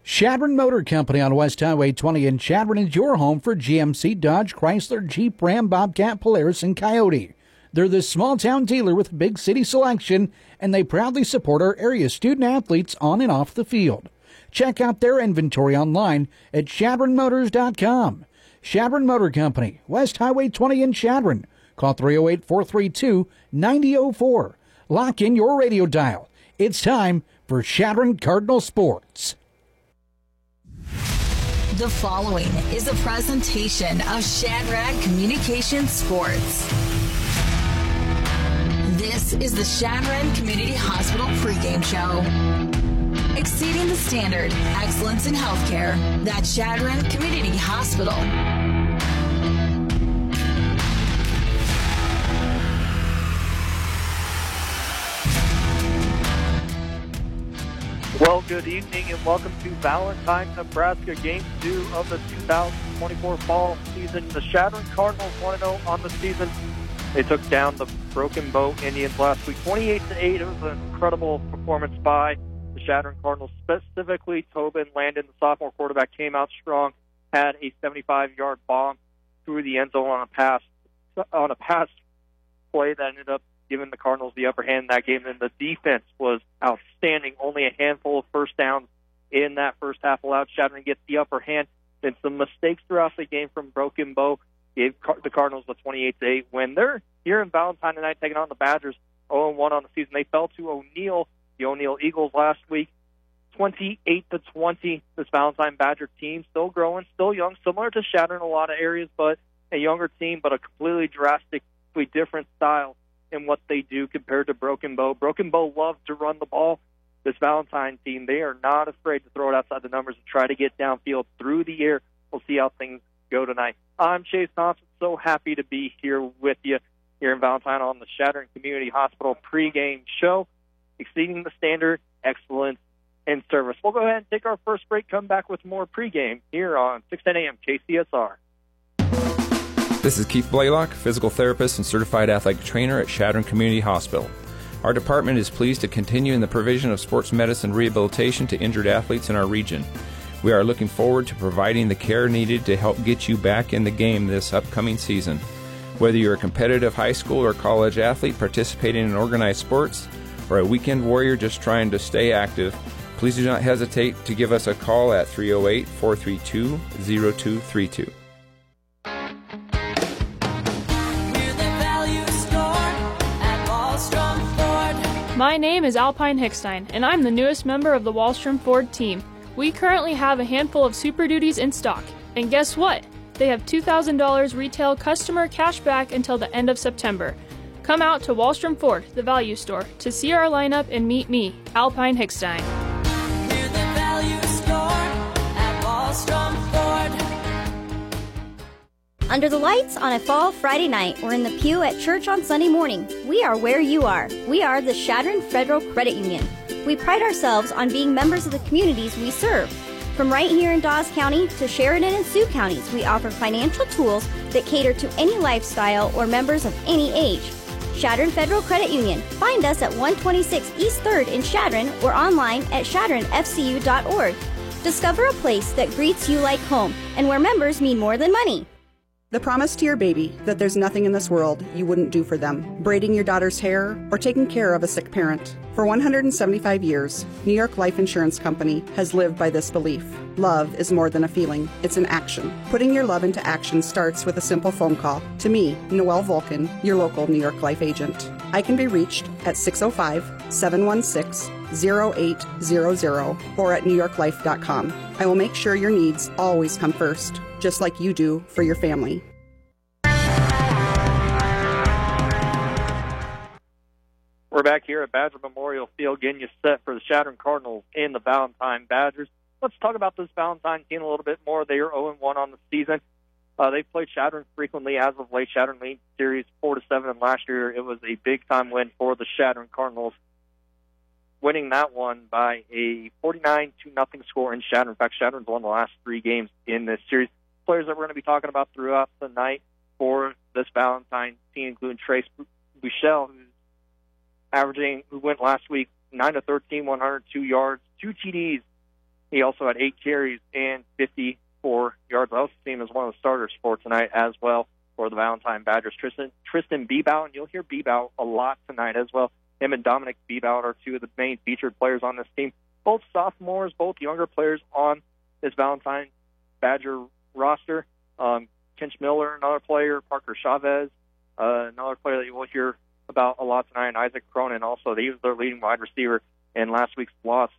Chadron Motor Company on West Highway 20 in Chadron is your home for GMC, Dodge, Chrysler, Jeep, Ram, Bobcat, Polaris, and Coyote. They're the small-town dealer with big city selection, and they proudly support our area student-athletes on and off the field. Check out their inventory online at ChadronMotors.com. Chadron Motor Company, West Highway 20 in Chadron. Call 308-432-9004. Lock in your radio dial. It's time for Chadron Cardinal Sports. The following is a presentation of Shadrack Communications Sports. This is the Chadron Community Hospital pregame show. Exceeding the standard, excellence in healthcare. That's Chadron Community Hospital. Well, good evening and welcome to Valentine, Nebraska, Game 2 of the 2024 fall season. The Chadron Cardinals 1-0 on the season. They took down the Broken Bow Indians last week, 28-8. It was an incredible performance by the Chadron Cardinals. Specifically, Tobin Landon, the sophomore quarterback, came out strong, had a 75-yard bomb through the end zone on a pass play that ended up giving the Cardinals the upper hand in that game. And the defense was outstanding. Only a handful of first downs in that first half allowed Chadron to get the upper hand. And some mistakes throughout the game from Broken Bow gave the Cardinals a 28-8 win. They're here in Valentine tonight taking on the Badgers, 0-1 on the season. They fell to O'Neill, the O'Neill Eagles, last week, 28-20. This Valentine Badger team still growing, still young, similar to Chadron in a lot of areas, but a younger team, but a completely drastically different style in what they do compared to Broken Bow. Broken Bow loves to run the ball. This Valentine team, they are not afraid to throw it outside the numbers and try to get downfield through the air. We'll see how things go tonight. I'm Chase Thompson. So happy to be here with you here in Valentine on the Chadron Community Hospital pregame show. Exceeding the standard, excellence, and service. We'll go ahead and take our first break, come back with more pregame here on 610 AM KCSR. This is Keith Blaylock, physical therapist and certified athletic trainer at Chadron Community Hospital. Our department is pleased to continue in the provision of sports medicine rehabilitation to injured athletes in our region. We are looking forward to providing the care needed to help get you back in the game this upcoming season. Whether you're a competitive high school or college athlete participating in organized sports, or a weekend warrior just trying to stay active, please do not hesitate to give us a call at 308-432-0232. My name is Alpine Hickstein, and I'm the newest member of the Wallstrom Ford team. We currently have a handful of Super Duties in stock, and guess what? They have $2,000 retail customer cash back until the end of September. Come out to Wallstrom Ford, the value store, to see our lineup and meet me, Alpine Hickstein. We're the value store at Wallstrom Ford. Under the lights on a fall Friday night or in the pew at church on Sunday morning, we are where you are. We are the Chadron Federal Credit Union. We pride ourselves on being members of the communities we serve. From right here in Dawes County to Sheridan and Sioux counties, we offer financial tools that cater to any lifestyle or members of any age. Chadron Federal Credit Union. Find us at 126 East 3rd in Chadron or online at chadronfcu.org. Discover a place that greets you like home and where members mean more than money. The promise to your baby that there's nothing in this world you wouldn't do for them. Braiding your daughter's hair or taking care of a sick parent. For 175 years, New York Life Insurance Company has lived by this belief. Love is more than a feeling, it's an action. Putting your love into action starts with a simple phone call. To me, Noelle Volkin, your local New York Life agent. I can be reached at 605-716-0800 or at newyorklife.com. I will make sure your needs always come first, just like you do for your family. We're back here at Badger Memorial Field getting you set for the Chadron Cardinals and the Valentine Badgers. Let's talk about this Valentine team a little bit more. They are 0-1 on the season. They've played Chadron frequently as of late. Chadron lead series 4-7, and last year it was a big-time win for the Chadron Cardinals, winning that one by a 49-0 score in Chadron. In fact, Chadron's won the last 3 games in this series. Players that we're going to be talking about throughout the night for this Valentine team, including Trace Bouchel, who went last week 9-13, 102 yards, 2 TDs, He also had 8 carries and 54 yards. I also see him as one of the starters for tonight as well for the Valentine Badgers. Tristan Bebout, and you'll hear Bebout a lot tonight as well. Him and Dominic Bebout are two of the main featured players on this team. Both sophomores, both younger players on this Valentine Badger roster. Kench Miller, another player. Parker Chavez, another player that you will hear about a lot tonight. And Isaac Cronin also. He was their leading wide receiver in last week's loss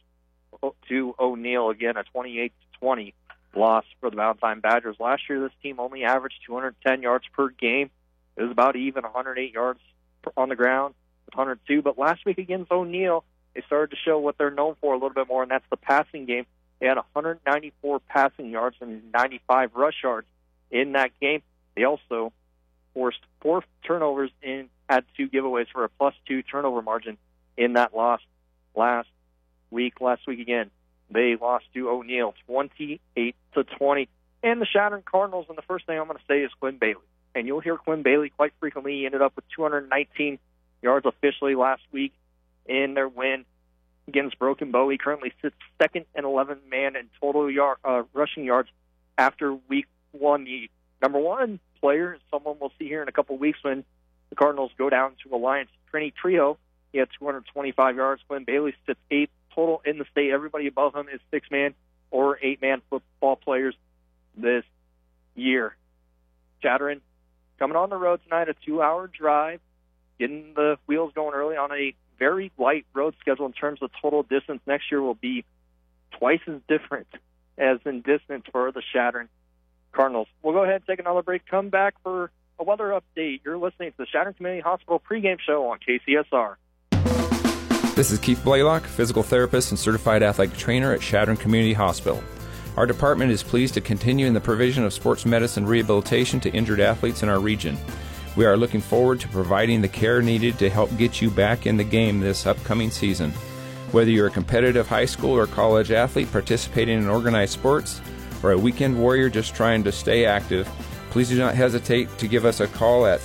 to O'Neill. Again, a 28-20 loss for the Valentine Badgers. Last year, this team only averaged 210 yards per game. It was about even, 108 yards on the ground with 102. But last week against O'Neill, they started to show what they're known for a little bit more, and that's the passing game. They had 194 passing yards and 95 rush yards in that game. They also forced 4 turnovers and had 2 giveaways for a +2 turnover margin in that loss last week. Last week again, they lost to O'Neill 28-20. And the Chadron Cardinals, and the first thing I'm going to say is Quinn Bailey. And you'll hear Quinn Bailey quite frequently. He ended up with 219 yards officially last week in their win against Broken Bow. He currently sits second and 11th man in total rushing yards after week 1. The number 1 player, someone we'll see here in a couple weeks when the Cardinals go down to Alliance, Trini Trio. He had 225 yards. Quinn Bailey sits 8th total in the state. Everybody above him is 6-man or 8-man football players this year. Chadron coming on the road tonight, a 2-hour drive, getting the wheels going early on a very light road schedule in terms of total distance. Next year will be twice as different as in distance for the Chadron Cardinals. We'll go ahead and take another break, come back for a weather update. You're listening to the Chadron Community Hospital pregame show on KCSR. This is Keith Blaylock, physical therapist and certified athletic trainer at Chadron Community Hospital. Our department is pleased to continue in the provision of sports medicine rehabilitation to injured athletes in our region. We are looking forward to providing the care needed to help get you back in the game this upcoming season. Whether you're a competitive high school or college athlete participating in organized sports, or a weekend warrior just trying to stay active, please do not hesitate to give us a call at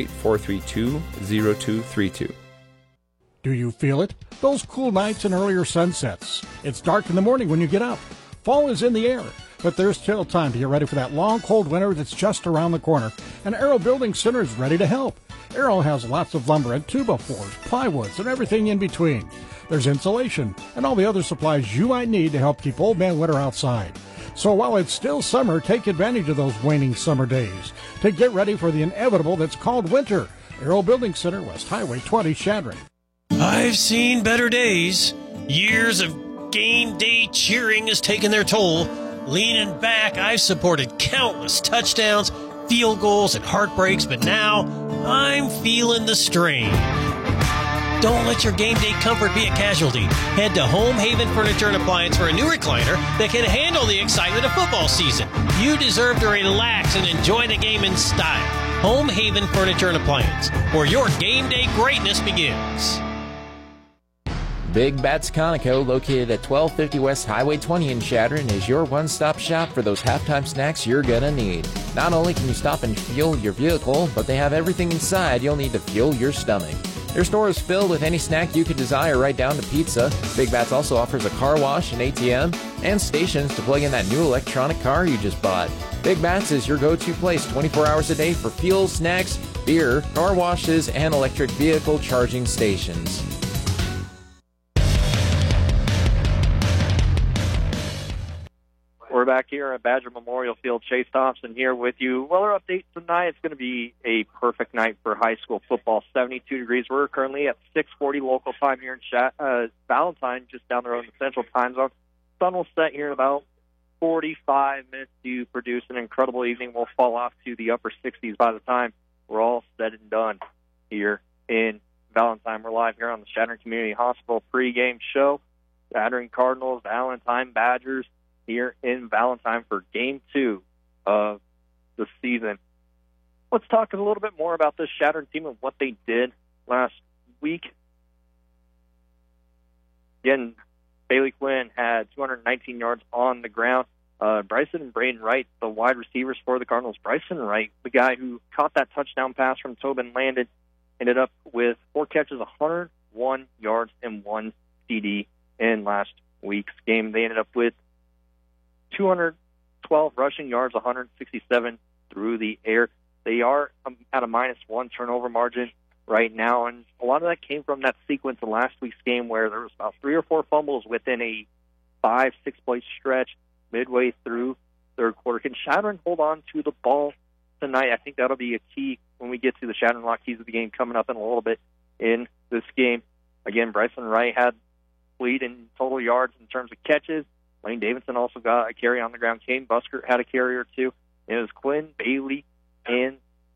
308-432-0232. Do you feel it? Those cool nights and earlier sunsets. It's dark in the morning when you get up. Fall is in the air, but there's still time to get ready for that long, cold winter that's just around the corner. And Arrow Building Center is ready to help. Arrow has lots of lumber and 2x4s, plywoods, and everything in between. There's insulation and all the other supplies you might need to help keep old man winter outside. So while it's still summer, take advantage of those waning summer days to get ready for the inevitable that's called winter. Arrow Building Center, West Highway 20, Chadron. I've seen better days. Years of game day cheering has taken their toll. Leaning back, I've supported countless touchdowns, field goals, and heartbreaks, but now I'm feeling the strain. Don't let your game day comfort be a casualty. Head to Home Haven Furniture and Appliance for a new recliner that can handle the excitement of football season. You deserve to relax and enjoy the game in style. Home Haven Furniture and Appliance, where your game day greatness begins. Big Bats Conoco, located at 1250 West Highway 20 in Chadron, is your one-stop shop for those halftime snacks you're gonna need. Not only can you stop and fuel your vehicle, but they have everything inside you'll need to fuel your stomach. Their store is filled with any snack you could desire, right down to pizza. Big Bats also offers a car wash, an ATM, and stations to plug in that new electronic car you just bought. Big Bats is your go-to place 24 hours a day for fuel, snacks, beer, car washes, and electric vehicle charging stations. We're back here at Badger Memorial Field. Chase Thompson here with you. Weather update tonight. It's going to be a perfect night for high school football. 72 degrees. We're currently at 6:40 local time here in Valentine, just down the road in the Central Time Zone. Sun will set here in about 45 minutes to produce an incredible evening. We'll fall off to the upper 60s by the time we're all said and done here in Valentine. We're live here on the Chadron Community Hospital pregame show. Chadron Cardinals, Valentine Badgers, here in Valentine for Game 2 of the season. Let's talk a little bit more about this Chadron team and what they did last week. Again, Bailey Quinn had 219 yards on the ground. Bryson and Braden Wright, the wide receivers for the Cardinals. Bryson Wright, the guy who caught that touchdown pass from Tobin Landon, ended up with 4 catches, 101 yards, and 1 TD in last week's game. They ended up with 212 rushing yards, 167 through the air. They are at a -1 turnover margin right now, and a lot of that came from that sequence in last week's game where there was about 3 or 4 fumbles within a 5-6 play stretch midway through third quarter. Can Chadron hold on to the ball tonight? I think that'll be a key when we get to the Chadron Lock keys of the game coming up in a little bit in this game. Again, Bryson Wright had lead in total yards in terms of catches. Lane Davidson also got a carry on the ground. Kane Busker had a carry or two. It was Quinn Bailey and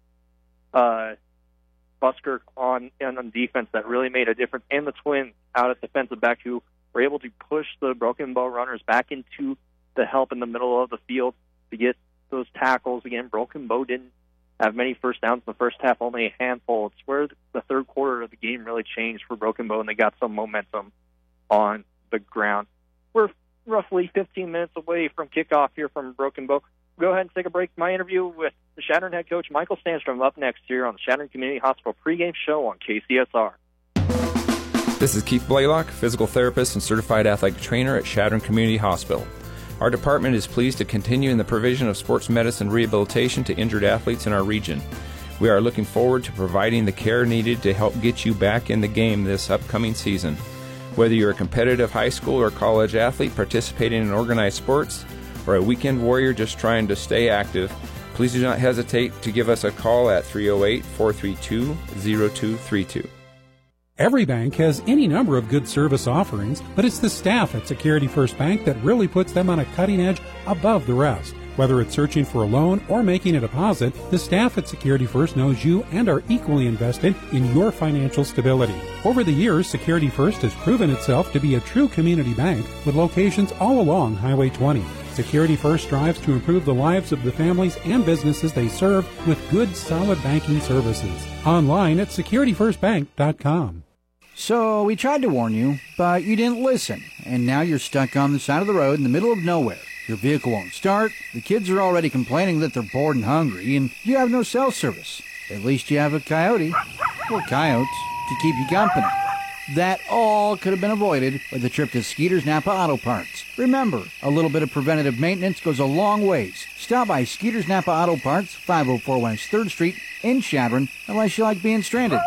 Busker on defense that really made a difference, and the twins out at defensive back who were able to push the Broken Bow runners back into the help in the middle of the field to get those tackles. Again, Broken Bow didn't have many first downs in the first half, only a handful. It's where the third quarter of the game really changed for Broken Bow, and they got some momentum on the ground. We're roughly 15 minutes away from kickoff here from Broken Bow. Go ahead and take a break. My interview with the Chadron head coach, Michael Sandstrom, up next here on the Chadron Community Hospital pregame show on KCSR. This is Keith Blaylock, physical therapist and certified athletic trainer at Chadron Community Hospital. Our department is pleased to continue in the provision of sports medicine rehabilitation to injured athletes in our region. We are looking forward to providing the care needed to help get you back in the game this upcoming season. Whether you're a competitive high school or college athlete participating in organized sports, or a weekend warrior just trying to stay active, please do not hesitate to give us a call at 308-432-0232. Every bank has any number of good service offerings, but it's the staff at Security First Bank that really puts them on a cutting edge above the rest. Whether it's searching for a loan or making a deposit, the staff at Security First knows you and are equally invested in your financial stability. Over the years, Security First has proven itself to be a true community bank with locations all along Highway 20. Security First strives to improve the lives of the families and businesses they serve with good, solid banking services. Online at securityfirstbank.com. So we tried to warn you, but you didn't listen, and now you're stuck on the side of the road in the middle of nowhere. Your vehicle won't start, the kids are already complaining that they're bored and hungry, and you have no cell service. At least you have a coyote, or coyotes, to keep you company. That all could have been avoided with a trip to Skeeter's Napa Auto Parts. Remember, a little bit of preventative maintenance goes a long ways. Stop by Skeeter's Napa Auto Parts, 504 West 3rd Street in Chadron, unless you like being stranded.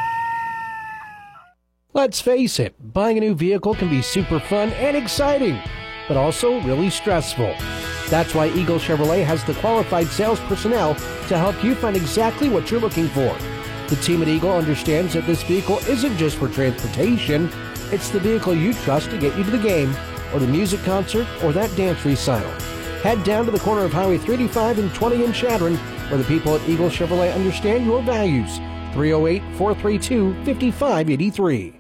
Let's face it, buying a new vehicle can be super fun and exciting, but also really stressful. That's why Eagle Chevrolet has the qualified sales personnel to help you find exactly what you're looking for. The team at Eagle understands that this vehicle isn't just for transportation, it's the vehicle you trust to get you to the game, or the music concert, or that dance recital. Head down to the corner of Highway 385 and 20 in Chadron, where the people at Eagle Chevrolet understand your values. 308-432-5583.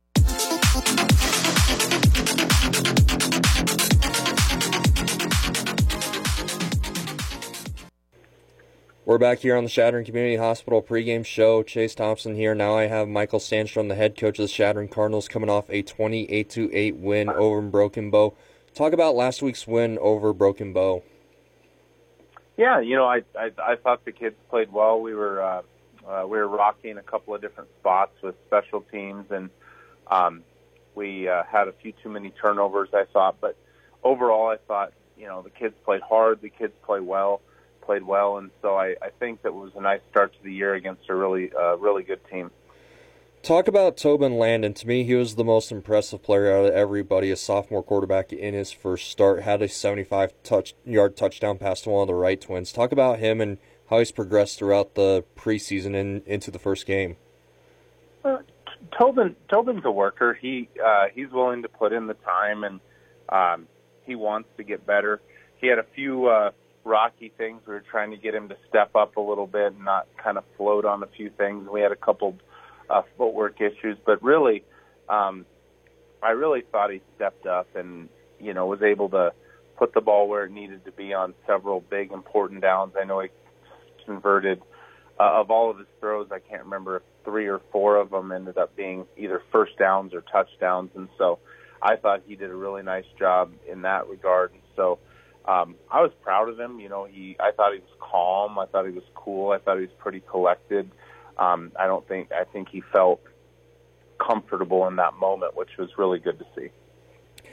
We're back here on the Chadron Community Hospital pregame show. Chase Thompson here. Now I have Michael Sandstrom, the head coach of the Chadron Cardinals, coming off a 28-8 win over Broken Bow. Talk about last week's win over Broken Bow. Yeah, I thought the kids played well. We were rocking a couple of different spots with special teams, and we had a few too many turnovers, I thought. But overall, I thought the kids played hard. The kids played well, and so I think that was a nice start to the year against a really good team. Talk about Tobin Landon. To me, he was the most impressive player out of everybody. A sophomore quarterback in his first start, had a 75-yard touchdown pass to one of the Wright twins. Talk about him and how he's progressed throughout the preseason and into the first game. Tobin's a worker. He's willing to put in the time, and he wants to get better. He had a few rocky things. We were trying to get him to step up a little bit and not kind of float on a few things. We had a couple footwork issues, but really, I really thought he stepped up and, was able to put the ball where it needed to be on several big, important downs. I know he converted, of all of his throws, I can't remember if 3 or 4 of them ended up being either first downs or touchdowns, and so I thought he did a really nice job in that regard. And so I was proud of him. I thought he was calm. I thought he was cool. I thought he was pretty collected. I think he felt comfortable in that moment, which was really good to see.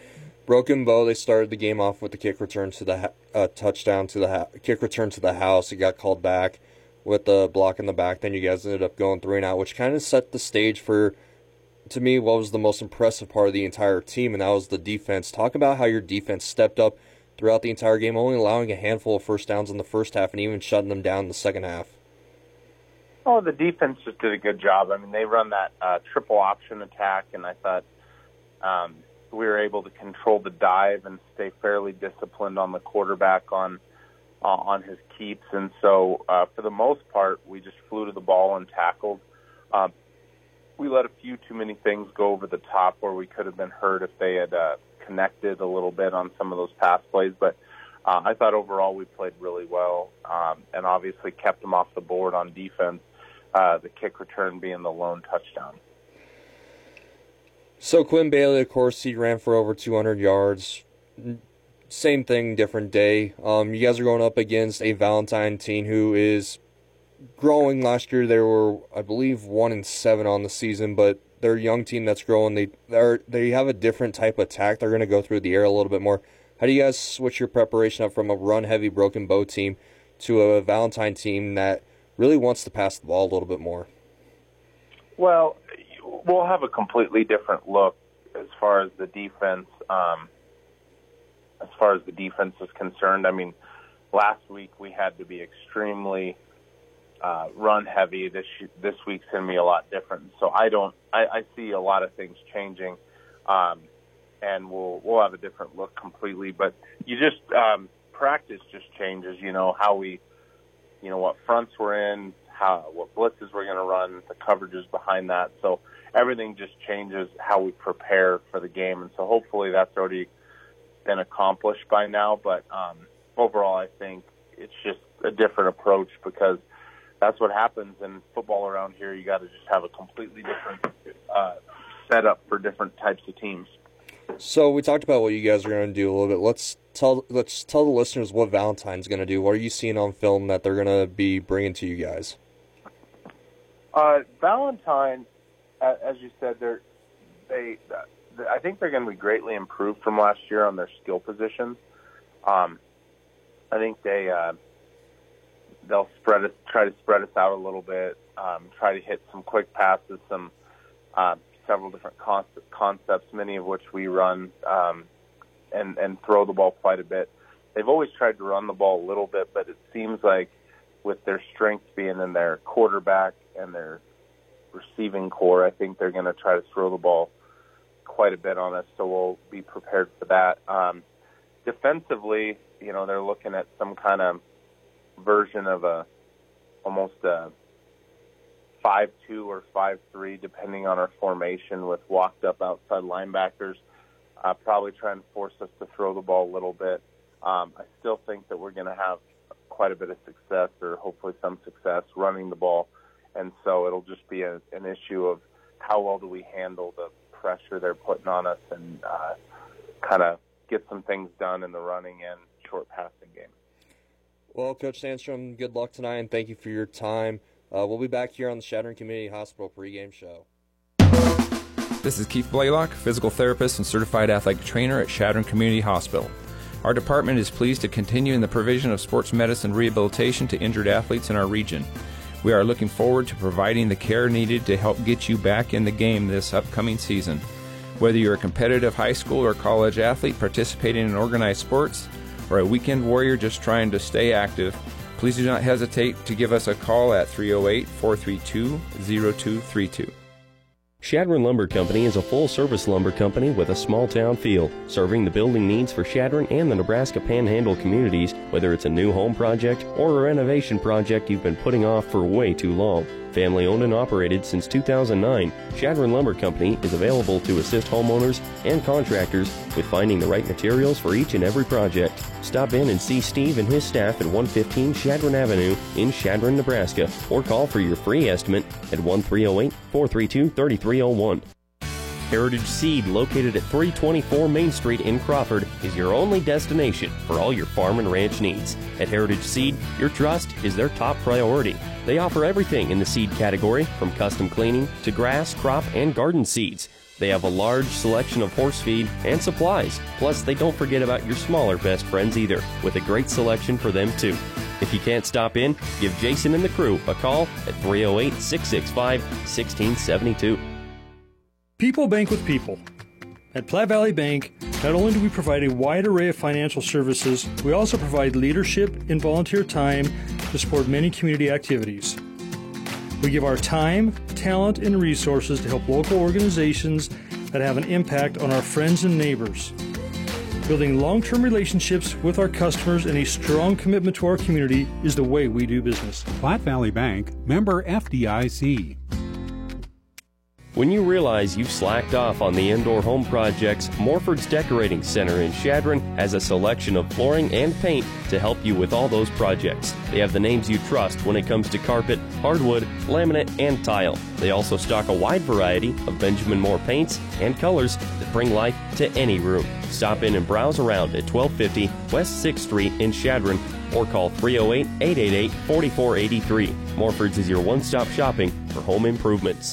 Broken Bow, they started the game off with the kick return to the touchdown to the kick return to the house. It got called back with the block in the back. Then you guys ended up going 3-and-out, which kind of set the stage for, to me, what was the most impressive part of the entire team, and that was the defense. Talk about how your defense stepped up throughout the entire game, only allowing a handful of first downs in the first half and even shutting them down in the second half. Oh, the defense just did a good job. I mean, they run that triple option attack, and I thought we were able to control the dive and stay fairly disciplined on the quarterback on his keeps. And so for the most part, we just flew to the ball and tackled. We let a few too many things go over the top where we could have been hurt if they had connected a little bit on some of those pass plays. But I thought overall we played really well and obviously kept them off the board on defense, the kick return being the lone touchdown. So Quinn Bailey, of course, he ran for over 200 yards. Same thing, different day. You guys are going up against a Valentine team who is growing. Last year they were, I believe, 1-7 on the season, but they're a young team that's growing. They have a different type of attack. They're going to go through the air a little bit more. How do you guys switch your preparation up from a run-heavy Broken Bow team to a Valentine team that really wants to pass the ball a little bit more? Well, we'll have a completely different look as far as the defense. As far as the defense is concerned, I mean, last week we had to be extremely run heavy. This week's going to be a lot different. So I see a lot of things changing, and we'll have a different look completely. But you just practice just changes. You know how what fronts we're in, what blitzes we're going to run, the coverages behind that. So everything just changes how we prepare for the game, and so hopefully that's already been accomplished by now. But overall, I think it's just a different approach because that's what happens in football around here. You got to just have a completely different setup for different types of teams. So we talked about what you guys are going to do a little bit. Let's tell the listeners what Valentine's going to do. What are you seeing on film that they're going to be bringing to you guys? Valentine, as you said, I think they're going to be greatly improved from last year on their skill positions. I think they'll try to spread us out a little bit, try to hit some quick passes, some several different concepts, many of which we run, and throw the ball quite a bit. They've always tried to run the ball a little bit, but it seems like with their strength being in their quarterback and their receiving core, I think they're going to try to throw the ball quite a bit on us, so we'll be prepared for that. Defensively, they're looking at some kind of version of almost a 5-2 or 5-3, depending on our formation, with walked up outside linebackers, probably trying to force us to throw the ball a little bit. I still think that we're going to have quite a bit of success, or hopefully some success, running the ball, and so it'll just be an issue of how well do we handle the pressure they're putting on us and kind of get some things done in the running and short passing game. Well, Coach Sandstrom, good luck tonight, and thank you for your time. We'll be back here on the Chadron Community Hospital pregame show. This is Keith Blaylock, physical therapist and certified athletic trainer at Chadron Community Hospital. Our department is pleased to continue in the provision of sports medicine rehabilitation to injured athletes in our region. We are looking forward to providing the care needed to help get you back in the game this upcoming season. Whether you're a competitive high school or college athlete participating in organized sports, or a weekend warrior just trying to stay active, please do not hesitate to give us a call at 308-432-0232. Chadron Lumber Company is a full-service lumber company with a small-town feel, serving the building needs for Chadron and the Nebraska Panhandle communities, whether it's a new home project or a renovation project you've been putting off for way too long. Family owned and operated since 2009, Chadron Lumber Company is available to assist homeowners and contractors with finding the right materials for each and every project. Stop in and see Steve and his staff at 115 Chadron Avenue in Chadron, Nebraska, or call for your free estimate at 1-308-432-3301. Heritage Seed, located at 324 Main Street in Crawford, is your only destination for all your farm and ranch needs. At Heritage Seed, your trust is their top priority. They offer everything in the seed category, from custom cleaning to grass, crop, and garden seeds. They have a large selection of horse feed and supplies. Plus, they don't forget about your smaller best friends either, with a great selection for them too. If you can't stop in, give Jason and the crew a call at 308-665-1672. People bank with people. At Platte Valley Bank, not only do we provide a wide array of financial services, we also provide leadership and volunteer time to support many community activities. We give our time, talent, and resources to help local organizations that have an impact on our friends and neighbors. Building long-term relationships with our customers and a strong commitment to our community is the way we do business. Platte Valley Bank, member FDIC. When you realize you've slacked off on the indoor home projects, Morford's Decorating Center in Chadron has a selection of flooring and paint to help you with all those projects. They have the names you trust when it comes to carpet, hardwood, laminate, and tile. They also stock a wide variety of Benjamin Moore paints and colors that bring life to any room. Stop in and browse around at 1250 West 6th Street in Chadron or call 308-888-4483. Morford's is your one-stop shopping for home improvements.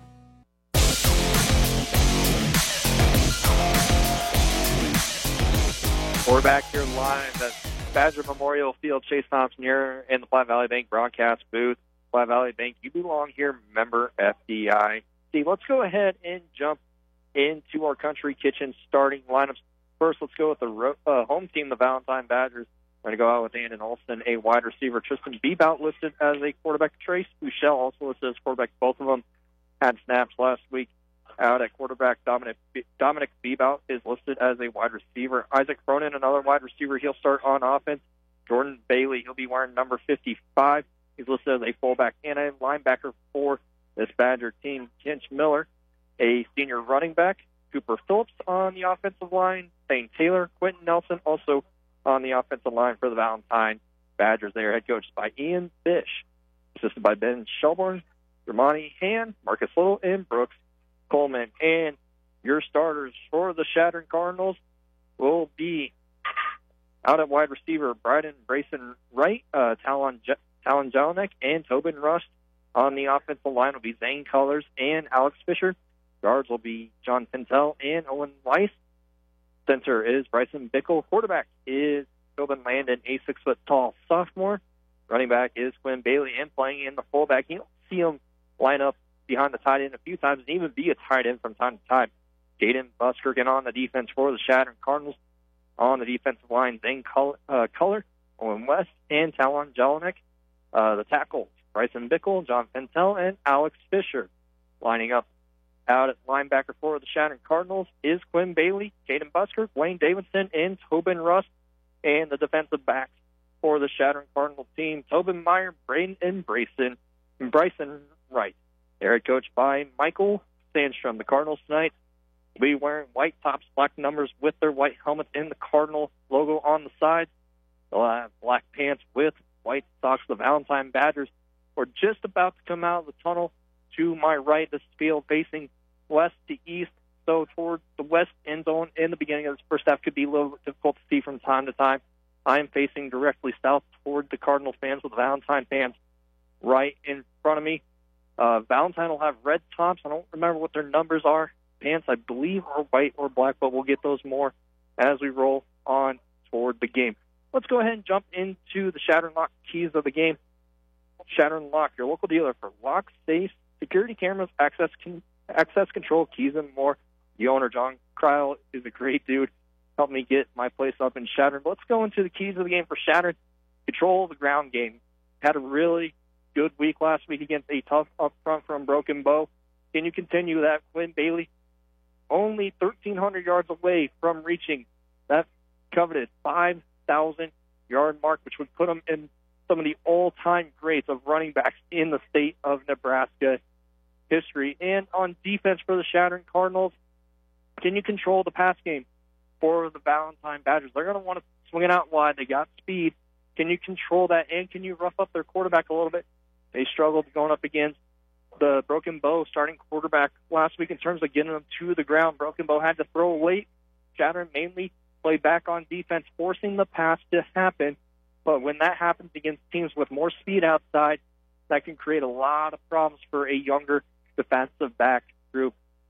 We're back here live at Badger Memorial Field. Chase Thompson here in the Platte Valley Bank broadcast booth. Platte Valley Bank, you belong here, member FDIC. Let's go ahead and jump into our Country Kitchen starting lineups. First, let's go with the home team, the Valentine Badgers. We're going to go out with Andon Olson, a wide receiver. Tristan Bebout listed as a quarterback. Trace Bouchel also listed as quarterback. Both of them had snaps last week. Out at quarterback, Dominic Bebout is listed as a wide receiver. Isaac Cronin, another wide receiver, he'll start on offense. Jordan Bailey, he'll be wearing number 55. He's listed as a fullback and a linebacker for this Badger team. Kench Miller, a senior running back. Cooper Phillips on the offensive line. Thane Taylor, Quentin Nelson also on the offensive line for the Valentine Badgers. They are head coached by Ian Bish, assisted by Ben Shelbourne, Ramani Han, Marcus Little, and Brooks Coleman. And your starters for the Chadron Cardinals will be out at wide receiver Bryden Brayson Wright, Talon Jelinek, and Tobin Rust. On the offensive line will be Zane Cullors and Alex Fisher. Guards will be John Pintel and Owen Weiss. Center is Bryson Bickle. Quarterback is Tobin Landon, a 6-foot-tall sophomore. Running back is Quinn Bailey, and playing in the fullback. You don't see him line up behind the tight end a few times and even be a tight end from time to time. Jaden Buskirk on the defense for the Chadron Cardinals. On the defensive line, Zane Culler, Owen West, and Talon Jelinek. The tackles, Bryson Bickle, John Pentel, and Alex Fisher. Lining up out at linebacker for the Chadron Cardinals is Quinn Bailey, Jaden Buskirk, Wayne Davidson, and Tobin Rust. And the defensive backs for the Chadron Cardinal team, Tobin Meyer, Braden, and Bryson Wright. They're coached by Michael Sandstrom. The Cardinals tonight will be wearing white tops, black numbers with their white helmets and the Cardinal logo on the sides. They'll have black pants with white socks. The Valentine Badgers are just about to come out of the tunnel to my right. This field facing west to east, so towards the west end zone in the beginning of this first half could be a little difficult to see from time to time. I am facing directly south toward the Cardinal fans with the Valentine fans right in front of me. Valentine will have red tops. I don't remember what their numbers are. Pants, I believe, are white or black, but we'll get those more as we roll on toward the game. Let's go ahead and jump into the Chadron Lock keys of the game. Chadron Lock, your local dealer for lock, safe, security cameras, access control, keys, and more. The owner, John Kryle, is a great dude. Helped me get my place up in Chadron. But let's go into the keys of the game for Chadron. Control the ground game. Had a really good week last week against a tough up front from Broken Bow. Can you continue that? Quinn Bailey, only 1,300 yards away from reaching that coveted 5,000-yard mark, which would put him in some of the all-time greats of running backs in the state of Nebraska history. And on defense for the Chadron Cardinals, can you control the pass game for the Valentine Badgers? They're going to want to swing it out wide. They got speed. Can you control that, and can you rough up their quarterback a little bit? They struggled going up against the Broken Bow starting quarterback last week in terms of getting them to the ground. Broken Bow had to throw late. Chadron mainly played back on defense, forcing the pass to happen. But when that happens against teams with more speed outside, that can create a lot of problems for a younger defensive back group.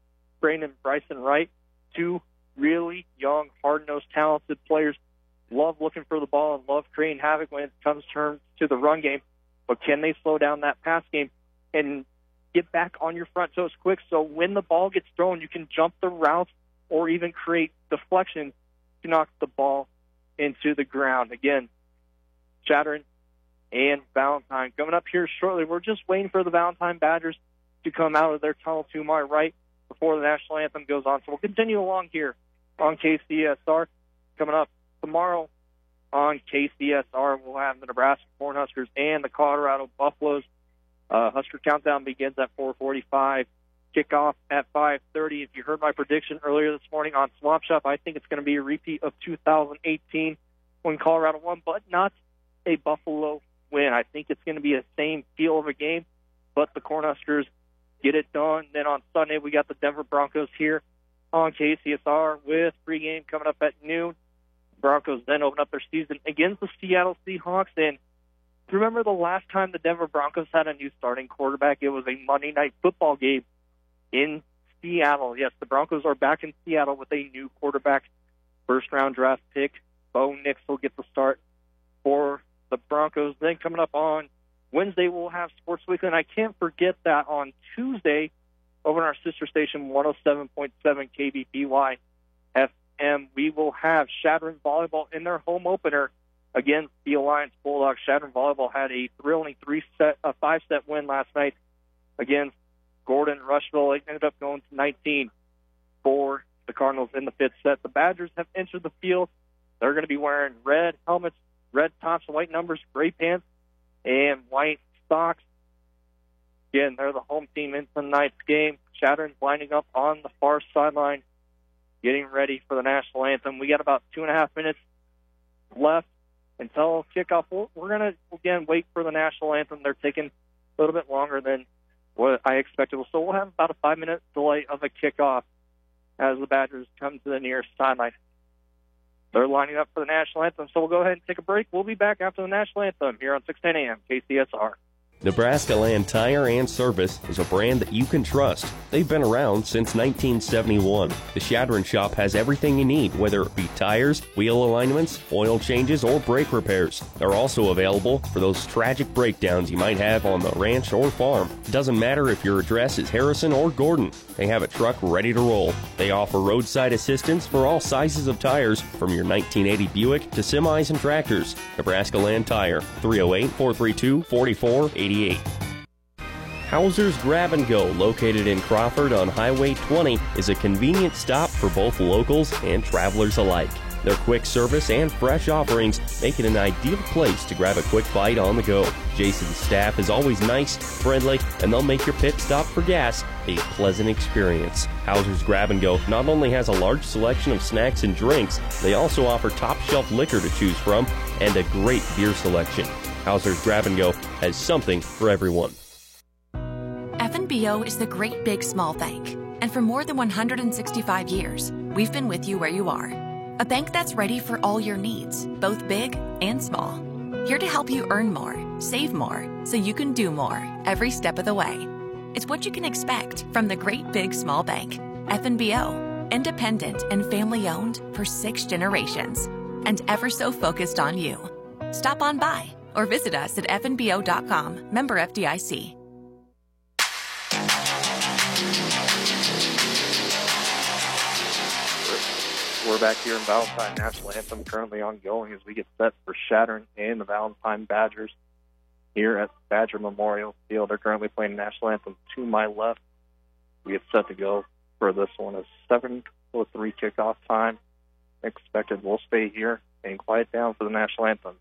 Braden and Bryson Wright, two really young, hard-nosed, talented players. Love looking for the ball and love creating havoc when it comes to the run game. But can they slow down that pass game and get back on your front toes quick so when the ball gets thrown, you can jump the routes or even create deflection to knock the ball into the ground. Again, Chadron and Valentine coming up here shortly. We're just waiting for the Valentine Badgers to come out of their tunnel to my right before the national anthem goes on. So we'll continue along here on KCSR. Coming up tomorrow on KCSR, we'll have the Nebraska Cornhuskers and the Colorado Buffaloes. Husker Countdown begins at 4:45. Kickoff at 5:30. If you heard my prediction earlier this morning on Swamp Shop, I think it's going to be a repeat of 2018 when Colorado won, but not a Buffalo win. I think it's going to be the same feel of a game, but the Cornhuskers get it done. Then on Sunday, we got the Denver Broncos here on KCSR with pregame coming up at noon. Broncos then open up their season against the Seattle Seahawks. And remember the last time the Denver Broncos had a new starting quarterback? It was a Monday Night Football game in Seattle. Yes, the Broncos are back in Seattle with a new quarterback, first-round draft pick. Bo Nix will get the start for the Broncos. Then coming up on Wednesday, we'll have Sports Weekly, and I can't forget that on Tuesday, over on our sister station, 107.7 KBPY FM, we will have Chadron Volleyball in their home opener against the Alliance Bulldogs. Chadron Volleyball had a thrilling 5-set win last night against Gordon Rushville. It ended up going to 19 for the Cardinals in the fifth set. The Badgers have entered the field. They're going to be wearing red helmets, red tops, white numbers, gray pants, and white socks. Again, they're the home team in tonight's game. Chadron's lining up on the far sideline, getting ready for the national anthem. We got about 2.5 minutes left until kickoff. We're going to, again, wait for the national anthem. They're taking a little bit longer than what I expected. So we'll have about a 5-minute delay of a kickoff as the Badgers come to the nearest sideline. They're lining up for the national anthem, so we'll go ahead and take a break. We'll be back after the national anthem here on 610 AM KCSR. Nebraska Land Tire and Service is a brand that you can trust. They've been around since 1971. The Chadron Shop has everything you need, whether it be tires, wheel alignments, oil changes, or brake repairs. They're also available for those tragic breakdowns you might have on the ranch or farm. It doesn't matter if your address is Harrison or Gordon. They have a truck ready to roll. They offer roadside assistance for all sizes of tires, from your 1980 Buick to semis and tractors. Nebraska Land Tire, 308-432-4488. Hauser's Grab and Go, located in Crawford on Highway 20, is a convenient stop for both locals and travelers alike. Their quick service and fresh offerings make it an ideal place to grab a quick bite on the go. Jason's staff is always nice, friendly, and they'll make your pit stop for gas a pleasant experience. Hauser's Grab and Go not only has a large selection of snacks and drinks, they also offer top-shelf liquor to choose from and a great beer selection. Hauser's Grab and Go has something for everyone. FNBO is the great big small bank. And for more than 165 years, we've been with you where you are. A bank that's ready for all your needs, both big and small. Here to help you earn more, save more, so you can do more every step of the way. It's what you can expect from the great big small bank. FNBO, independent and family owned for 6 generations. And ever so focused on you. Stop on by or visit us at fnbo.com, member FDIC. We're back here in Valentine. National Anthem currently ongoing as we get set for Chadron and the Valentine Badgers here at Badger Memorial Field. They're currently playing National Anthem to my left. We get set to go for this one. A 7:03 kickoff time expected. We'll stay here and quiet down for the National Anthem.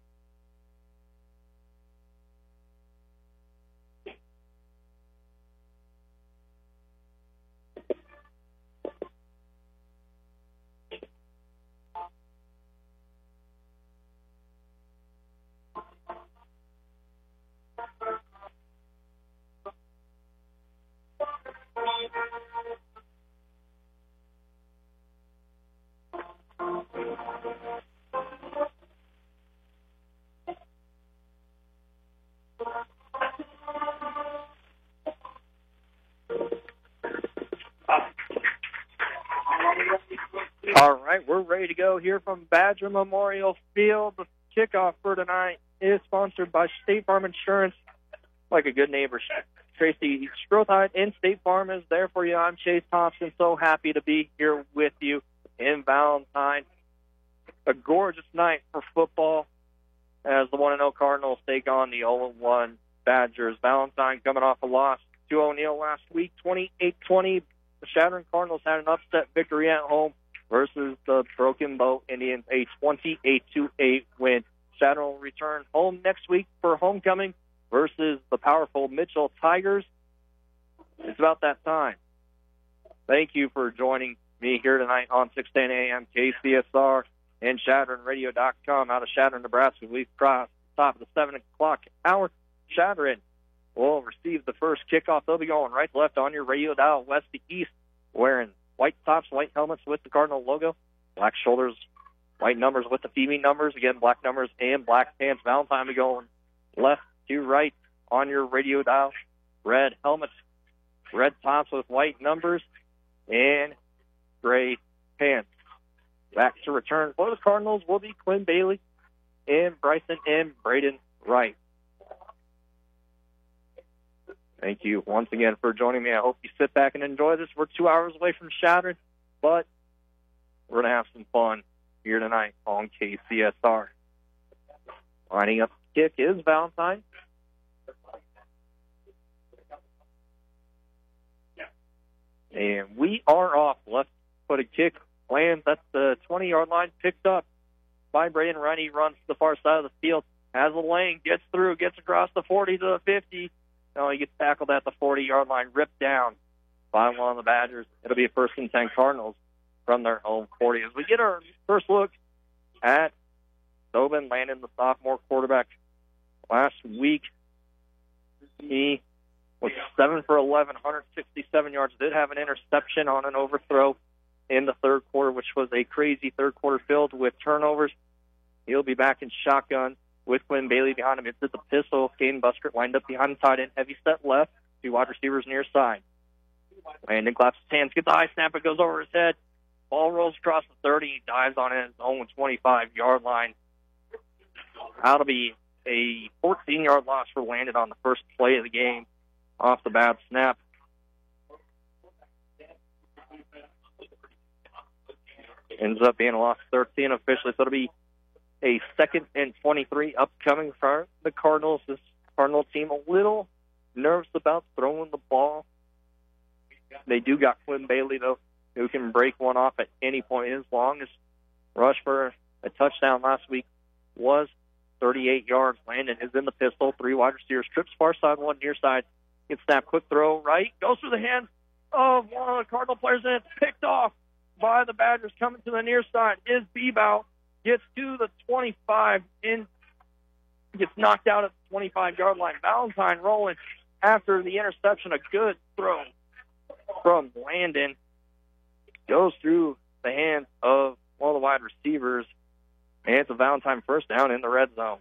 we're ready to go here from Badger Memorial Field. The kickoff for tonight is sponsored by State Farm Insurance. Like a good neighbor, Tracy Strothide and State Farm is there for you. I'm Chase Thompson. So happy to be here with you in Valentine. A gorgeous night for football as the 1-0 Cardinals take on the 0-1 Badgers. Valentine coming off a loss to O'Neill last week, 28-20. The Shattern Cardinals had an upset victory at home versus the Broken Bow Indians, a 28-8 win. Shattern will return home next week for homecoming versus the powerful Mitchell Tigers. It's about that time. Thank you for joining me here tonight on 610 AM KCSR and ShatternRadio.com out of Shattern, Nebraska. We've crossed the top of the 7 o'clock hour. Shattern will receive the first kickoff. They'll be going right to left on your radio dial, west to east, wearing white tops, white helmets with the Cardinal logo, black shoulders, white numbers with the female numbers. Again, black numbers and black pants. Valentine will be going left to right on your radio dial. Red helmets, red tops with white numbers, and gray pants. Back to return for the Cardinals will be Quinn Bailey and Bryson and Braden Wright. Thank you once again for joining me. I hope you sit back and enjoy this. We're 2 hours away from Shattern, but we're going to have some fun here tonight on KCSR. Lining up the kick is Valentine. And we are off. Left-footed kick lands at the 20-yard line, picked up by Braden Wright. He runs to the far side of the field, has a lane, gets through, gets across the 40 to the 50. No, he gets tackled at the 40-yard line, ripped down by one of the Badgers. It'll be a 1st and 10 Cardinals from their home 40. As we get our first look at Tobin Landon, the sophomore quarterback. Last week, he was 7 for 11, 167 yards. Did have an interception on an overthrow in the third quarter, which was a crazy third quarter filled with turnovers. He'll be back in shotgun with Quinn Bailey behind him. It's at the pistol. Caden Buskert lined up behind the tight end. Heavy set left. 2 wide receivers near side. Landon claps his hands, gets the high snap. It goes over his head. Ball rolls across the 30. He dives on his own 25-yard line. That'll be a 14-yard loss for Landon on the first play of the game off the bad snap. Ends up being a loss of 13 officially, so it'll be a 2nd and 23 upcoming for the Cardinals. This Cardinal team a little nervous about throwing the ball. They do got Quinn Bailey, though, who can break one off at any point. His longest rush for a touchdown last week was 38 yards. Landon is in the pistol. 3 wide receivers. Trips far side, 1 near side. Gets snap, quick throw, right. Goes through the hands of one of the Cardinal players, and it's picked off by the Badgers. Coming to the near side is Bebout. Gets to the 25 and gets knocked out at the 25-yard line. Valentine rolling after the interception. A good throw from Landon. Goes through the hands of one of the wide receivers, and it's a Valentine first down in the red zone.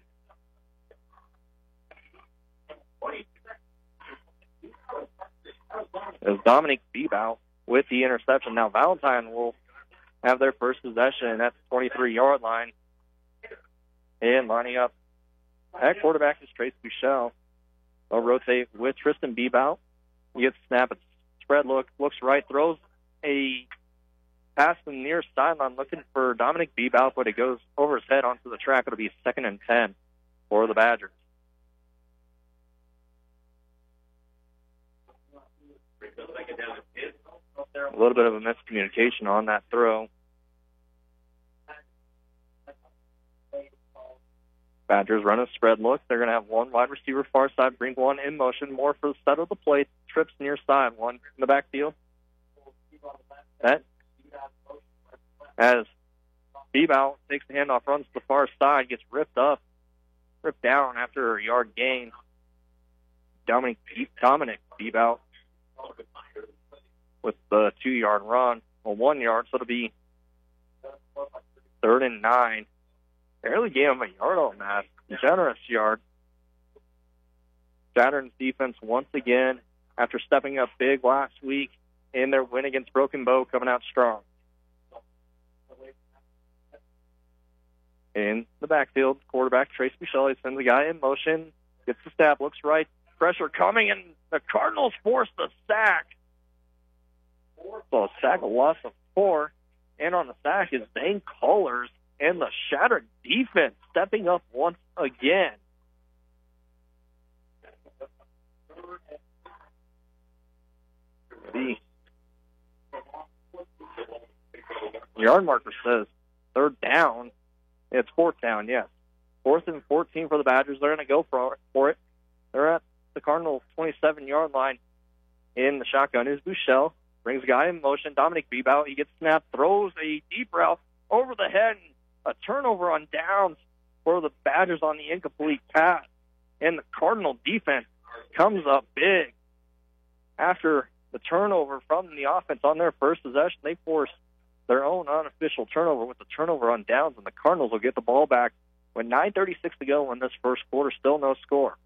As Dominic Bebout with the interception. Now Valentine will have their first possession at the 23-yard line. And lining up at quarterback is Trace Buchel. They'll rotate with Tristan Bebout. He gets a snap, spread look, looks right, throws a pass from the near sideline looking for Dominic Bebout, but it goes over his head onto the track. It'll be 2nd and 10 for the Badgers. A little bit of a miscommunication on that throw. Badgers run a spread look. They're going to have 1 wide receiver far side, bring 1 in motion, more for the set of the plate. Trips near side, 1 in the backfield. That as Bebout takes the handoff, runs to the far side, gets ripped down after a yard gain. Dominic Bebout with the 2-yard run, or 1 yard, so it'll be 3rd and 9. Barely gave him a yard on that. Generous yard. Saturn's defense once again, after stepping up big last week in their win against Broken Bow, coming out strong. in the backfield. Quarterback Trace Michelle sends the guy in motion, gets the snap, looks right, pressure coming, and the Cardinals force the sack. So a sack, a loss of 4, and on the sack is Zane Cullors, and the Shattered defense stepping up once again. The yard marker says 3rd down. It's 4th down, yes. 4th and 14 for the Badgers. They're going to go for it. They're at the Cardinals' 27-yard line. In the shotgun is Bouchel. Brings a guy in motion. Dominic Bebout. He gets snapped, throws a deep route over the head, and a turnover on downs for the Badgers on the incomplete pass. And the Cardinal defense comes up big. After the turnover from the offense on their first possession, they force their own unofficial turnover with the turnover on downs, and the Cardinals will get the ball back with 9:36 to go in this first quarter. Still no score.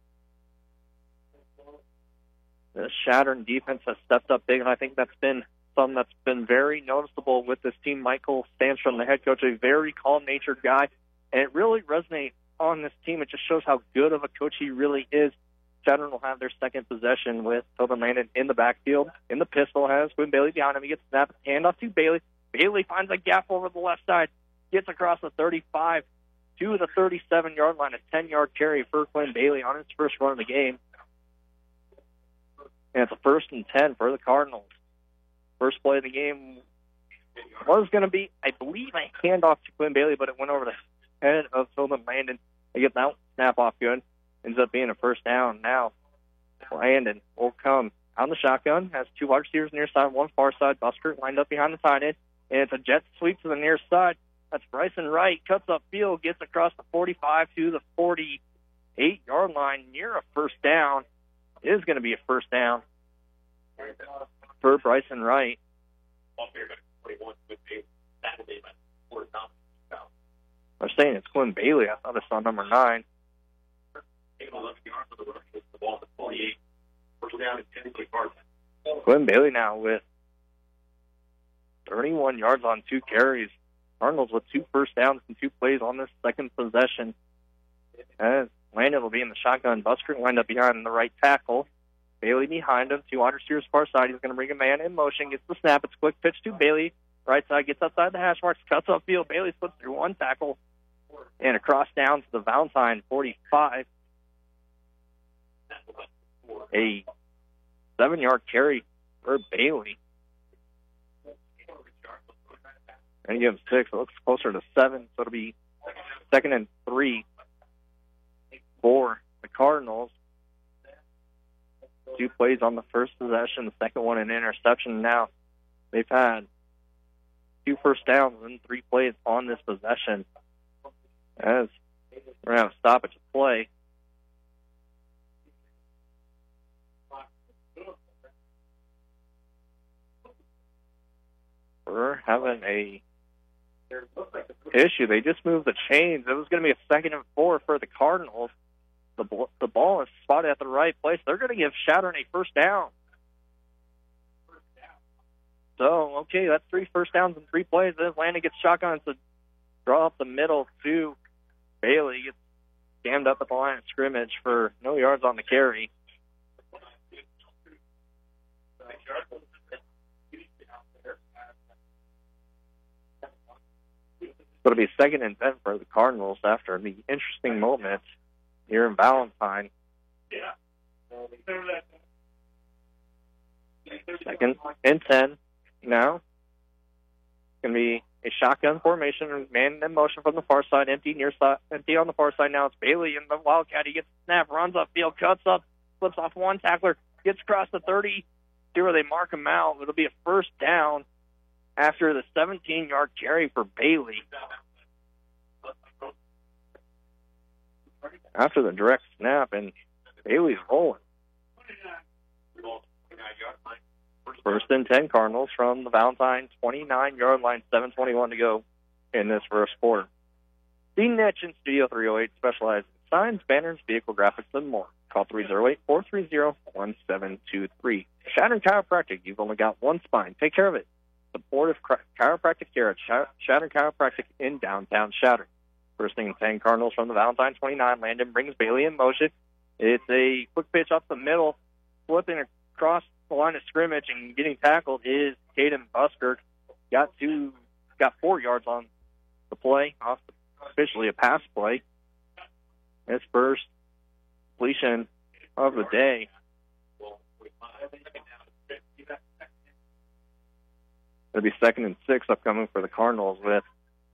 The Shattern defense has stepped up big, and I think that's been something that's been very noticeable with this team. Michael Stanstrom, the head coach, a very calm-natured guy, and it really resonates on this team. It just shows how good of a coach he really is. Shattern will have their second possession with Tobin Landon in the backfield. In the pistol has Quinn Bailey behind him. He gets snapped, handoff to Bailey. Bailey finds a gap over the left side, gets across the 35 to the 37-yard line, a 10-yard carry for Quinn Bailey on his first run of the game. And it's a 1st and 10 for the Cardinals. First play of the game was going to be, I believe, a handoff to Quinn Bailey, but it went over the head of Tobin Landon. They get that snap off good. Ends up being a 1st down. Now, Landon will come on the shotgun, has 2 wide receivers near side, 1 far side. Busker lined up behind the tight end, and it's a jet sweep to the near side. That's Bryson Wright, cuts up field, gets across the 45 to the 48-yard line near a 1st down. It is going to be a 1st down for Bryson Wright. I'm saying it's Quinn Bailey. I thought I saw number 9. Quinn Bailey now with 31 yards on 2 carries. Cardinals with 2 first downs and 2 plays on this second possession. As Landon will be in the shotgun. Busker lined up behind the right tackle. Bailey behind him. 2 wide receivers far side. He's going to bring a man in motion. Gets the snap. It's a quick pitch to Bailey. Right side gets outside the hash marks. Cuts upfield. Bailey slips through 1 tackle. And across down to the Valentine 45. A 7-yard carry for Bailey. And he gives 6. It looks closer to 7, so it'll be 2nd and 3 for the Cardinals. 2 plays on the first possession, the second one an interception. Now they've had 2 first downs and 3 plays on this possession. As we're going to have a stoppage of play. We're having a issue. They just moved the chains. It was going to be a 2nd and 4 for the Cardinals. The ball is spotted at the right place. They're going to give Shattern a 1st down. So, okay, that's 3 first downs and 3 plays. Then Landon gets shotgun to draw up the middle to Bailey. Gets jammed up at the line of scrimmage for no yards on the carry. So it'll be 2nd and 10 for the Cardinals after the interesting moment here in Valentine. 2nd and 10 now. It's going to be a shotgun formation, man in motion from the far side, empty on the far side. Now it's Bailey in the Wildcat. He gets the snap, runs upfield, cuts up, flips off 1 tackler, gets across the 30 to where they mark him out. It'll be a 1st down after the 17-yard carry for Bailey. After the direct snap, and Bailey's rolling. 1st and 10 Cardinals from the Valentine 29-yard line, 7:21 to go in this first quarter. The Niche in Studio 308 specializes in signs, banners, vehicle graphics, and more. Call 308-430-1723. Shattern Chiropractic, you've only got one spine. Take care of it. Supportive chiropractic care at Shattern Chiropractic in downtown Shattern. First thing and 10, Cardinals from the Valentine 29. Landon brings Bailey in motion. It's a quick pitch up the middle, flipping across the line of scrimmage and getting tackled is Caden Busker. Got 4 yards on the play, officially a pass play. His first completion of the day. It'll be 2nd and 6 upcoming for the Cardinals with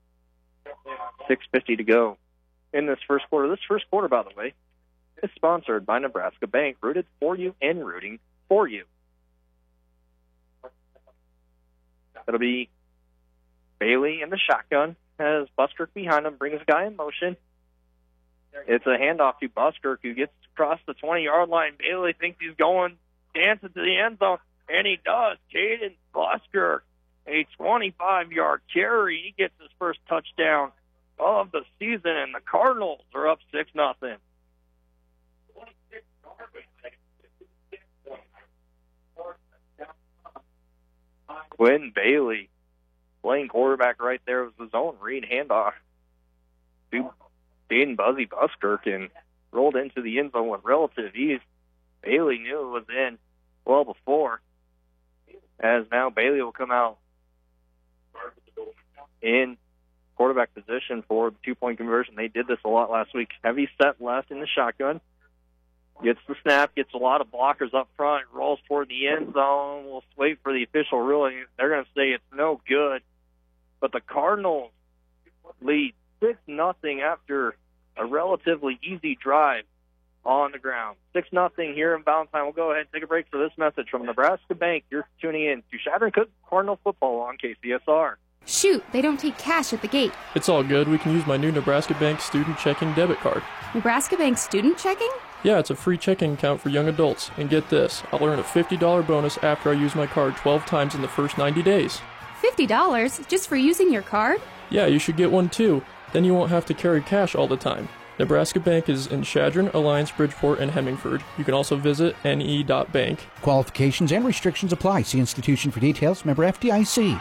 6:50 to go in this first quarter. This first quarter, by the way, is sponsored by Nebraska Bank, rooted for you and rooting for you. It'll be Bailey in the shotgun, has Buskirk behind him, brings a guy in motion. It's a handoff to Buskirk, who gets across the 20-yard line. Bailey thinks he's going, dancing to the end zone, and he does. Caden Buskirk, a 25-yard carry. He gets his first touchdown of the season, and the Cardinals are up 6-0. Quinn Bailey playing quarterback right there was his own read handoff to Dayton Buzzy Buskirk and rolled into the end zone with relative ease. Bailey knew it was in well before, as now Bailey will come out in quarterback position for the 2-point conversion. They did this a lot last week. Heavy set left in the shotgun. Gets the snap, gets a lot of blockers up front, rolls toward the end zone. We'll wait for the official ruling. They're going to say it's no good. But the Cardinals lead 6-0 after a relatively easy drive on the ground. 6-0 here in Valentine. We'll go ahead and take a break for this message from Nebraska Bank. You're tuning in to Chadron Cardinal Football on KCSR. Shoot, they don't take cash at the gate. It's all good. We can use my new Nebraska Bank student checking debit card. Nebraska Bank student checking? Yeah, it's a free checking account for young adults. And get this, I'll earn a $50 bonus after I use my card 12 times in the first 90 days. $50 just for using your card? Yeah, you should get one too. Then you won't have to carry cash all the time. Nebraska Bank is in Chadron, Alliance, Bridgeport, and Hemingford. You can also visit ne.bank. Qualifications and restrictions apply. See institution for details. Member FDIC.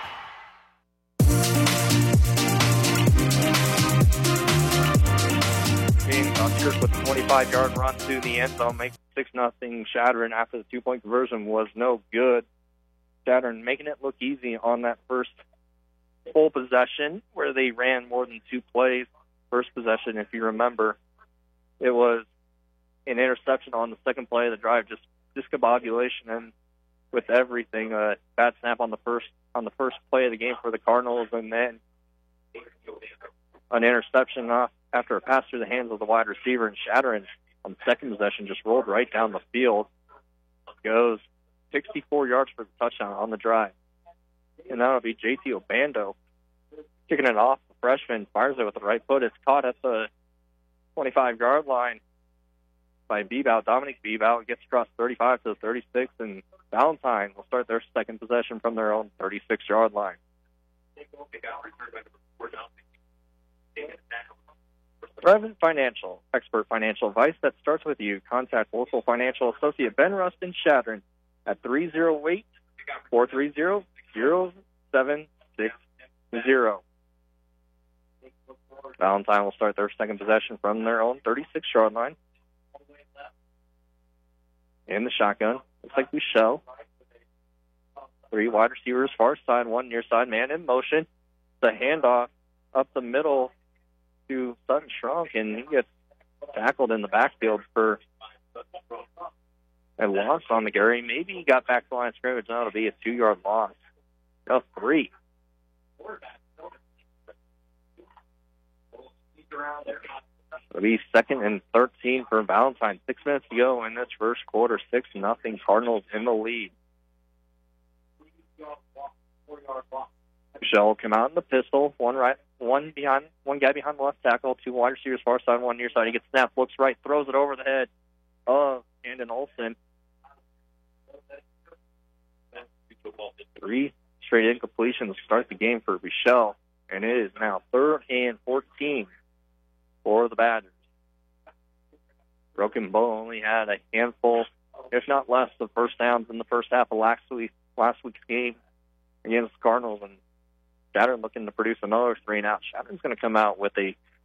Buskirk with a 25-yard run to the end zone makes 6-0 Chadron after the 2-point conversion was no good. Chadron making it look easy on that first full possession where they ran more than 2 plays. First possession, if you remember, it was an interception on the second play of the drive, just discombobulation and with everything. A bad snap on the first play of the game for the Cardinals, and then an interception after a pass through the hands of the wide receiver. And Chadron on the second possession just rolled right down the field. Goes 64 yards for the touchdown on the drive. And that'll be JT Obando kicking it off. The freshman fires it with the right foot. It's caught at the 25-yard line by Bebout. Dominic Bebout gets across 35 to the 36, and Valentine will start their second possession from their own 36-yard line. Revenant Financial, expert financial advice that starts with you. Contact local financial associate Ben Rust in Chadron at 308-430-0760. Valentine will start their second possession from their own 36-yard line. In the shotgun, looks like Bouchel. 3 wide receivers, far side, 1 near side, man in motion. The handoff up the middle to Sutton Strunk, and he gets tackled in the backfield for a loss on the carry. Maybe he got back to the line of scrimmage. Now it'll be a 2-yard loss. No, 3. It'll be 2nd and 13 for Valentine. 6 minutes to go in this first quarter. 6-0 Cardinals in the lead. Michelle will come out in the pistol. One guy behind the left tackle. 2 wide receivers far side, 1 near side. He gets snapped, looks right, throws it over the head of Andon Olson. 3 straight incompletions to start the game for Michelle, and it is now 3rd and 14 for the Badgers. Broken Bow only had a handful, if not less, of first downs in the first half of last week's game against the Cardinals, and Chadron looking to produce another 3 and out. Chadron's going to come out with a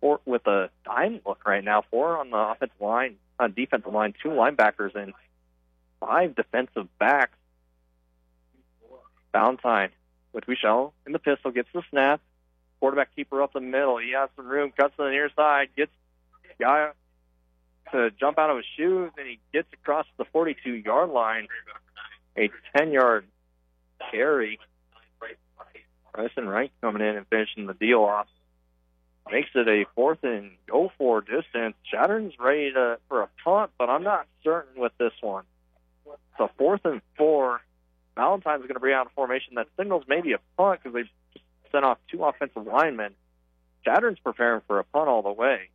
four with a dime look right now. 4 on the offensive line, defensive line, 2 linebackers, and 5 defensive backs. Valentine with Michelle in the pistol, gets the snap. Quarterback keeper up the middle. He has some room, cuts to the near side, gets guy to jump out of his shoes, and he gets across the 42-yard line. A 10-yard carry. Bryson Wright coming in and finishing the deal off. Makes it a 4th and go for distance. Chadron's ready for a punt, but I'm not certain with this one. It's a 4th and 4. Valentine's going to bring out a formation that signals maybe a punt because they just sent off 2 offensive linemen. Chadron's preparing for a punt all the way.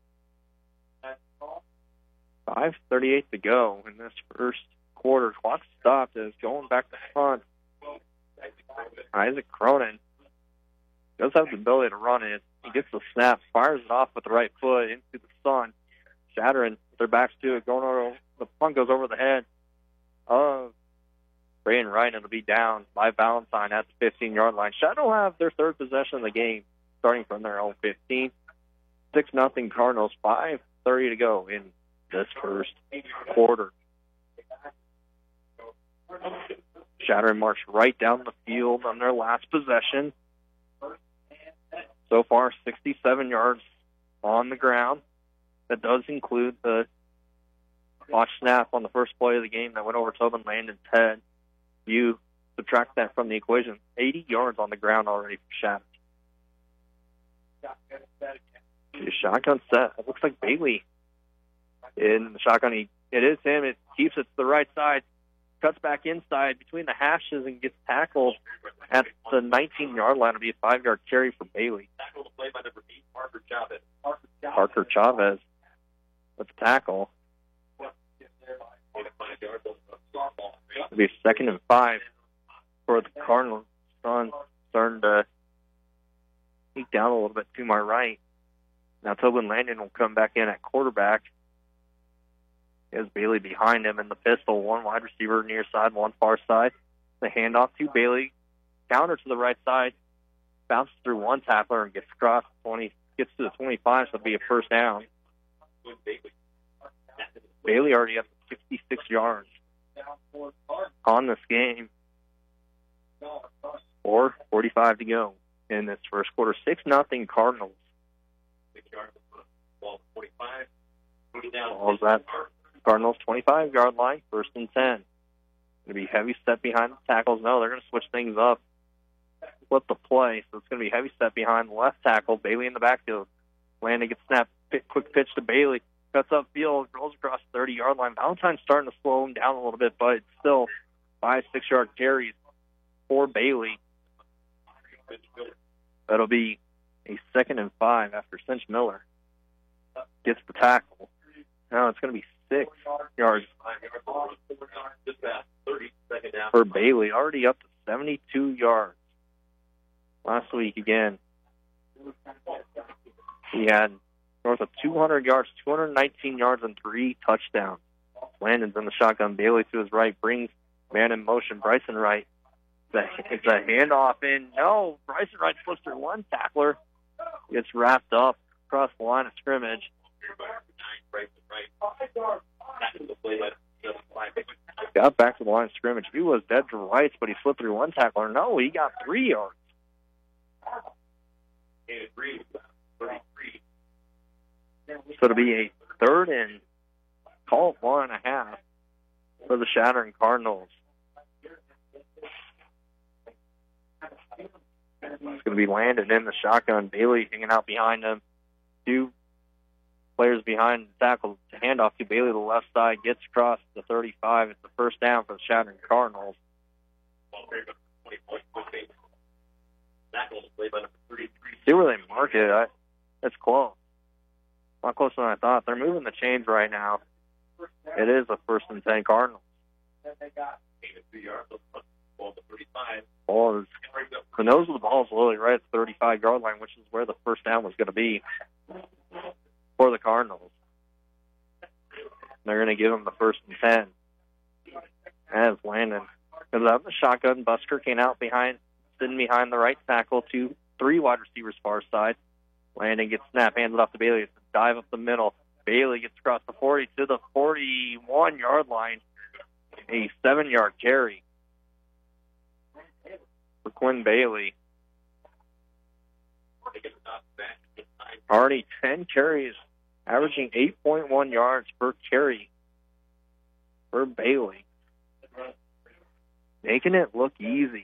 5:38 to go in this first quarter. Clock stopped as going back to punt. Isaac Cronin does have the ability to run it. He gets the snap, fires it off with the right foot into the sun. Chadron, their backs to it, going over. The punt goes over the head of Braden Wright, and it'll be down by Valentine at the 15-yard line. Chadron will have their 3rd possession of the game, starting from their own 15. 6-0 Cardinals. 5:30 to go in this first quarter. Chadron marched right down the field on their last possession. So far, 67 yards on the ground. That does include the botch snap on the first play of the game that went over Tobin Landon's head. You subtract that from the equation, 80 yards on the ground already for Chadron. The shotgun set. It looks like Bailey in the shotgun. It is him. It keeps it to the right side. Cuts back inside between the hashes and gets tackled at the 19-yard line. It'll be a 5-yard carry for Bailey. Parker Chavez with the tackle. It'll be 2nd and 5 for the Cardinals. Sun starting to sneak down a little bit to my right. Now Tobin Landon will come back in at quarterback. Has Bailey behind him in the pistol. 1 wide receiver near side, 1 far side. The handoff to Bailey. Counter to the right side. Bounces through 1 tackler and gets across 20. Gets to the 25, so it'll be a first down. Bailey already up to 66 yards on this game. 4:45 to go in this first quarter. 6-0 Cardinals. What was that? Cardinals 25-yard line, 1st and 10. Going to be heavy step behind the tackles. No, they're going to switch things up. Flip the play, so it's going to be heavy step behind the left tackle. Bailey in the backfield. Landon gets snapped. Quick pitch to Bailey. Cuts upfield, rolls across the 30-yard line. Valentine's starting to slow him down a little bit, but it's still 5-6 yard carries for Bailey. That'll be a 2nd and 5 after Cinch Miller gets the tackle. Now it's going to be 6 yards for Bailey, already up to 72 yards. Last week, again, he had north of 200 yards, 219 yards, and 3 touchdowns. Landon's in the shotgun. Bailey to his right brings man in motion. Bryson Wright. It's a handoff in. No, Bryson Wright slips through 1 tackler. Gets wrapped up across the line of scrimmage. Got back to the line of scrimmage. He was dead to rights, but he slipped through 1 tackler. No, he got 3 yards. So it'll be a 3rd and call it 1.5 for the Chadron Cardinals. It's going to be Landon in the shotgun. Bailey hanging out behind him. 2 players behind the tackle. Handoff to Bailey to the left side. Gets across the 35. It's the first down for the Chadron Cardinals. See where they mark it. It's close. A lot closer than I thought. They're moving the chains right now. It is a 1st and 10 Cardinals. The nose of the ball is literally right at the 35-yard line, which is where the first down was going to be for the Cardinals. They're going to give them the 1st and 10. As Landon comes out of the shotgun, Busker came out behind, sitting behind the right tackle, 2-3 wide receivers far side. Landon gets snap, hands it off to Bailey. It's a dive up the middle. Bailey gets across the 40 to the 41-yard line. A 7-yard carry for Quinn Bailey. Already 10 carries, averaging 8.1 yards per carry for Bailey. Making it look easy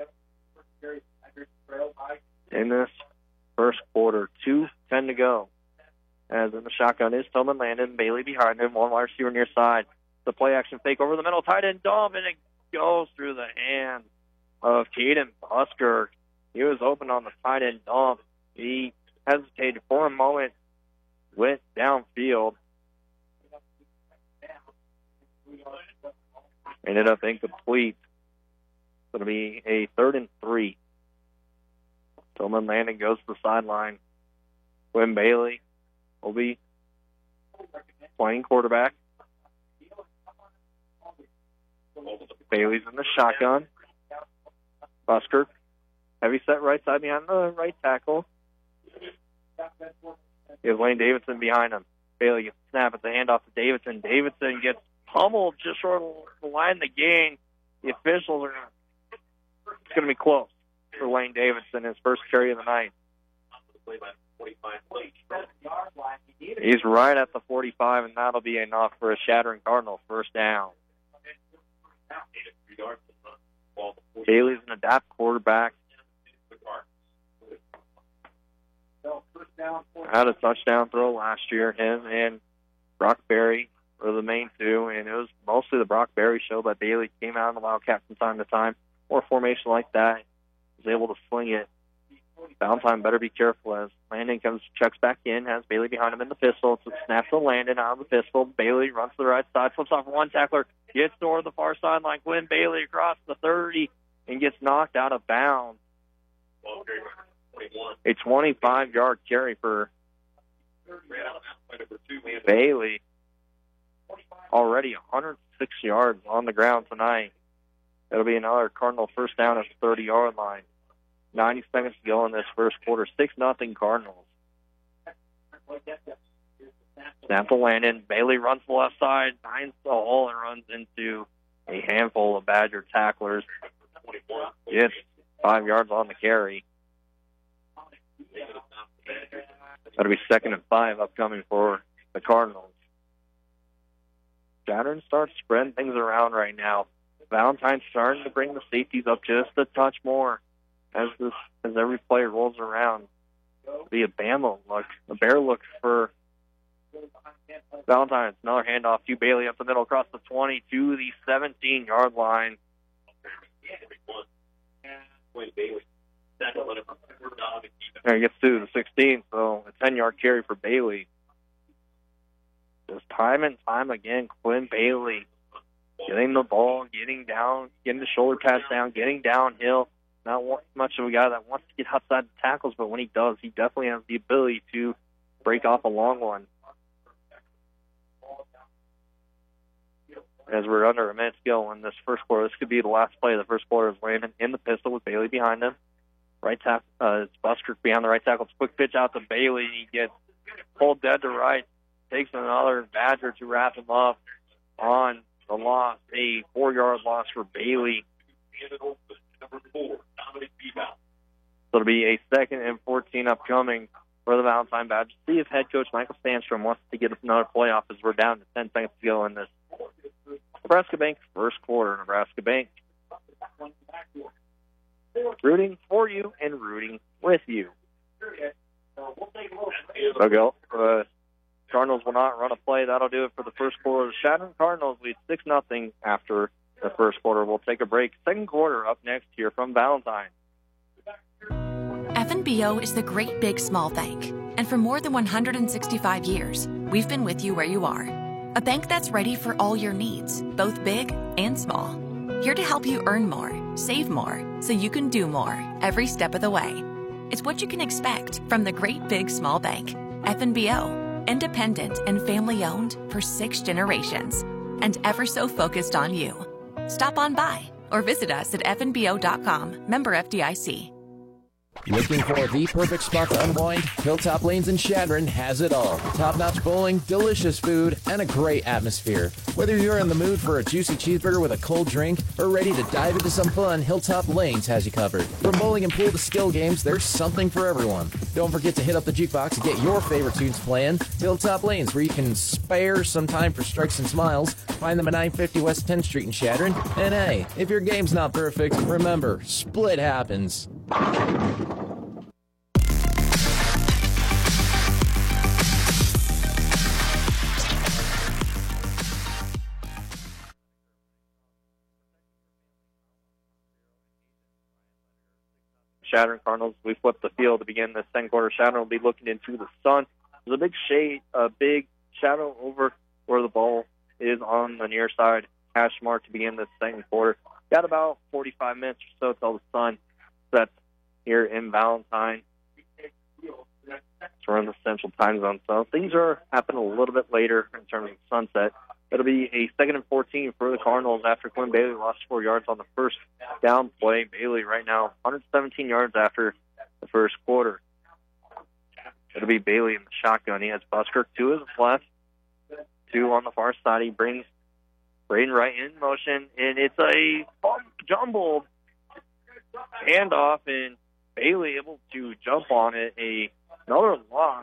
in this first quarter. 2:10 to go. As in the shotgun is Tillman Landon. Bailey behind him. One wide receiver near side. The play action fake over the middle. Tight end dump, and it goes through the hands of Caden Busker. He was open on the tight end dump. He hesitated for a moment, went downfield, ended up incomplete. It's going to be a 3rd and 3. Tillman Landon goes to the sideline. Quinn Bailey will be playing quarterback. Bailey's in the shotgun. Busker, heavy set right side behind the right tackle. He has Lane Davidson behind him. Bailey gets a snap at the handoff to Davidson. Davidson gets pummeled just short of the line of the gain. The officials are it's going to be close for Lane Davidson, his first carry of the night. He's right at the 45, and that'll be enough for a Shattering Cardinal first down. Bailey's an adapt quarterback. Had a touchdown throw last year. Him and Brock Berry were the main two, and it was mostly the Brock Berry show, but Bailey came out in the Wildcat from time to time. Or a formation like that, was able to sling it. Valentine better be careful as Landon checks back in, has Bailey behind him in the pistol. It's a snap to Landon out of the pistol. Bailey runs to the right side, flips off one tackler, gets toward the far sideline. Quinn Bailey across the 30 and gets knocked out of bounds. A 25-yard carry for Bailey. Already 106 yards on the ground tonight. It'll be another Cardinal first down at the 30-yard line. 90 seconds to go in this first quarter. 6-0 Cardinals. Snap to Landon. Bailey runs to the left side, finds the hole, and runs into a handful of Badger tacklers. Gets 5 yards on the carry. That'll be 2nd and 5 upcoming for the Cardinals. Shattern starts spreading things around right now. Valentine's starting to bring the safeties up just a touch more as every play rolls around. It'll be a Bama look, a bear look for Valentine. It's another handoff to Bailey up the middle across the 20 to the 17-yard line. There he gets to the 16, so a 10-yard carry for Bailey. Just time and time again, Quinn Bailey getting the ball, getting down, getting the shoulder pads down, getting downhill. Not much of a guy that wants to get outside the tackles, but when he does, he definitely has the ability to break off a long one. As we're under a minute to go in this first quarter, this could be the last play of the first quarter. Is Landon in the pistol with Bailey behind him. Right tackle, it's Busker behind the right tackle. It's a quick pitch out to Bailey. He gets pulled dead to right. Takes another Badger to wrap him up on the loss. A 4-yard loss for Bailey. So it'll be a 2nd and 14 upcoming for the Valentine Badgers. See if head coach Michael Sandstrom wants to get another playoff as we're down to 10 seconds to go in this Nebraska Bank first quarter. Nebraska Bank rooting for you and rooting with you. So Cardinals will not run a play. That'll do it for the first quarter. The Shattering Cardinals lead 6-0 after the first quarter. We'll take a break. Second quarter up next here from Valentine. FNBO is the great big small bank. And for more than 165 years, we've been with you where you are. A bank that's ready for all your needs, both big and small. Here to help you earn more, save more, so you can do more every step of the way. It's what you can expect from the great big small bank. FNBO. Independent and family-owned for 6 generations, and ever so focused on you. Stop on by or visit us at fnbo.com. Member FDIC. You looking for the perfect spot to unwind? Hilltop Lanes in Chadron has it all. Top-notch bowling, delicious food, and a great atmosphere. Whether you're in the mood for a juicy cheeseburger with a cold drink or ready to dive into some fun, Hilltop Lanes has you covered. From bowling and pool to skill games, there's something for everyone. Don't forget to hit up the jukebox and get your favorite tunes playing. Hilltop Lanes, where you can spare some time for strikes and smiles. Find them at 950 West 10th Street in Chadron. And hey, if your game's not perfect, remember, split happens. Chadron Cardinals, we flip the field to begin the second quarter. Chadron will be looking into the sun. There's a big shadow over where the ball is on the near side hash mark to begin the second quarter. Got about 45 minutes or so till the sun sets here in Valentine. We're in the central time zone, so things are happening a little bit later in terms of sunset. It'll be a 2nd and 14 for the Cardinals after Quinn Bailey lost 4 yards on the first down play. Bailey right now 117 yards after the first quarter. It'll be Bailey in the shotgun. He has Buskirk to his left, 2 on the far side. He brings Braden Wright in motion, and it's a jumbled handoff, and Bailey able to jump on it. Another loss.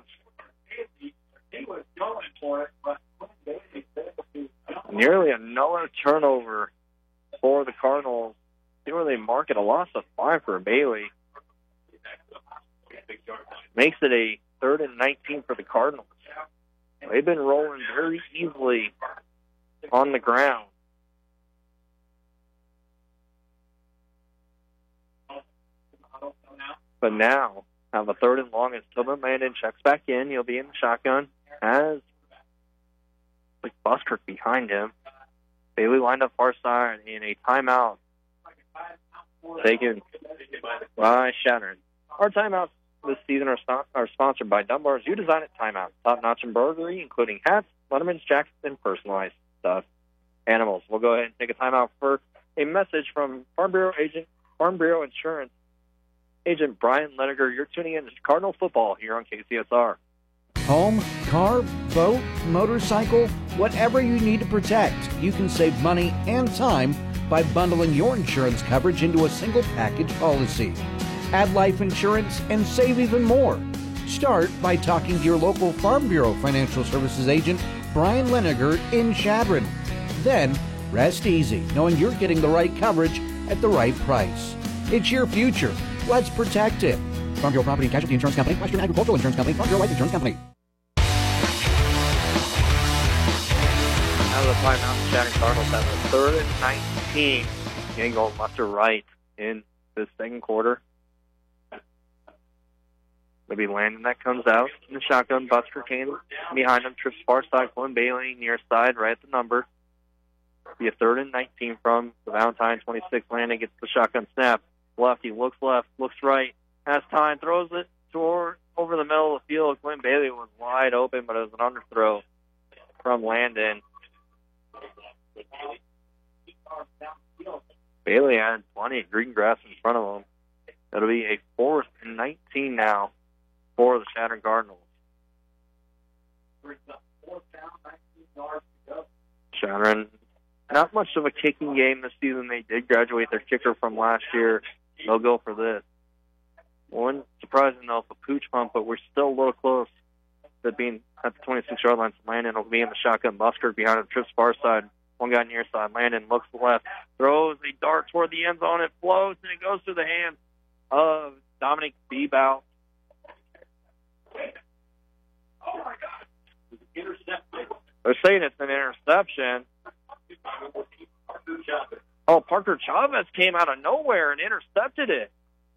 Nearly another turnover for the Cardinals. See where they mark it, a loss of 5 for Bailey. Makes it a 3rd and 19 for the Cardinals. They've been rolling very easily on the ground. But now have a 3rd and long as Tillman Landon checks back in. He'll be in the shotgun as Buskirk behind him. Bailey lined up far side in a timeout taken by Chadron. Our timeouts this season are sponsored by Dunbar's You Design It Timeout. Top-notch embroidery, including hats, Letterman's jackets, and personalized stuffed animals. We'll go ahead and take a timeout for a message from Farm Bureau Insurance Agent Brian Leniger. You're tuning in to Cardinal Football here on KCSR. Home, car, boat, motorcycle, whatever you need to protect, you can save money and time by bundling your insurance coverage into a single package policy. Add life insurance and save even more. Start by talking to your local Farm Bureau Financial Services agent, Brian Leniger in Chadron. Then, rest easy knowing you're getting the right coverage at the right price. It's your future. Let's protect it. Farm Bureau Property and Casualty Insurance Company, Western Agricultural Insurance Company, Farm Bureau Life Insurance Company. Out of the timeout, Chadron Cardinals have a 3rd and 19. Game going left to right in the second quarter. It'll be Landon that comes out in the shotgun. Buskirk came behind him, trips far side. Quinn Bailey near side, right at the number. It'll be a 3rd and 19 from the Valentine 26. Landon gets the shotgun snap. Lefty looks left, looks right, has time, throws it over the middle of the field. Quinn Bailey was wide open, but it was an underthrow from Landon. Bailey had plenty of green grass in front of him. It'll be a 4th and 19 now for the Chadron Cardinals. Chadron, not much of a kicking game this season. They did graduate their kicker from last year. They'll go for this. One surprising though, a pooch pump, but we're still a little close to being at the 26-yard line. So Landon will be in the shotgun. Buskirk behind him, trips far side. One guy near side. Landon looks left, throws a dart toward the end zone. It floats, and it goes through the hands of Dominic Bebout. They're saying it's an interception. Oh, Parker Chavez came out of nowhere and intercepted it.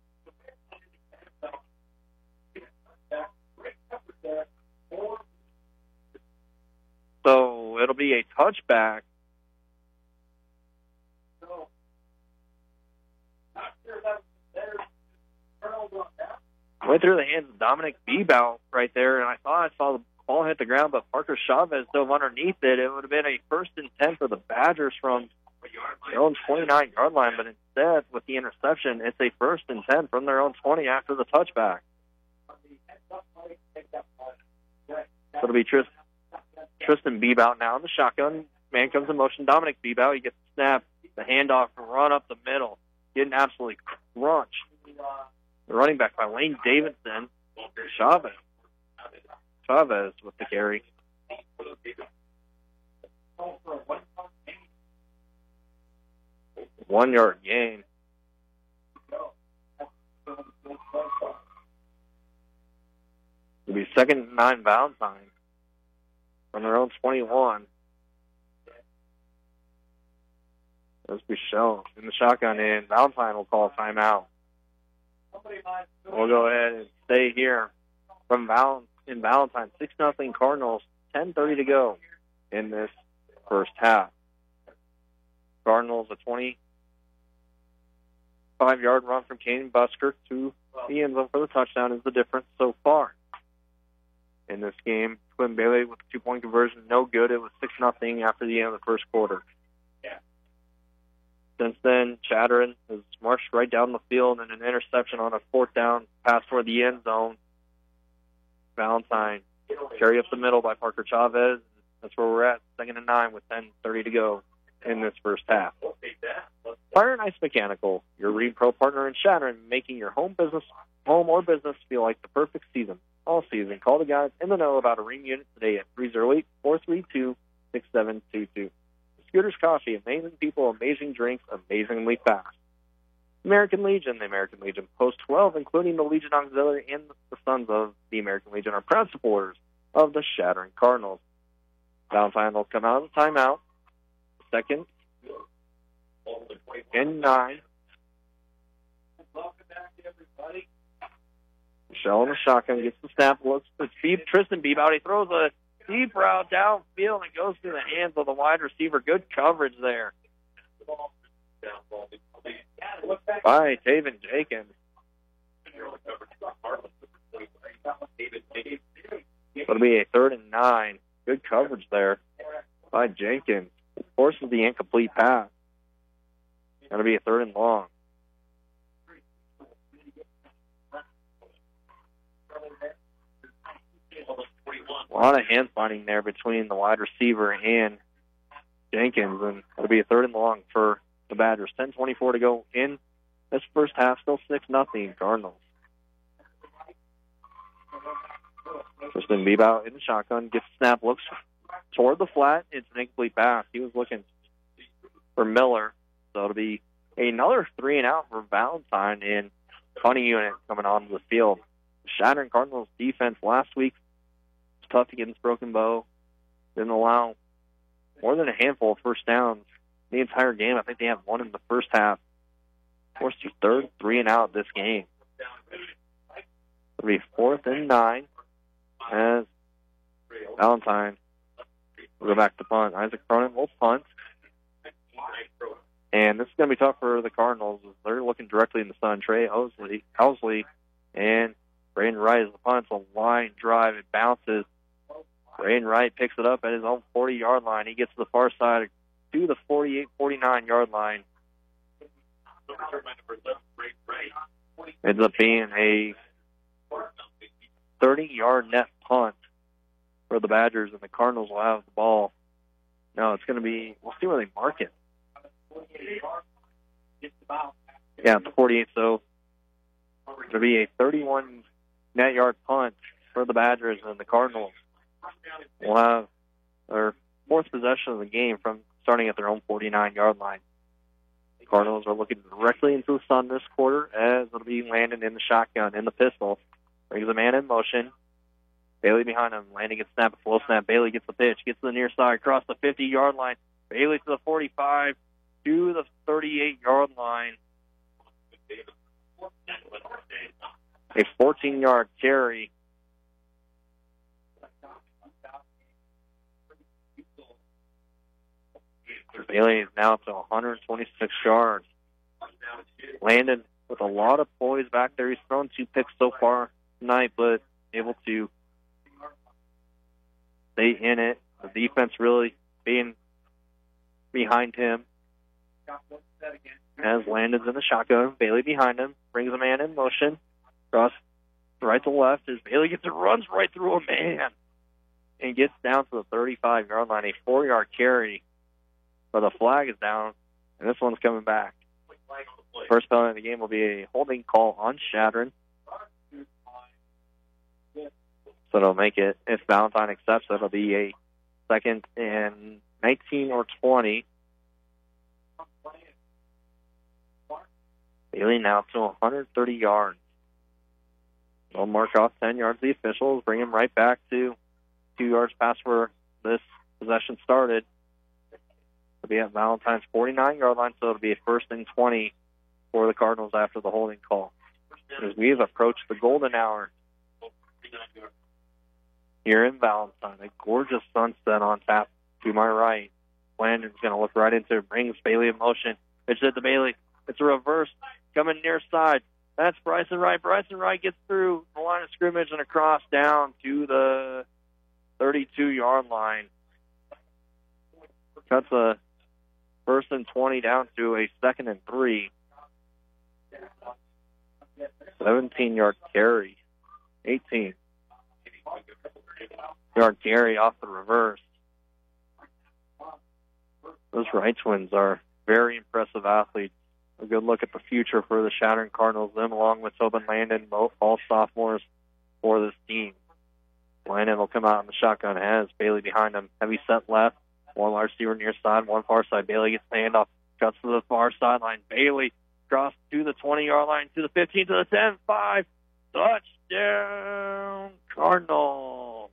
So it'll be a touchback. Went through the hands of Dominic Bebout right there, and I thought I saw the ball hit the ground, but Parker Chavez dove underneath it. It would have been a 1st and 10 for the Badgers from their own 29-yard line, but instead, with the interception, it's a 1st and 10 from their own 20 after the touchback. So it'll be Tristan Bebout now in the shotgun. Man comes in motion. Dominic Bebout, he gets the snap, the handoff, run up the middle, getting absolutely crunched. The running back by Lane Davidson. Chavez with the carry. One-yard gain. It'll be 2nd and 9 Valentine from their own 21. As we show in the shotgun end, Valentine will call a timeout. We'll go ahead and stay here from in Valentine. 6-0 Cardinals, 10:30 to go in this first half. Cardinals, a 25-yard run from Kane Busker to the end zone for the touchdown is the difference so far in this game. Quinn Bailey with a 2-point conversion, no good. It was 6-0 after the end of the first quarter. Since then, Chatterin has marched right down the field and an interception on a 4th down pass toward the end zone. Valentine carry up the middle by Parker Chavez. That's where we're at, 2nd and 9 with 10:30 to go in this first half. Fire and Ice Mechanical, your Reed Pro partner in Chatterin, making your home or business feel like the perfect season. All season. Call the guys in the know about a Ream unit today at 308-432-6722. Scooters Coffee, amazing people, amazing drinks, amazingly fast. American Legion, the American Legion Post 12, including the Legion Auxiliary and the Sons of the American Legion, are proud supporters of the Chatterin Cardinals. Valentine will come out of the timeout. 2nd and 9. Michelle in the shotgun gets the snap, looks to Tristan Bebout. He throws a deep route downfield and goes through the hands of the wide receiver. Good coverage there by Taven Jenkins. It'll be a 3rd and 9. Good coverage there by Jenkins. Forces the incomplete pass. It'll be a 3rd and long. A lot of hand fighting there between the wide receiver and Jenkins, and it'll be a 3rd and long for the Badgers. 10:24 to go in this first half. Still 6-0 Cardinals. Tristan Bebout in the shotgun, gets the snap, looks toward the flat. It's an incomplete pass. He was looking for Miller, so it'll be another 3 and out for Valentine and punting unit coming onto the field. The Chatterin Cardinals defense last week was tough against Broken Bow. Didn't allow more than a handful of first downs the entire game. I think they have one in the first half. Forced to 3rd 3 and out this game. It'll be 4th and 9 as Valentine will go back to punt. Isaac Cronin will punt. And this is going to be tough for the Cardinals. They're looking directly in the sun. Trey Housley and Braden Wright as the punt's a line drive. It bounces. Braden Wright picks it up at his own 40-yard line. He gets to the far side to the 48, 49-yard line. Ends up being a 30-yard net punt for the Badgers, and the Cardinals will have the ball. No, it's going to be, we'll see where they mark it. Yeah, the 48, so it'll be a 31 net yard punt for the Badgers, and the Cardinals will have their 4th possession of the game from starting at their own 49-yard line. The Cardinals are looking directly into the sun this quarter as it'll be Landon in the shotgun, in the pistol. Brings a man in motion. Bailey behind him. Landon gets snap, a slow snap. Bailey gets the pitch, gets to the near side, across the 50-yard line. Bailey to the 45, to the 38-yard line. A 14-yard carry. Bailey is now up to 126 yards. Landon with a lot of poise back there. He's thrown 2 picks so far tonight, but able to stay in it. The defense really being behind him. As Landon's in the shotgun, Bailey behind him, brings a man in motion. Cross right to left as Bailey gets it, runs right through a man and gets down to the 35-yard line, a 4-yard carry. But the flag is down, and this one's coming back. First penalty of the game will be a holding call on Shadron. So it'll make it, if Valentine accepts it, it'll be a 2nd and 19 or 20. Bailey now to 130 yards. They'll mark off 10 yards. The officials bring him right back to 2 yards past where this possession started. It'll be at Valentine's 49-yard line, so it'll be a 1st and 20 for the Cardinals after the holding call. As we have approached the golden hour here in Valentine, a gorgeous sunset on tap to my right. Landon's going to look right into it, brings Bailey in motion. Pitch it to Bailey. It's a reverse coming near side. That's Bryson Wright. Bryson Wright gets through the line of scrimmage and across down to the 32-yard line. Cuts a 1st and 20 down to a 2nd and 3. 17-yard carry. 18-yard carry off the reverse. Those Wright twins are very impressive athletes. A good look at the future for the Shadron Cardinals, them along with Tobin Landon, all sophomores for this team. Landon will come out in the shotgun, has Bailey behind him. Heavy set left, one wide receiver near side, one far side. Bailey gets the handoff, cuts to the far sideline. Bailey across to the 20-yard line, to the 15, to the 10, 5. Touchdown, Cardinals.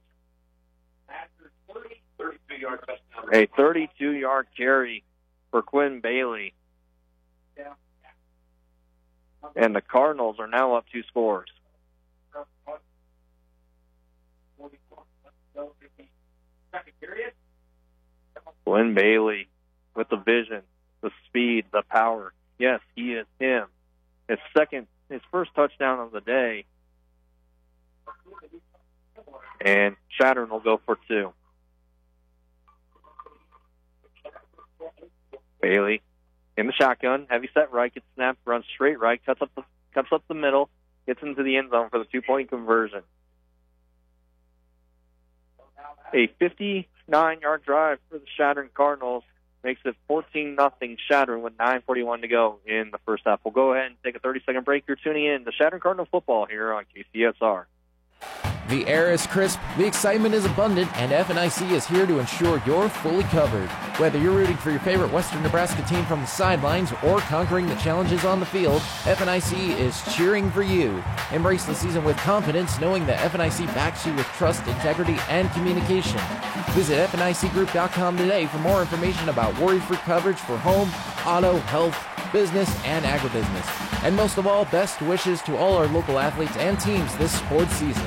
A 32-yard carry for Quinn Bailey. And the Cardinals are now up 2 scores. Quinn Bailey with the vision, the speed, the power. Yes, he is him. His first touchdown of the day. And Shadron will go for 2. Bailey in the shotgun, heavy set right, gets snapped, runs straight right, cuts up the middle, gets into the end zone for the 2-point conversion. A 59-yard drive for the Shadron Cardinals makes it 14-0 Shadron with 9:41 to go in the first half. We'll go ahead and take a 30-second break. You're tuning in to Shadron Cardinal football here on KCSR. The air is crisp, the excitement is abundant, and FNIC is here to ensure you're fully covered. Whether you're rooting for your favorite Western Nebraska team from the sidelines or conquering the challenges on the field, FNIC is cheering for you. Embrace the season with confidence, knowing that FNIC backs you with trust, integrity, and communication. Visit FNICgroup.com today for more information about worry-free coverage for home, auto, health, business, and agribusiness. And most of all, best wishes to all our local athletes and teams this sports season.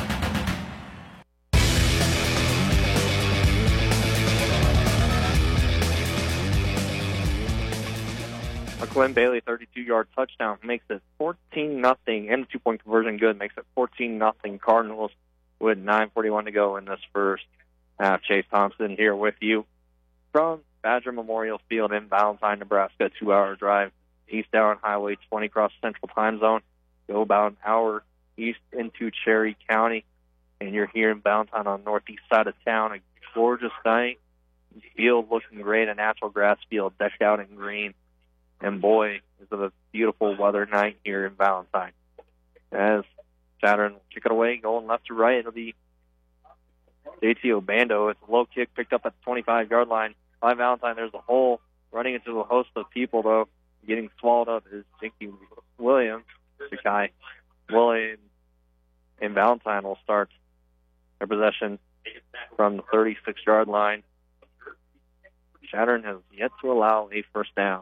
Quinn Bailey, 32-yard touchdown, makes it 14-0, and the 2-point conversion good, makes it 14-0 Cardinals with 9:41 to go in this first half. Chase Thompson here with you from Badger Memorial Field in Valentine, Nebraska. 2-hour drive eastbound Highway 20 across Central Time Zone. Go about an hour east into Cherry County, and you're here in Valentine on the northeast side of town. A gorgeous night. Field looking great, a natural grass field decked out in green. And boy, is it a beautiful weather night here in Valentine. As Shadron will kick it away, going left to right, it'll be JT Obando. It's a low kick picked up at the 25-yard line. By Valentine, there's a hole running into a host of people, though. Getting swallowed up is Jinky Williams. Jakai Williams and Valentine will start their possession from the 36-yard line. Shadron has yet to allow a first down.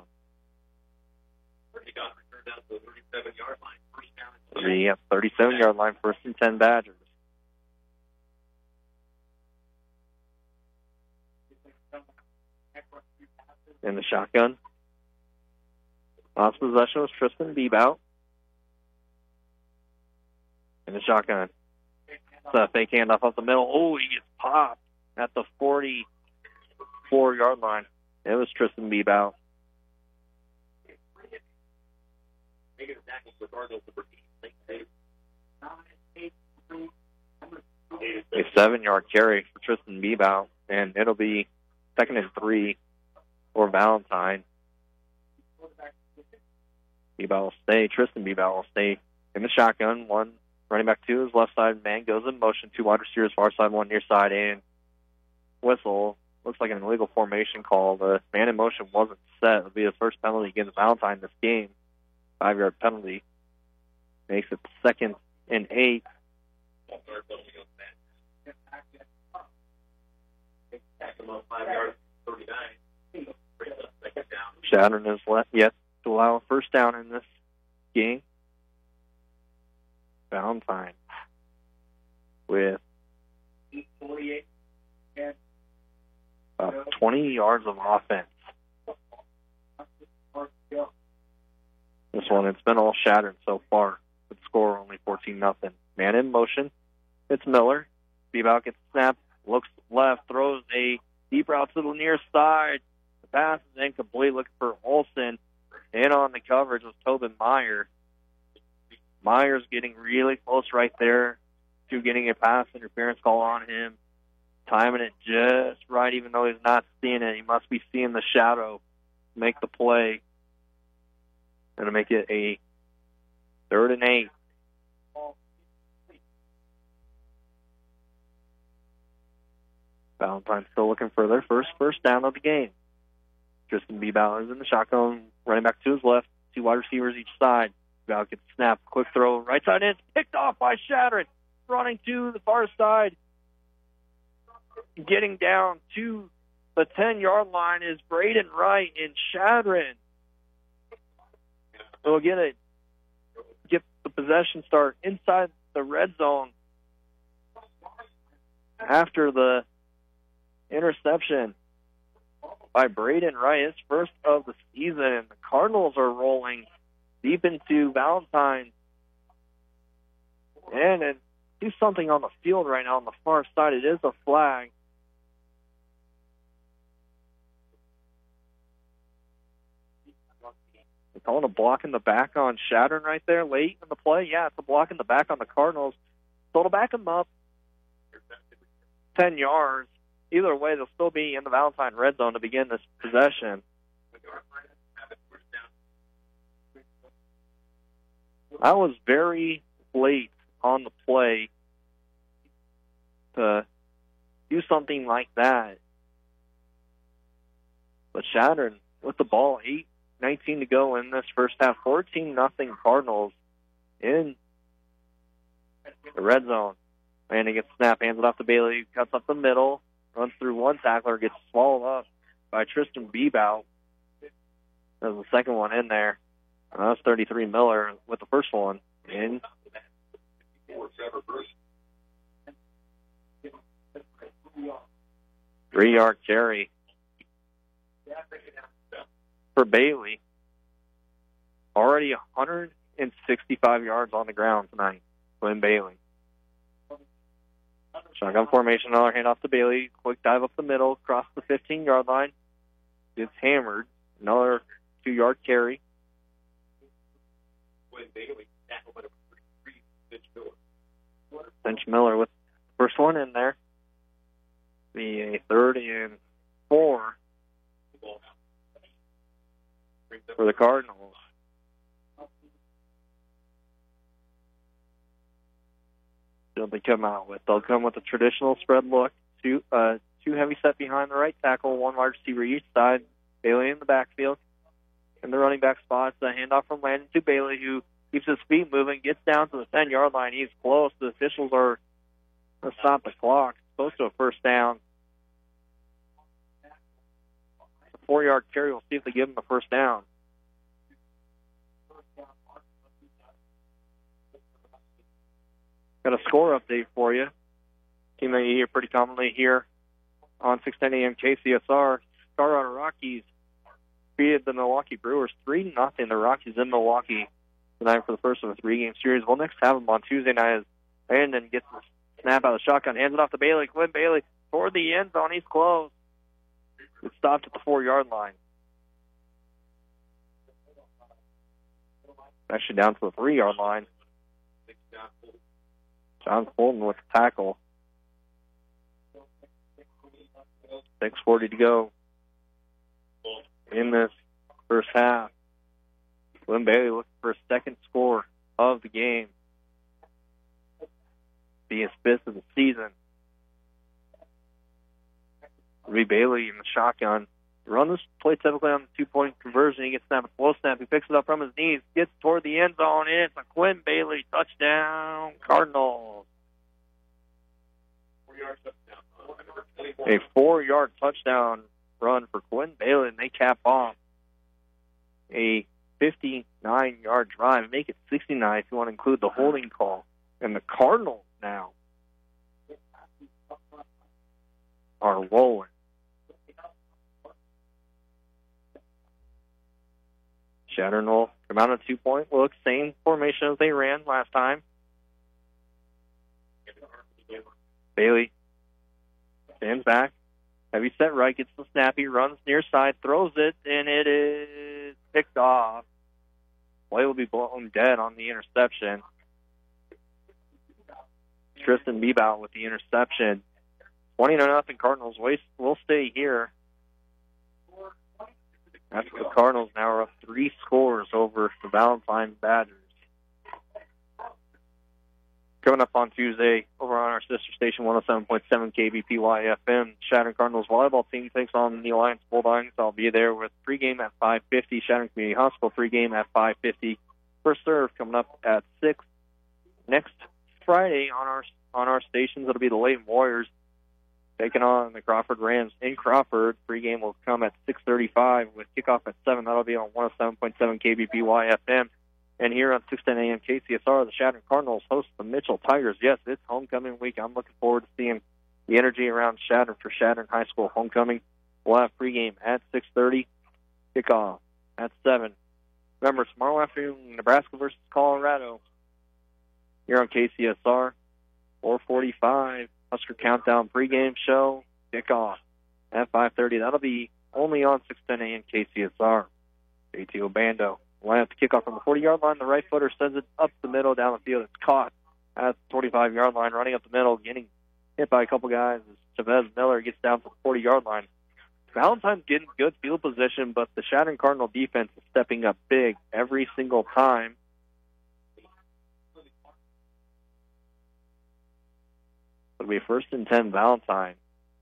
37-yard line, 1st and 10 Badgers. In the shotgun. Last possession was Tristan Bebout. In the shotgun. It's a fake handoff up the middle. Oh, he gets popped at the 44-yard line. It was Tristan Bebout. A 7-yard carry for Tristan Bebout, and it'll be 2nd and 3 for Valentine. Tristan Bebout will stay in the shotgun. One running back to his left side, man goes in motion. 2 wide receivers, far side, 1 near side, and whistle. Looks like an illegal formation call. The man in motion wasn't set. It'll be his first penalty against Valentine this game. 5-yard penalty. Makes it 2nd and 8. Chadron is yet to allow a first down in this game. Valentine with 20 yards of offense. This one, it's been all Chadron so far. The score only 14-0. Man in motion. It's Miller. Bebout gets snapped, looks left, throws a deep route to the near side. The pass is incomplete. Looking for Olsen. In on the coverage was Tobin Meyer. Meyer's getting really close right there to getting a pass interference call on him. Timing it just right, even though he's not seeing it. He must be seeing the shadow make the play. Going to make it a 3rd and 8. Valentine still looking for their first down of the game. Tristan Bebout is in the shotgun, running back to his left, 2 wide receivers each side. Bebout gets snapped, quick throw, right side in, it's picked off by Chadron, running to the far side. Getting down to the 10-yard line is Braden Wright in Chadron. We'll get the possession start inside the red zone after the interception by Braden Wright, his first of the season, and the Cardinals are rolling deep into Valentine. And do something on the field right now on the far side. It is a flag. They're calling a block in the back on Chadron right there late in the play. Yeah, it's a block in the back on the Cardinals. So it'll back them up 10 yards. Either way, they'll still be in the Valentine red zone to begin this possession. I was very late on the play to do something like that. But Chadron with the ball, 8:19 to go in this first half, 14-0 Cardinals in the red zone. Landing gets snapped, hands it off to Bailey, cuts up the middle, runs through one tackler, gets swallowed up by Tristan Bebout. There's the second one in there. That's 33 Miller with the first one in. 3-yard carry for Bailey. Already 165 yards on the ground tonight. Glenn Bailey. Shotgun formation, another handoff to Bailey. Quick dive up the middle, across the 15-yard line. Gets hammered. Another 2-yard carry. Finch Miller with the first one in there. Be a 3rd and 4 for the Cardinals. They'll come out with. They'll come with a traditional spread look. Two heavy set behind the right tackle, 1 wide receiver each side. Bailey in the backfield. In the running back spots, the handoff from Landon to Bailey, who keeps his feet moving, gets down to the 10-yard line. He's close. The officials are going to stop the clock. It's close to a first down. A 4-yard carry. We'll see if they give him a first down. Got a score update for you. Team that you hear pretty commonly here on 610 AM KCSR. Colorado Rockies defeated the Milwaukee Brewers 3-0. The Rockies in Milwaukee tonight for the first of a 3-game series. We'll next have them on Tuesday night as Landon gets the snap out of the shotgun, hands it off to Bailey. Quinn Bailey toward the end zone. He's close. It's stopped at the 4-yard line. Actually down to the 3-yard line. John Fulton with the tackle. 6:40 to go in this first half. Quinn Bailey looking for a second score of the game. Be his 5th of the season. Reed Bailey in the shotgun. Run this play typically on the 2-point conversion. He gets snap, a slow snap. He picks it up from his knees, gets toward the end zone, and it's a Quinn Bailey touchdown, Cardinals. A 4-yard touchdown run for Quinn Bailey, and they cap off a 59-yard drive. Make it 69 if you want to include the holding call. And the Cardinals now are rolling. Chadron will come out on a 2-point look. Same formation as they ran last time. Bailey stands back. Heavy set right, gets the snap. He runs near side, throws it, and it is picked off. Play will be blown dead on the interception. Tristan Bebout with the interception. 20-0 Cardinals will stay here. After the Cardinals now are up 3 scores over the Valentine Badgers. Coming up on Tuesday over on our sister station, 107.7 KBPY FM, Chadron Cardinals volleyball team takes on the Alliance Bulldogs. I'll be there with pregame at 5:50. Chadron Community Hospital pregame at 5:50. First serve coming up at 6. Next Friday on our stations, it'll be the Layton Warriors taking on the Crawford Rams in Crawford. Pregame will come at 6:35 with kickoff at 7. That'll be on 107.7 KBPY FM. And here on 610 AM KCSR, the Chadron Cardinals host the Mitchell Tigers. Yes, it's homecoming week. I'm looking forward to seeing the energy around Chadron for Chadron High School homecoming. We'll have pregame at 6:30, kickoff at 7. Remember, tomorrow afternoon, Nebraska versus Colorado here on KCSR, 4:45. Husker Countdown pregame show, kickoff at 5:30. That'll be only on 610 AM KCSR. JT Obando line up the kickoff from the 40-yard line. The right footer sends it up the middle down the field. It's caught at the 25-yard line, running up the middle, getting hit by a couple guys as Chavez Miller gets down to the 40-yard line. Valentine's getting good field position, but the Chadron Cardinal defense is stepping up big every single time. It'll be 1st and 10 Valentine.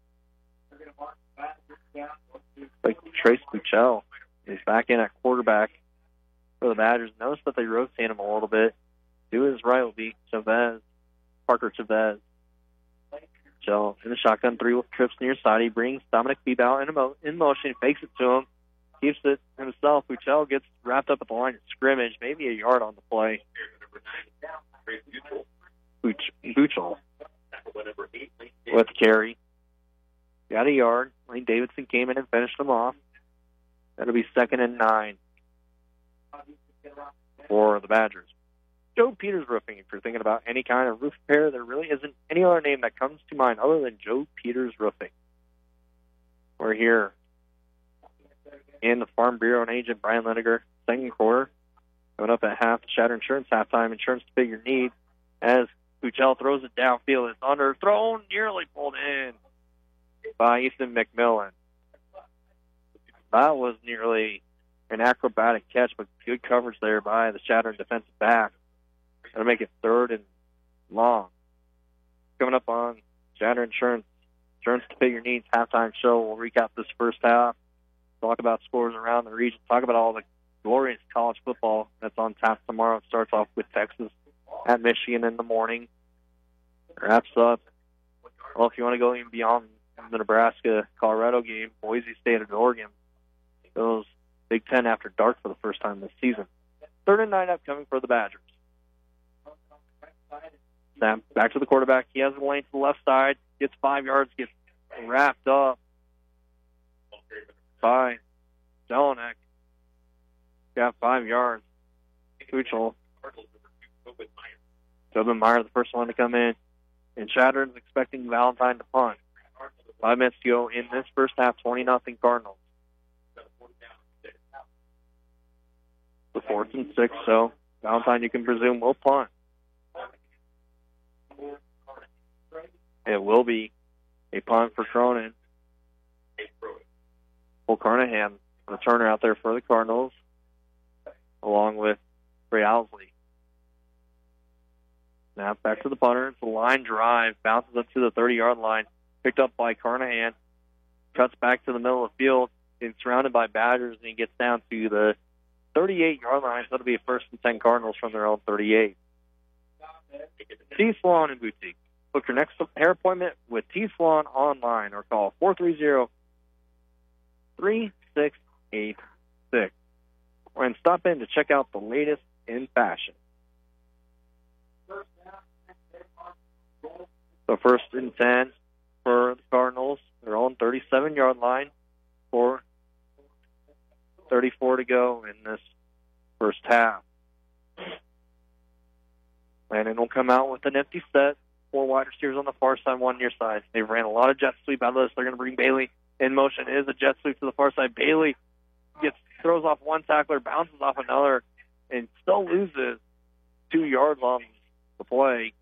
Like Trace Buchel is back in at quarterback for the Badgers. Notice that they rotate him a little bit. To his right will be Chavez, Parker Chavez. Buchel in the shotgun, 3 trips near side. He brings Dominic Bebout in motion, fakes it to him, keeps it himself. Buchel gets wrapped up at the line of scrimmage, maybe a yard on the play. Buchel with carry. Got a yard. Lane Davidson came in and finished them off. That'll be 2nd and 9 for the Badgers. Joe Peters Roofing. If you're thinking about any kind of roof repair, there really isn't any other name that comes to mind other than Joe Peters Roofing. We're here in the Farm Bureau and agent Brian Leniger, second quarter. Going up at half, Chadron Insurance halftime. Insurance to fit your need as Buchel throws it downfield. It's underthrown, nearly pulled in by Ethan McMillan. That was nearly an acrobatic catch, but good coverage there by the Chadron defensive back. That'll make it 3rd and long. Coming up on Chadron Insurance to fit your needs halftime show. We'll recap this first half, talk about scores around the region, talk about all the glorious college football that's on tap tomorrow. It starts off with Texas at Michigan in the morning. Wraps up. Well, if you want to go even beyond the Nebraska-Colorado game, Boise State at Oregon goes Big Ten after dark for the first time this season. 3rd and 9 upcoming for the Badgers. Sam back to the quarterback. He has the lane to the left side. Gets 5 yards. Gets wrapped up by Jelinek. Got 5 yards. Kuchel. Tobin Meyer, the first one to come in. And Chadron's expecting Valentine to punt. 5 minutes to go in this first half, 20-0 Cardinals. The 4th and 6, so Valentine, you can presume, will punt. It will be a punt for Cronin. Will Carnahan, the returner out there for the Cardinals, along with Ray Owsley. Now back to the punter. It's a line drive. Bounces up to the 30-yard line. Picked up by Carnahan. Cuts back to the middle of the field. And surrounded by Badgers, and he gets down to the 38-yard line. So it'll be a 1st and 10 Cardinals from their own 38. T Salon and Boutique. Book your next hair appointment with T Salon online or call 430-3686. And stop in to check out the latest in fashion. So 1st and 10 for the Cardinals. Their own 37-yard line. 4:34 to go in this first half. Landon will come out with an empty set. 4 wide receivers on the far side, 1 near side. They ran a lot of jet sweep out of this. They're going to bring Bailey in motion. It is a jet sweep to the far side. Bailey throws off one tackler, bounces off another, and still loses 2 yards on the play.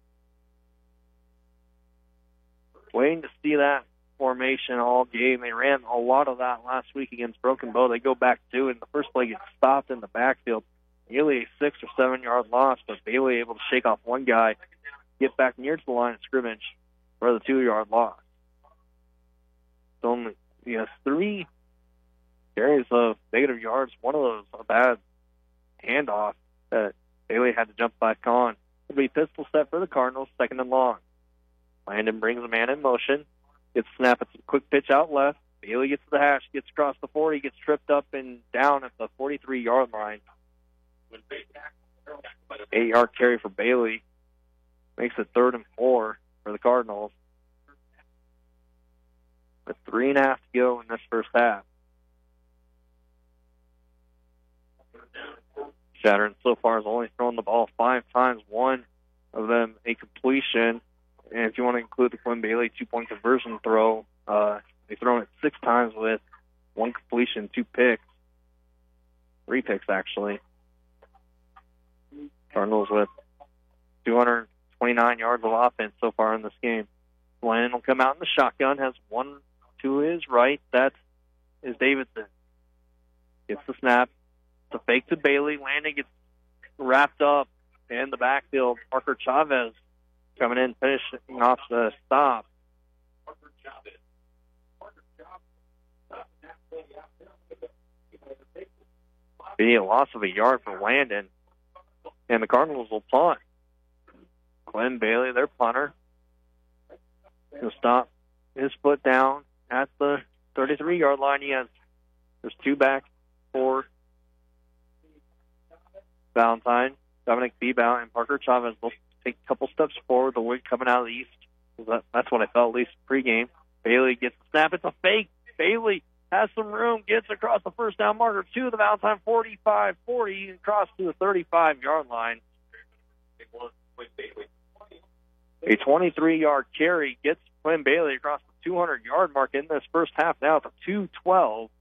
Waiting to see that formation all game. They ran a lot of that last week against Broken Bow. They go back to it, and the first play gets stopped in the backfield. Nearly a 6 or 7 yard loss, but Bailey able to shake off one guy, get back near to the line of scrimmage for the 2 yard loss. So only 3 carries of negative yards. One of those a bad handoff that Bailey had to jump back on. It'll be pistol set for the Cardinals, 2nd and long. Landon brings a man in motion. Gets a snap. It's a quick pitch out left. Bailey gets to the hash, gets across the 40, gets tripped up and down at the 43-yard line. 8-yard carry for Bailey. Makes it 3rd and 4 for the Cardinals. With 3.5 to go in this first half. Shattern so far has only thrown the ball 5 times, 1 of them a completion. And if you want to include the Quinn Bailey 2-point conversion throw, they've thrown it 6 times with 1 completion, 2 picks. 3 picks, actually. Cardinals with 229 yards of offense so far in this game. Landon will come out in the shotgun, has 1 to his right. That is Davidson. Gets the snap. It's a fake to Bailey. Landon gets wrapped up in the backfield. Parker Chavez coming in, finishing off the stop. Be a loss of a yard for Landon. And the Cardinals will punt. Glenn Bailey, their punter, will stop his foot down at the 33-yard line. There's 2 back for Valentine. Dominic Bebout and Parker Chavez will take a couple steps forward. The wind coming out of the east. That's what I felt, at least pregame. Bailey gets the snap. It's a fake. Bailey has some room, gets across the first down marker to the Valentine 45-40 and across to the 35-yard line. A 23-yard carry gets Quinn Bailey across the 200-yard mark in this first half now at the 2:12.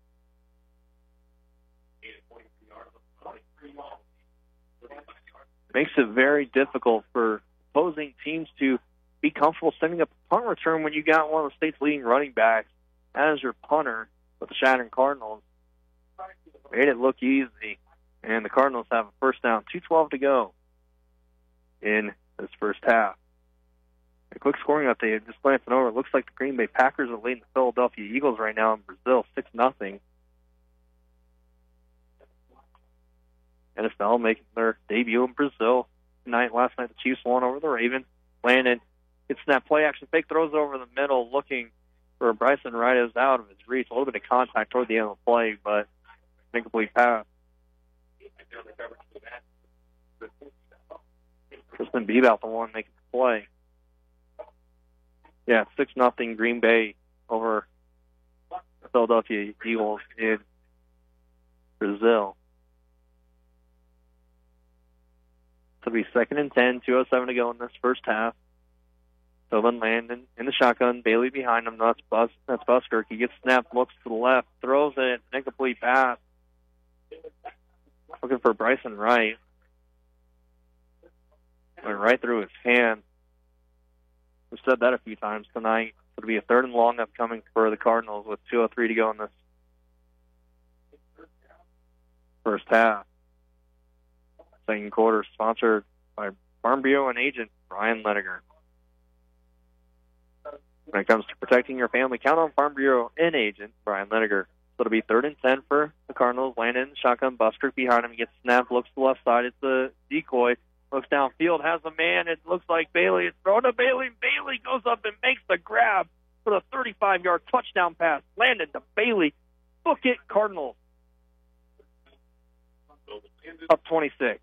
Makes it very difficult for opposing teams to be comfortable sending up a punt return when you got one of the state's leading running backs as your punter with the Shattern Cardinals. Made it look easy, and the Cardinals have a first down, 2:12 to go in this first half. A quick scoring update, just glancing over, it looks like the Green Bay Packers are leading the Philadelphia Eagles right now in Brazil, 6-0. NFL making their debut in Brazil tonight. Last night, the Chiefs won over the Ravens. Landon gets that play action fake, throws over the middle, looking for Bryson Wright. Is out of his reach. A little bit of contact toward the end of the play, but incomplete pass. Tristan Bebout, the one making the play. Yeah, 6-0 Green Bay over the Philadelphia Eagles in Brazil. So it'll be 2nd and 10, 2:07 to go in this first half. Sylvan Landon in the shotgun, Bailey behind him. That's Buskirk. He gets snapped, looks to the left, throws it, incomplete pass. Looking for Bryson Wright. Went right through his hand. We've said that a few times tonight. It'll be a 3rd and long upcoming for the Cardinals with 2:03 to go in this first half. Second quarter sponsored by Farm Bureau and agent Brian Lediger. When it comes to protecting your family, count on Farm Bureau and agent Brian Lediger. So it'll be 3rd and 10 for the Cardinals. Landon, shotgun, Busker behind him. Gets snapped, looks to the left side. It's a decoy. Looks downfield, has a man. It looks like Bailey. It's thrown to Bailey. Bailey goes up and makes the grab for the 35-yard touchdown pass. Landon to Bailey. Book it, Cardinals. Up 26.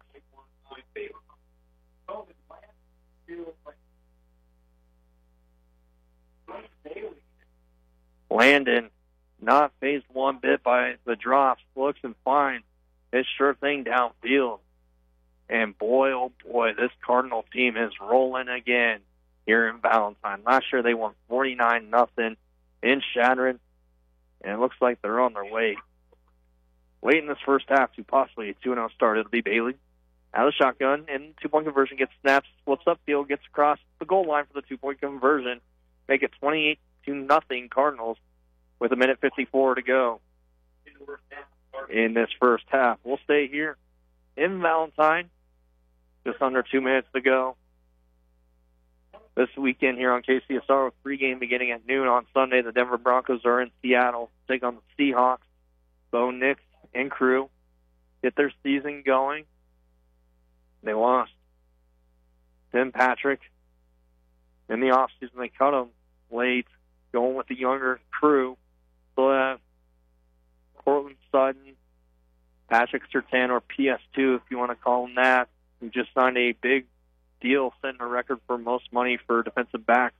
Landon, not phased one bit by the drops, looks and finds his sure thing downfield. And boy, oh boy, this Cardinal team is rolling again here in Valentine. Last year they won 49-0 in Chadron, and it looks like they're on their way. Late in this first half to possibly a 2-0 start. It'll be Bailey out of the shotgun, and 2-point conversion, gets snaps, flips upfield, gets across the goal line for the 2-point conversion. Make it 28-0 Cardinals with 1:54 to go in this first half. We'll stay here in Valentine. Just under 2 minutes to go. This weekend here on KCSR with pregame beginning at noon on Sunday. The Denver Broncos are in Seattle to take on the Seahawks. Bo Nix and crew get their season going. They lost Tim Patrick in the offseason. They cut him late, going with the younger crew. Still have Cortland Sutton, Patrick Surtain, or PS2 if you want to call him that, who just signed a big deal, setting a record for most money for defensive backs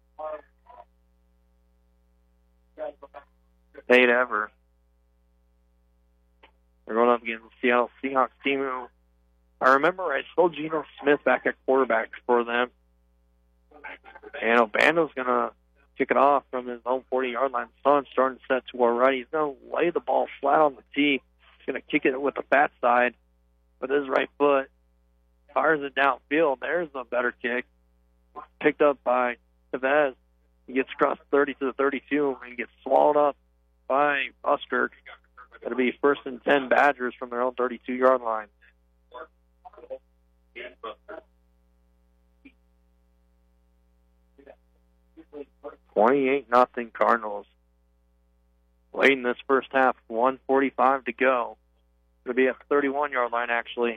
paid ever. They're going up against the Seattle Seahawks team, who I remember I told Geno Smith back at quarterback for them. And Obando's going to kick it off from his own 40-yard line. Sun's starting to set to our right. He's going to lay the ball flat on the tee. He's going to kick it with the fat side with his right foot. Fires it downfield. There's a better kick. Picked up by Tevez. He gets across 30 to the 32 and gets swallowed up by Busker. It'll be 1st and 10 Badgers from their own 32-yard line. 28-0 Cardinals. Late in this first half, 1:45 to go. It'll be at the 31-yard line, actually,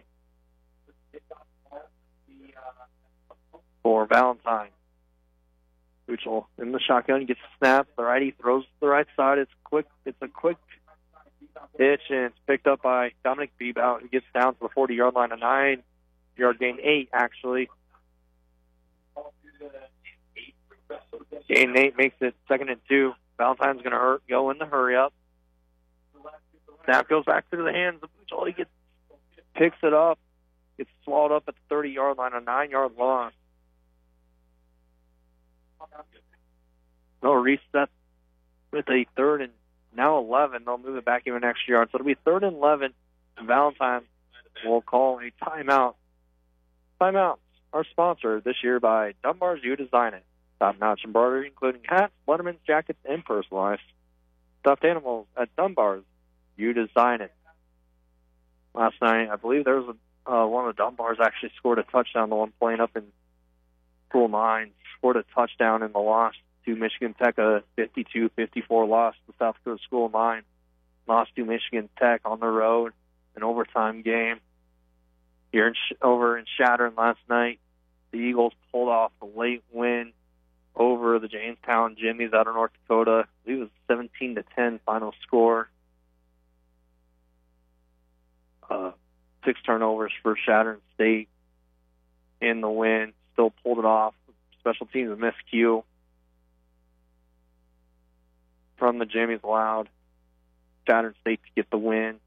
for Valentine. Uchel in the shotgun, gets a snap. The righty throws to the right side. It's a quick pitch, and it's picked up by Dominic Bebout, who gets down to the 40-yard line. A 9-yard gain, 8 actually. Gain 8 makes it 2nd and 2. Valentine's going to go in the hurry up. Snap goes back through the hands of Uchel. He picks it up, gets swallowed up at the 30-yard line. A 9-yard loss. They'll reset with a 3rd and now 11. They'll move it back even an extra yard. So it'll be 3rd and 11. And Valentine will call a timeout. Timeouts are sponsored this year by Dunbar's You Design It. Top-notch embroidery, including hats, letterman's, jackets, and personalized stuffed animals at Dunbar's. You Design It. Last night, I believe there was one of the Dunbars actually scored a touchdown. The one playing up in School 9 scored a touchdown in the loss to Michigan Tech, a 52-54 loss to South Dakota School 9. Lost to Michigan Tech on the road, an overtime game. Here over in Chadron last night, the Eagles pulled off a late win over the Jamestown Jimmies out of North Dakota. I believe it was 17-10 final score. 6 turnovers for Chadron State in the win. Still pulled it off. Special teams a miscue from the Jimmies allowed Chadron State to get the win.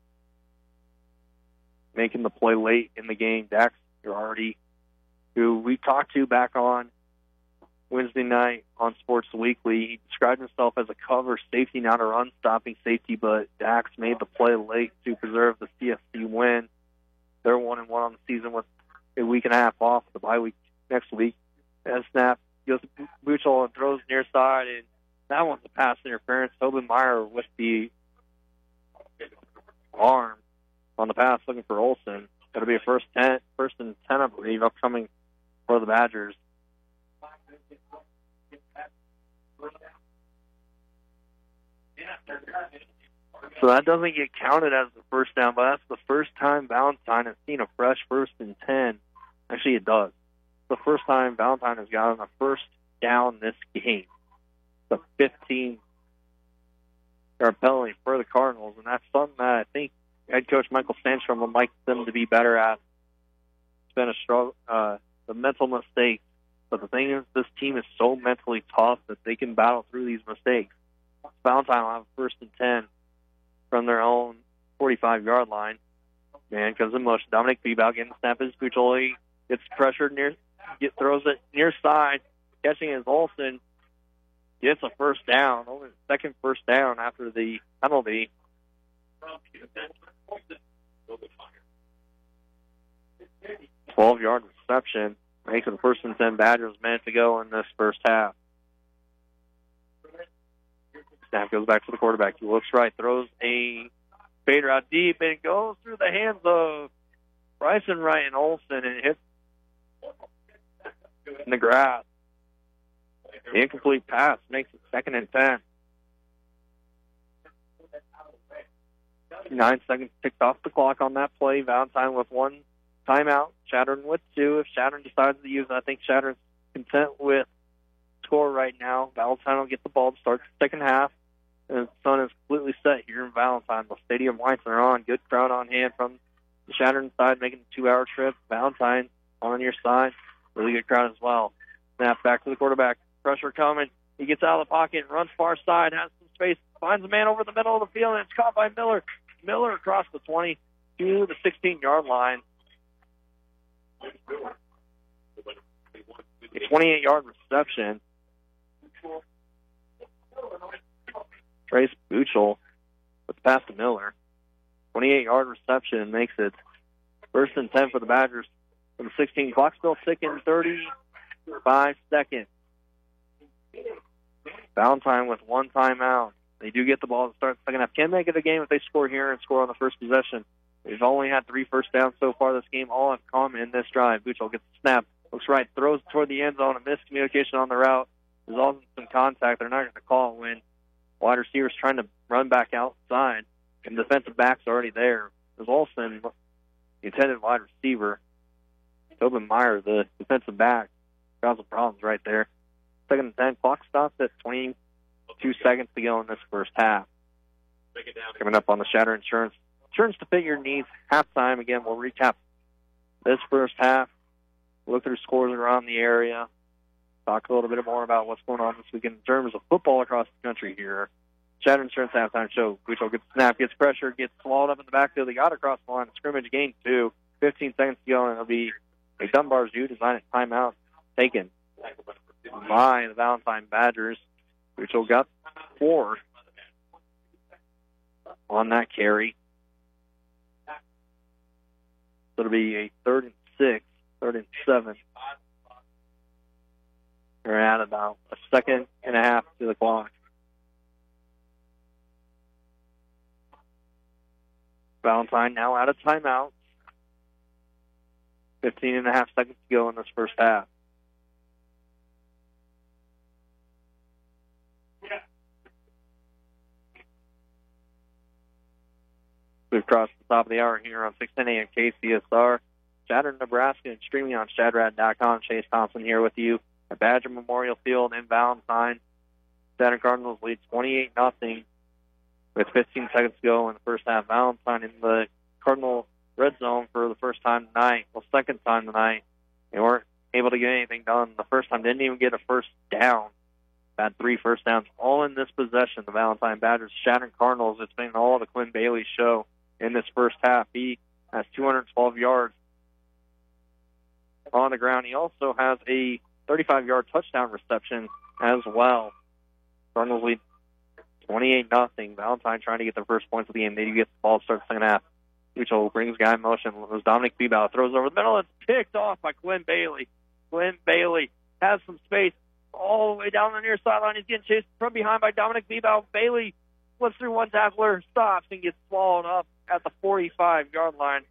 Making the play late in the game, Dax Girardi, who we talked to back on Wednesday night on Sports Weekly. He described himself as a cover safety, not a run-stopping safety, but Dax made the play late to preserve the CFC win. They're 1-1 on the season with a week and a half off, the bye week next week. And snap goes to Buchel and throws near side, and that one's a pass interference. Tobin Meyer with the arm on the pass looking for Olsen. It'll be a first and 10, I believe, upcoming for the Badgers. So that doesn't get counted as the first down, but that's the first time Valentine has seen a fresh 1st and 10. Actually, it does. The first time Valentine has gotten a first down this game. The 15-yard penalty for the Cardinals, and that's something that I think head coach Michael Sandstrom would like them to be better at. It's been a struggle, the mental mistake. But the thing is, this team is so mentally tough that they can battle through these mistakes. Valentine will have a 1st and 10 from their own 45-yard line. Man comes in motion. Dominic Bebout getting the snap. His Buchel gets pressured throws it near side. Catching is Olsen. Gets a first down. Only the second first down after the penalty. 12-yard reception. Makes it the 1st and 10 Badgers, minute to go in this first half. Snap goes back to the quarterback. He looks right, throws a fader out deep, and it goes through the hands of Bryson Wright and Olsen, and it hits in the grass. The incomplete pass makes it 2nd and 10. 9 seconds ticked off the clock on that play. Valentine with 1 timeout. Chadron with 2. If Chadron decides to use it, I think Chadron's content with score right now. Valentine will get the ball to start the second half. And the sun is completely set here in Valentine. The stadium lights are on. Good crowd on hand from the Chadron side, making a 2-hour trip. Valentine on your side. Really good crowd as well. Snap back to the quarterback. Pressure coming. He gets out of the pocket, runs far side, has some space, finds a man over the middle of the field, and it's caught by Miller. Miller across the 20 to the 16-yard line. A 28-yard reception. Trace Buchel with the pass to Miller. 28-yard reception makes it 1st and 10 for the Badgers. From the 16, clock still ticking, 35 seconds. Valentine with 1 timeout. They do get the ball to start the second half. Can make it a game if they score here and score on the first possession. They've only had 3 first downs so far this game, all have come in this drive. Buchel gets the snap, looks right, throws toward the end zone, a miscommunication on the route. There's also some contact. They're not going to call it when wide receivers trying to run back outside, and defensive back's already there. There's Olsen, the intended wide receiver. Tobin Meyer, the defensive back, got some problems right there. 2nd and 10. Clock stops at 22 seconds to go in this first half. Coming up on the Shatter Insurance to fit your needs. Halftime, again, we'll recap this first half, look through scores around the area, talk a little bit more about what's going on this weekend in terms of football across the country here. Shatter Insurance halftime show. Buchel gets snap, gets pressure, gets swallowed up in the backfield. They got across the line of scrimmage, gain 2. 15 seconds to go, and it'll be a Dunbar's U design timeout taken by the Valentine Badgers. Buchel got 4 on that carry. So it'll be a 3rd and 6, 3rd and 7. We're at about a second and a half to the clock. Valentine now out of timeout. 15 and a half seconds to go in this first half. We've crossed the top of the hour here on 610 AM KCSR. Chadron, Nebraska, and streaming on Shadrad.com. Chase Thompson here with you at Badger Memorial Field in Valentine. Chadron Cardinals lead 28-0 with 15 seconds to go in the first half. Valentine in the Cardinal red zone for the first time tonight. Well, second time tonight. They weren't able to get anything done. The first time didn't even get a first down. Had 3 first downs all in this possession. The Valentine Badgers, Chadron Cardinals. It's been all the Quinn Bailey show in this first half. He has 212 yards on the ground. He also has a 35-yard touchdown reception as well. Cardinals lead 28-0. Valentine trying to get their first points of the game. They do get the ball to start the second half. Lucho brings guy in motion. Dominic Bebow throws over the middle. It's picked off by Quinn Bailey. Quinn Bailey has some space all the way down the near sideline. He's getting chased from behind by Dominic Bebow. Bailey flips through one tackler, stops, and gets swallowed up at the 45-yard line.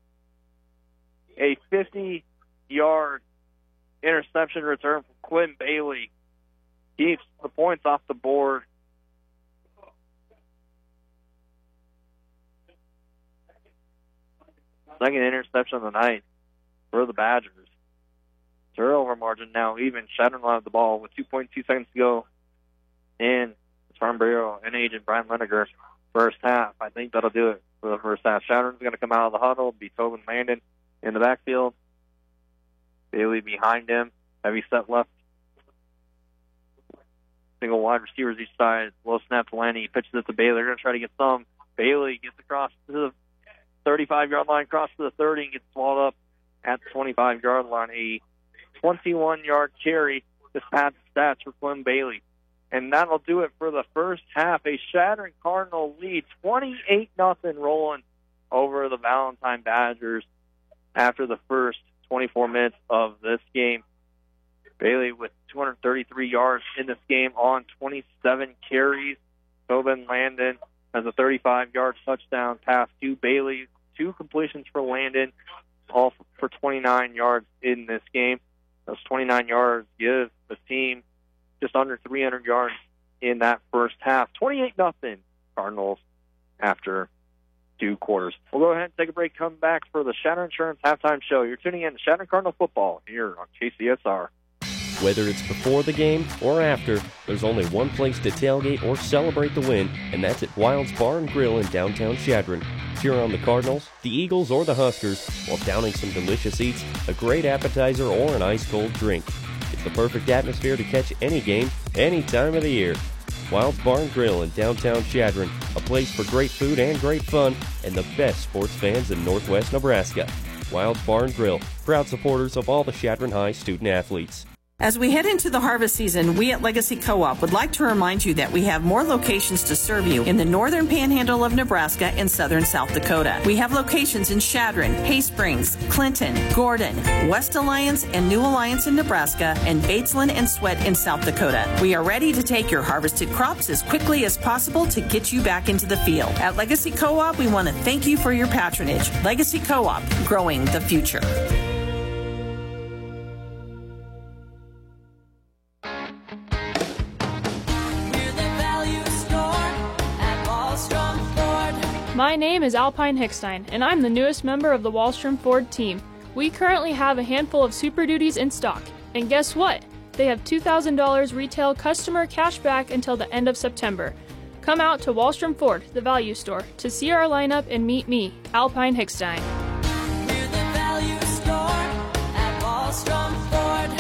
A 50-yard interception return from Quinn Bailey keeps the points off the board. Second interception of the night for the Badgers. Turnover margin now even. Shadron will have the ball with 2.2 seconds to go. And Farm Bureau and agent Brian Leniger first half. I think that'll do it for the first half. Shadron's going to come out of the huddle, be Tobin Landon in the backfield. Bailey behind him. Heavy set left. Single wide receivers each side. Low snap to Lanning. He pitches it to Bailey. They're going to try to get some. Bailey gets across to the 35-yard line, across to the 30, and gets swallowed up at the 25-yard line. A 21-yard carry. This past stats for Quinn Bailey. And that'll do it for the first half. A Shadron Cardinal lead, 28-0 rolling over the Valentine Badgers after the first 24 minutes of this game. Bailey with 233 yards in this game on 27 carries. Tobin Landon has a 35-yard touchdown pass to Bailey. 2 completions for Landon, all for 29 yards in this game. Those 29 yards give the team just under 300 yards in that first half. 28-0 Cardinals after 2 quarters. We'll go ahead and take a break, come back for the Shadron Insurance Halftime Show. You're tuning in to Shadron Cardinal Football here on KCSR. Whether it's before the game or after, there's only one place to tailgate or celebrate the win, and that's at Wild's Bar and Grill in downtown Shadron. Cheer on the Cardinals, the Eagles, or the Huskers while downing some delicious eats, a great appetizer, or an ice-cold drink. It's the perfect atmosphere to catch any game, any time of the year. Wild's Bar and Grill in downtown Shadron, a place for great food and great fun, and the best sports fans in northwest Nebraska. Wild's Bar and Grill, proud supporters of all the Shadron High student athletes. As we head into the harvest season, we at Legacy Co-op would like to remind you that we have more locations to serve you in the northern panhandle of Nebraska and southern South Dakota. We have locations in Shadron, Hay Springs, Clinton, Gordon, West Alliance and New Alliance in Nebraska, and Batesland and Sweat in South Dakota. We are ready to take your harvested crops as quickly as possible to get you back into the field. At Legacy Co-op, we want to thank you for your patronage. Legacy Co-op, growing the future. My name is Alpine Hickstein, and I'm the newest member of the Wallstrom Ford team. We currently have a handful of Super Duties in stock. And guess what? They have $2,000 retail customer cash back until the end of September. Come out to Wallstrom Ford, the value store, to see our lineup and meet me, Alpine Hickstein. We're the value store at Wallstrom Ford.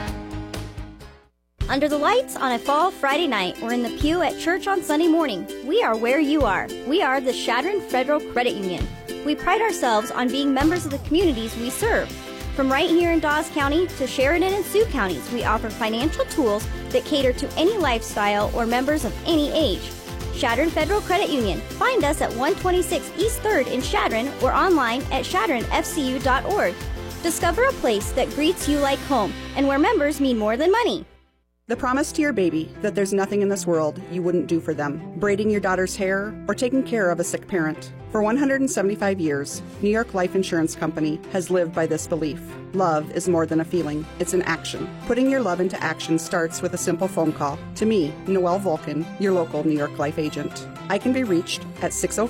Under the lights on a fall Friday night or in the pew at church on Sunday morning, we are where you are. We are the Shadron Federal Credit Union. We pride ourselves on being members of the communities we serve. From right here in Dawes County to Sheridan and Sioux counties, we offer financial tools that cater to any lifestyle or members of any age. Shadron Federal Credit Union. Find us at 126 East 3rd in Shadron or online at shadronfcu.org. Discover a place that greets you like home and where members mean more than money. The promise to your baby that there's nothing in this world you wouldn't do for them. Braiding your daughter's hair or taking care of a sick parent. For 175 years, New York Life Insurance Company has lived by this belief. Love is more than a feeling, it's an action. Putting your love into action starts with a simple phone call. To me, Noelle Vulcan, your local New York Life agent. I can be reached at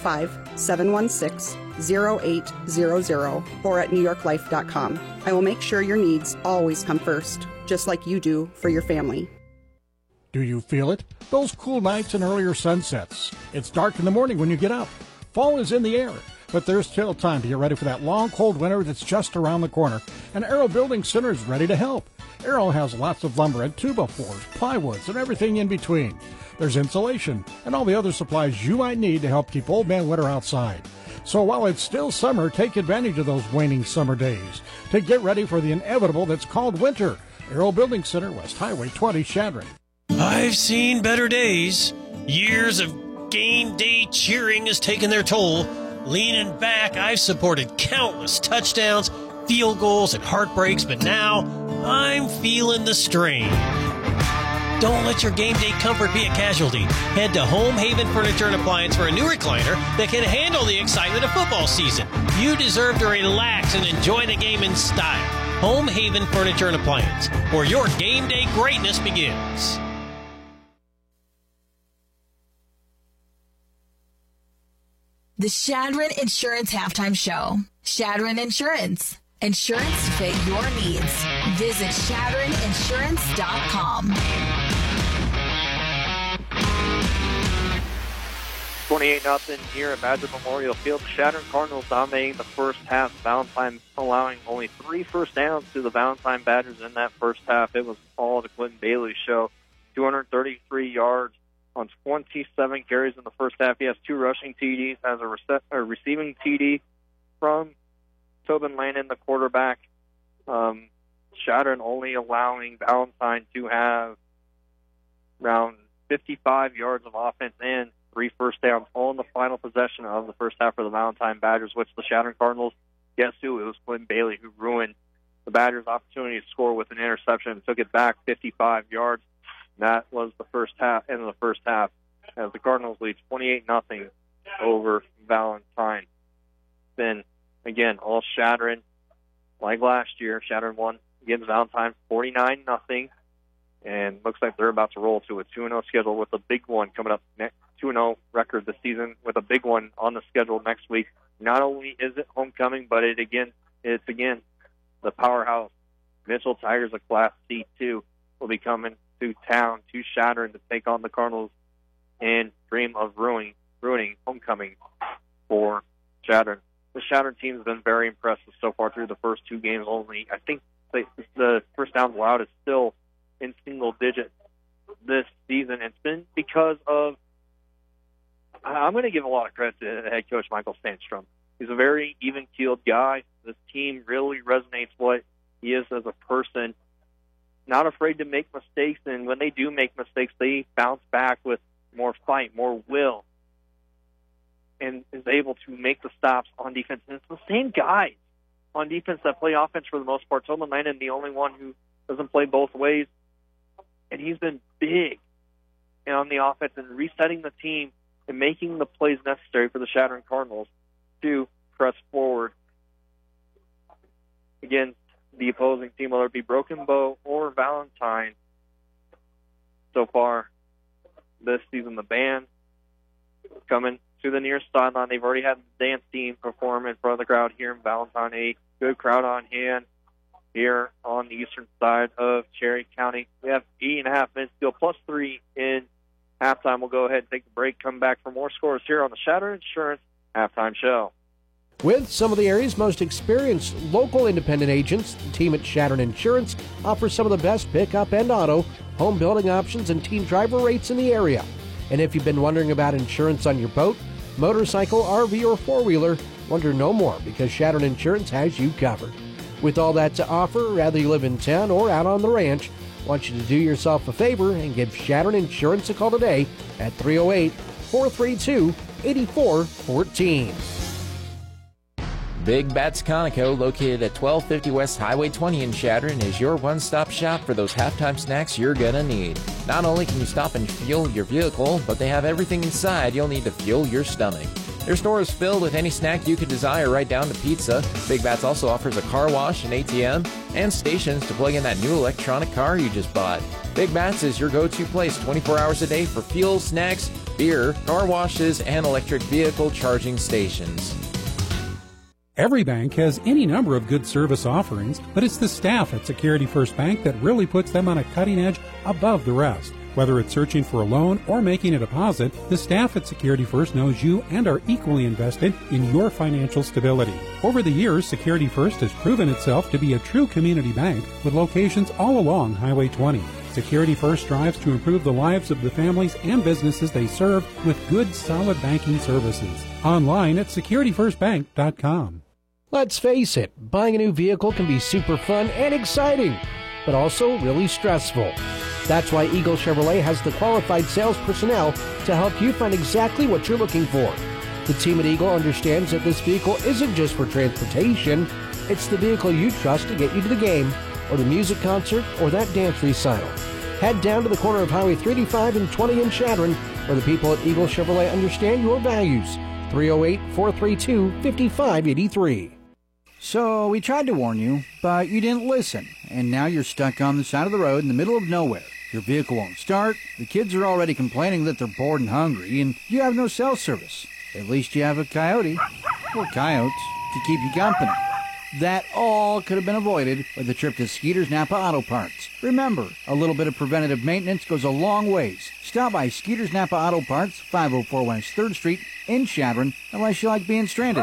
605-716-0800 or at newyorklife.com. I will make sure your needs always come first, just like you do for your family. Do you feel it? Those cool nights and earlier sunsets. It's dark in the morning when you get up. Fall is in the air, but there's still time to get ready for that long, cold winter that's just around the corner. And Arrow Building Center is ready to help. Arrow has lots of lumber and 2x4s, plywoods, and everything in between. There's insulation and all the other supplies you might need to help keep old man winter outside. So while it's still summer, take advantage of those waning summer days to get ready for the inevitable that's called winter. Arrow Building Center, West Highway 20, Shadron. I've seen better days. Years of game day cheering has taken their toll. Leaning back, I've supported countless touchdowns, field goals, and heartbreaks, but now I'm feeling the strain. Don't let your game day comfort be a casualty. Head to Home Haven Furniture and Appliance for a new recliner that can handle the excitement of football season. You deserve to relax and enjoy the game in style. Home Haven Furniture and Appliance, where your game day greatness begins. The Shadron Insurance Halftime Show. Shadron Insurance. Insurance to fit your needs. Visit ShadronInsurance.com. 28-0 here at Badger Memorial Field. The Shadron Cardinals dominating the first half. Valentine allowing only 3 first downs to the Valentine Badgers in that first half. It was all the Quentin Bailey show. 233 yards on 27 carries in the first half. He has 2 rushing TDs, has a receiving TD from Tobin Landon, the quarterback. Shadron only allowing Valentine to have around 55 yards of offense and 3 first downs on the final possession of the first half for the Valentine Badgers, which the Shadron Cardinals, guess who? It was Quentin Bailey who ruined the Badgers' opportunity to score with an interception and took it back 55 yards. That was the first half, end of the first half, as the Cardinals lead 28-0 over Valentine. Then, again, all Shadron, like last year. Shadron won against Valentine 49-0, and looks like they're about to roll to a 2-0 schedule with a big one coming up next. 2-0 record this season with a big one on the schedule next week. Not only is it homecoming, but it's again the powerhouse. Mitchell Tigers of Class C2 will be coming to town to Shadron to take on the Cardinals and dream of ruining homecoming for Shadron. The Shadron team has been very impressive so far through the first 2 games only. I think the first down allowed is still in single digits this season. It's been because of, I'm going to give a lot of credit to head coach Michael Sandstrom. He's a very even-keeled guy. This team really resonates what he is as a person. Not afraid to make mistakes, and when they do make mistakes, they bounce back with more fight, more will, and is able to make the stops on defense. And it's the same guys on defense that play offense for the most part. Tobin Landon, the only one who doesn't play both ways, and he's been big on the offense and resetting the team and making the plays necessary for the Shadron Cardinals to press forward against the opposing team, whether it be Broken Bow or Valentine. So far this season, the band coming to the near sideline. They've already had the dance team perform in front of the crowd here in Valentine. A good crowd on hand here on the eastern side of Cherry County. We have 8.5 minutes to go, plus 3 in halftime. We'll go ahead and take a break, come back for more scores here on the Shadron Insurance Halftime Show. With some of the area's most experienced local independent agents, the team at Shadron Insurance offers some of the best pickup and auto, home building options, and team driver rates in the area. And if you've been wondering about insurance on your boat, motorcycle, RV, or four-wheeler, wonder no more, because Shadron Insurance has you covered. With all that to offer, whether you live in town or out on the ranch, I want you to do yourself a favor and give Shadron Insurance a call today at 308-432-8414. Big Bats Conoco, located at 1250 West Highway 20 in Shadron, is your one-stop shop for those halftime snacks you're gonna need. Not only can you stop and fuel your vehicle, but they have everything inside you'll need to fuel your stomach. Their store is filled with any snack you could desire, right down to pizza. Big Bats also offers a car wash, an ATM, and stations to plug in that new electronic car you just bought. Big Bats is your go-to place 24 hours a day for fuel, snacks, beer, car washes, and electric vehicle charging stations. Every bank has any number of good service offerings, but it's the staff at Security First Bank that really puts them on a cutting edge above the rest. Whether it's searching for a loan or making a deposit, the staff at Security First knows you and are equally invested in your financial stability. Over the years, Security First has proven itself to be a true community bank with locations all along Highway 20. Security First strives to improve the lives of the families and businesses they serve with good, solid banking services. Online at securityfirstbank.com. Let's face it, buying a new vehicle can be super fun and exciting, but also really stressful. That's why Eagle Chevrolet has the qualified sales personnel to help you find exactly what you're looking for. The team at Eagle understands that this vehicle isn't just for transportation, it's the vehicle you trust to get you to the game, or the music concert, or that dance recital. Head down to the corner of Highway 385 and 20 in Chadron, where the people at Eagle Chevrolet understand your values. 308-432-5583. So we tried to warn you, but you didn't listen, and now you're stuck on the side of the road in the middle of nowhere. Your vehicle won't start, the kids are already complaining that they're bored and hungry, and you have no cell service. At least you have a coyote, or coyotes, to keep you company. That all could have been avoided with a trip to Skeeter's Napa Auto Parts. Remember, a little bit of preventative maintenance goes a long ways. Stop by Skeeter's Napa Auto Parts, 504 West 3rd Street in Chadron, unless you like being stranded.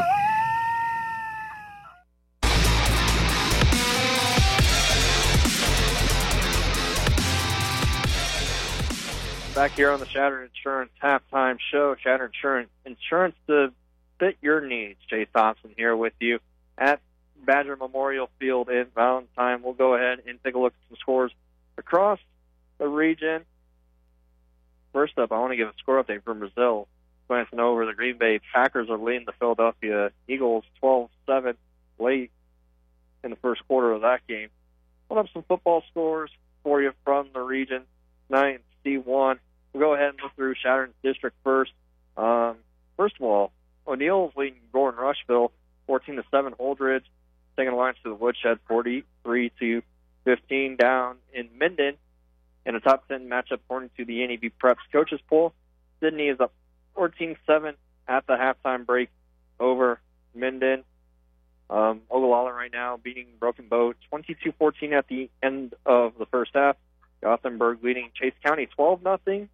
Back here on the Chadron Insurance Halftime Show. Chadron Insurance to fit your needs. Jay Thompson here with you at Badger Memorial Field in Valentine. We'll go ahead and take a look at some scores across the region. First up, I want to give a score update from Brazil. Glancing over, the Green Bay Packers are leading the Philadelphia Eagles 12-7 late in the first quarter of that game. Put up some football scores for you from the region tonight in C1. We'll go ahead and look through Chadron's district first. First of all, O'Neill's leading Gordon Rushville 14-7. Holdridge taking the lines to the Woodshed 43-15 down in Minden. In a top 10 matchup according to the NEB Preps coaches poll, Sydney is up 14-7 at the halftime break over Minden. Ogallala right now beating Broken Bow 22-14 at the end of the first half. Gothenburg leading Chase County 12-0.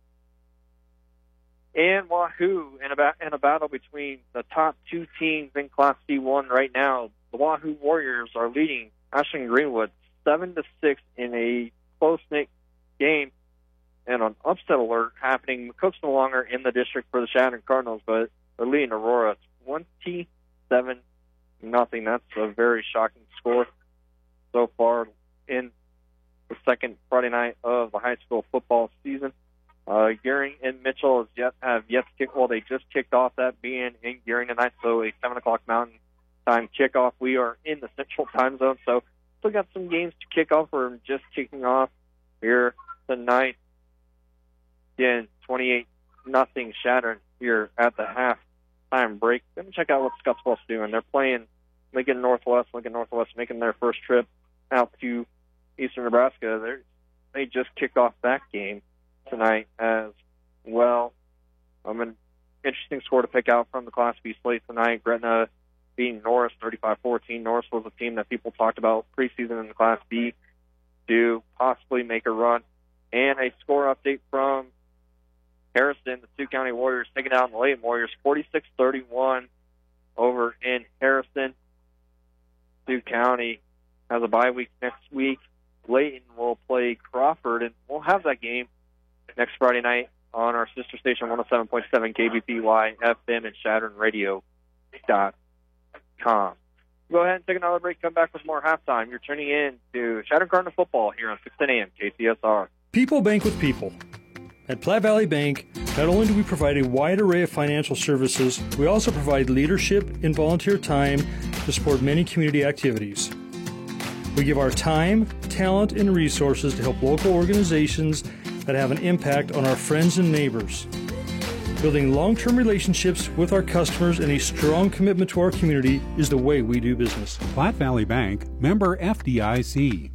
And Wahoo in a battle between the top two teams in Class C1 right now. The Wahoo Warriors are leading Ashland Greenwood 7-6 in a close-knit game. And an upset alert happening. McCook's no longer in the district for the Chadron Cardinals, but they're leading Aurora 27-0. That's a very shocking score so far in the second Friday night of the high school football season. Gearing and Mitchell have yet to kick. Well, they just kicked off that being in Gearing tonight, so a 7 o'clock Mountain Time kickoff. We are in the Central Time Zone, so still got some games to kick off. We're just kicking off here tonight. Again, 28-0 Chadron here at the half-time break. Going to check out what Scottsbluff's doing. They're playing Lincoln Northwest. Lincoln Northwest making their first trip out to eastern Nebraska. They just kicked off that game tonight as well. An interesting score to pick out from the Class B slate tonight. Gretna beating Norris 35-14. Norris was a team that people talked about preseason in the Class B to possibly make a run. And a score update from Harrison. The Sioux County Warriors taking down the Layton Warriors 46-31 over in Harrison. Sioux County has a bye week next week. Layton will play Crawford, and we'll have that game next Friday night on our sister station 107.7 KBPY FM and ShadronRadio.com. Go ahead and take another break. Come back with more halftime. You're tuning in to Chadron Cardinal Football here on 610 AM KCSR. People bank with people. At Platte Valley Bank, not only do we provide a wide array of financial services, we also provide leadership and volunteer time to support many community activities. We give our time, talent, and resources to help local organizations that have an impact on our friends and neighbors. Building long-term relationships with our customers and a strong commitment to our community is the way we do business. Platte Valley Bank, member FDIC.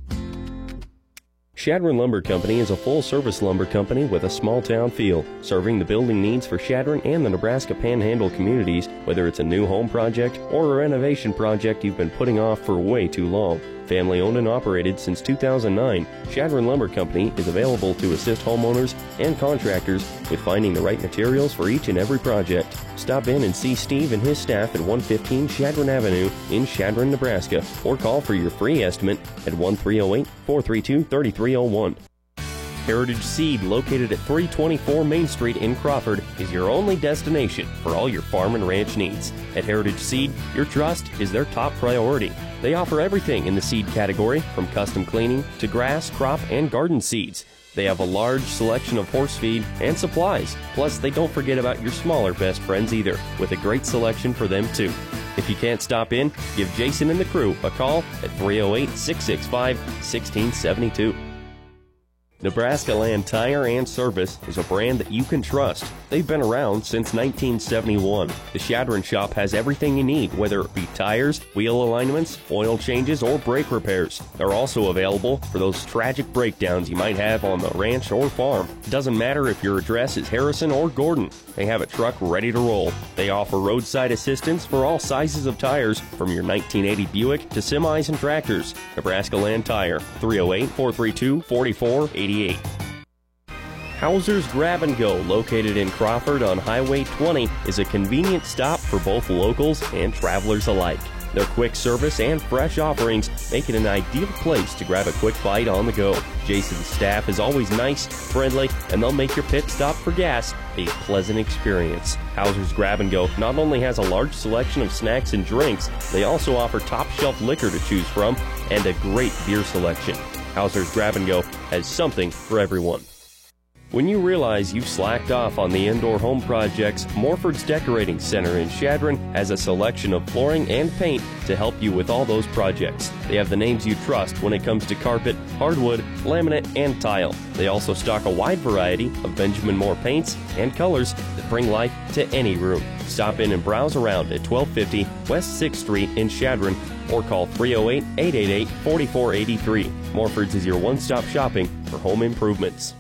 Chadron Lumber Company is a full-service lumber company with a small-town feel, serving the building needs for Chadron and the Nebraska Panhandle communities, whether it's a new home project or a renovation project you've been putting off for way too long. Family owned and operated since 2009, Chadron Lumber Company is available to assist homeowners and contractors with finding the right materials for each and every project. Stop in and see Steve and his staff at 115 Chadron Avenue in Chadron, Nebraska, or call for your free estimate at 1-308-432-3301. Heritage Seed, located at 324 Main Street in Crawford, is your only destination for all your farm and ranch needs. At Heritage Seed, your trust is their top priority. They offer everything in the seed category, from custom cleaning to grass, crop, and garden seeds. They have a large selection of horse feed and supplies. Plus, they don't forget about your smaller best friends either, with a great selection for them too. If you can't stop in, give Jason and the crew a call at 308-665-1672. Nebraska Land Tire and Service is a brand that you can trust. They've been around since 1971. The Shadron Shop has everything you need, whether it be tires, wheel alignments, oil changes, or brake repairs. They're also available for those tragic breakdowns you might have on the ranch or farm. It doesn't matter if your address is Harrison or Gordon. They have a truck ready to roll. They offer roadside assistance for all sizes of tires, from your 1980 Buick to semis and tractors. Nebraska Land Tire, 308-432-4488. Hauser's Grab and Go, located in Crawford on Highway 20, is a convenient stop for both locals and travelers alike. Their quick service and fresh offerings make it an ideal place to grab a quick bite on the go. Jason's staff is always nice, friendly, and they'll make your pit stop for gas a pleasant experience. Hauser's Grab and Go not only has a large selection of snacks and drinks, they also offer top shelf liquor to choose from and a great beer selection. Hauser's Grab and Go has something for everyone. When you realize you've slacked off on the indoor home projects, Morford's Decorating Center in Shadron has a selection of flooring and paint to help you with all those projects. They have the names you trust when it comes to carpet, hardwood, laminate, and tile. They also stock a wide variety of Benjamin Moore paints and colors that bring life to any room. Stop in and browse around at 1250 West 6th Street in Shadron or call 308-888-4483. Morford's is your one-stop shopping for home improvements.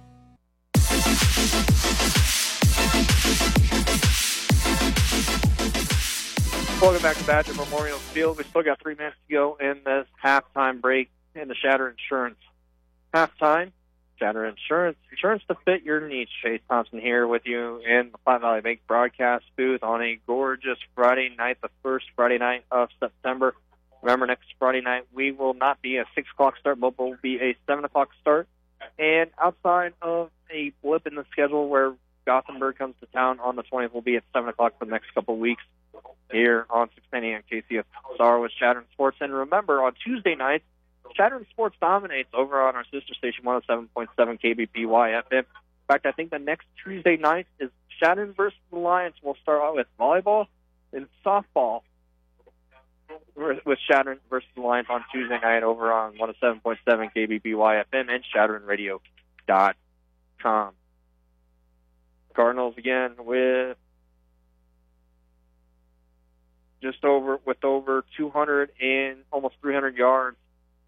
Welcome back to Badger Memorial Field. We still got 3 minutes to go in this halftime break in the Shatter Insurance halftime. Shatter Insurance to fit your needs. Chase Thompson here with you in the Platte Valley Bank broadcast booth on a gorgeous Friday night, the first Friday night of September. Remember, next Friday night we will not be a 6 o'clock start, but will be a 7 o'clock start. And outside of a blip in the schedule where Gothenburg comes to town on the 20th, will be at 7 o'clock for the next couple of weeks here on 690 on KCSR with Shadron Sports. And remember, on Tuesday nights, Shadron Sports dominates over on our sister station, 107.7 KBPY FM. In fact, I think the next Tuesday night is Shadron versus Alliance. We'll start out with volleyball and softball with Shadron versus Alliance on Tuesday night over on 107.7 KBPY FM and ShadronRadio.com. Cardinals again with over 200 and almost 300 yards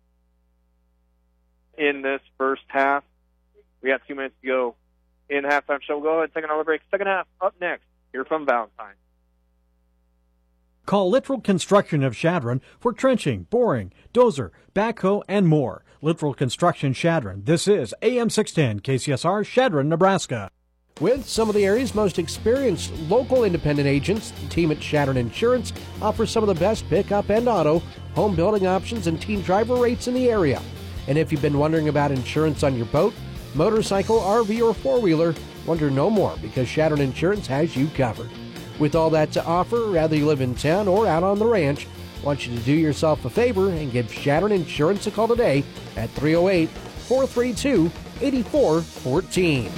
in this first half. We got 2 minutes to go in the halftime show. We'll go ahead and take another break. Second half up next here from Valentine. Call Littoral Construction of Shadron for trenching, boring, dozer, backhoe, and more. Littoral Construction Shadron. This is AM 610 KCSR, Shadron, Nebraska. With some of the area's most experienced local independent agents, the team at Shadron Insurance offers some of the best pickup and auto, home building options, and teen driver rates in the area. And if you've been wondering about insurance on your boat, motorcycle, RV, or four-wheeler, wonder no more, because Shadron Insurance has you covered. With all that to offer, whether you live in town or out on the ranch, I want you to do yourself a favor and give Shadron Insurance a call today at 308-432-8414.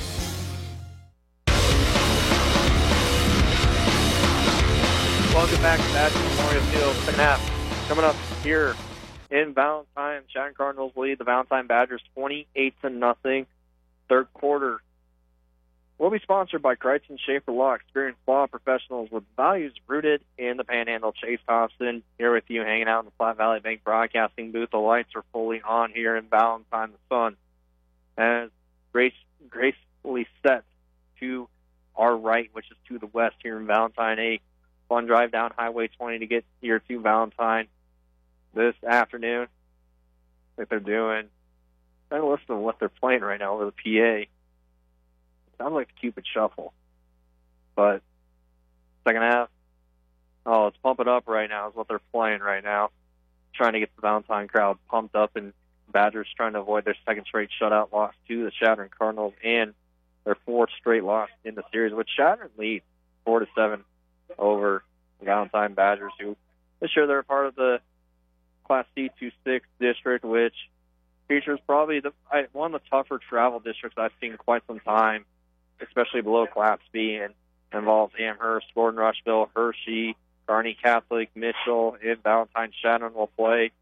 Welcome back to Badger Memorial Field. Second half coming up here in Valentine. Shadron Cardinals lead the Valentine Badgers 28-0. Third quarter will be sponsored by Crichton Schaefer Law, experienced law professionals with values rooted in the Panhandle. Chase Thompson here with you, hanging out in the Platte Valley Bank broadcasting booth. The lights are fully on here in Valentine. The sun has gracefully set to our right, which is to the west here in Valentine. A fun drive down Highway 20 to get here to Valentine this afternoon. Like they're doing. Trying to listen to what they're playing right now over the PA. Sounds like the Cupid Shuffle. But second half, let's pump it up right now is what they're playing right now. Trying to get the Valentine crowd pumped up, and Badgers trying to avoid their second straight shutout loss to the Shadron Cardinals and their fourth straight loss in the series, which Shadron leads 4-7 over the Valentine Badgers, who this year they're a part of the Class C 2-6 district, which features probably one of the tougher travel districts I've seen in quite some time, especially below Class B, and involves Amherst, Gordon Rushville, Hershey, Kearney Catholic, Mitchell, and Valentine. Shannon will play.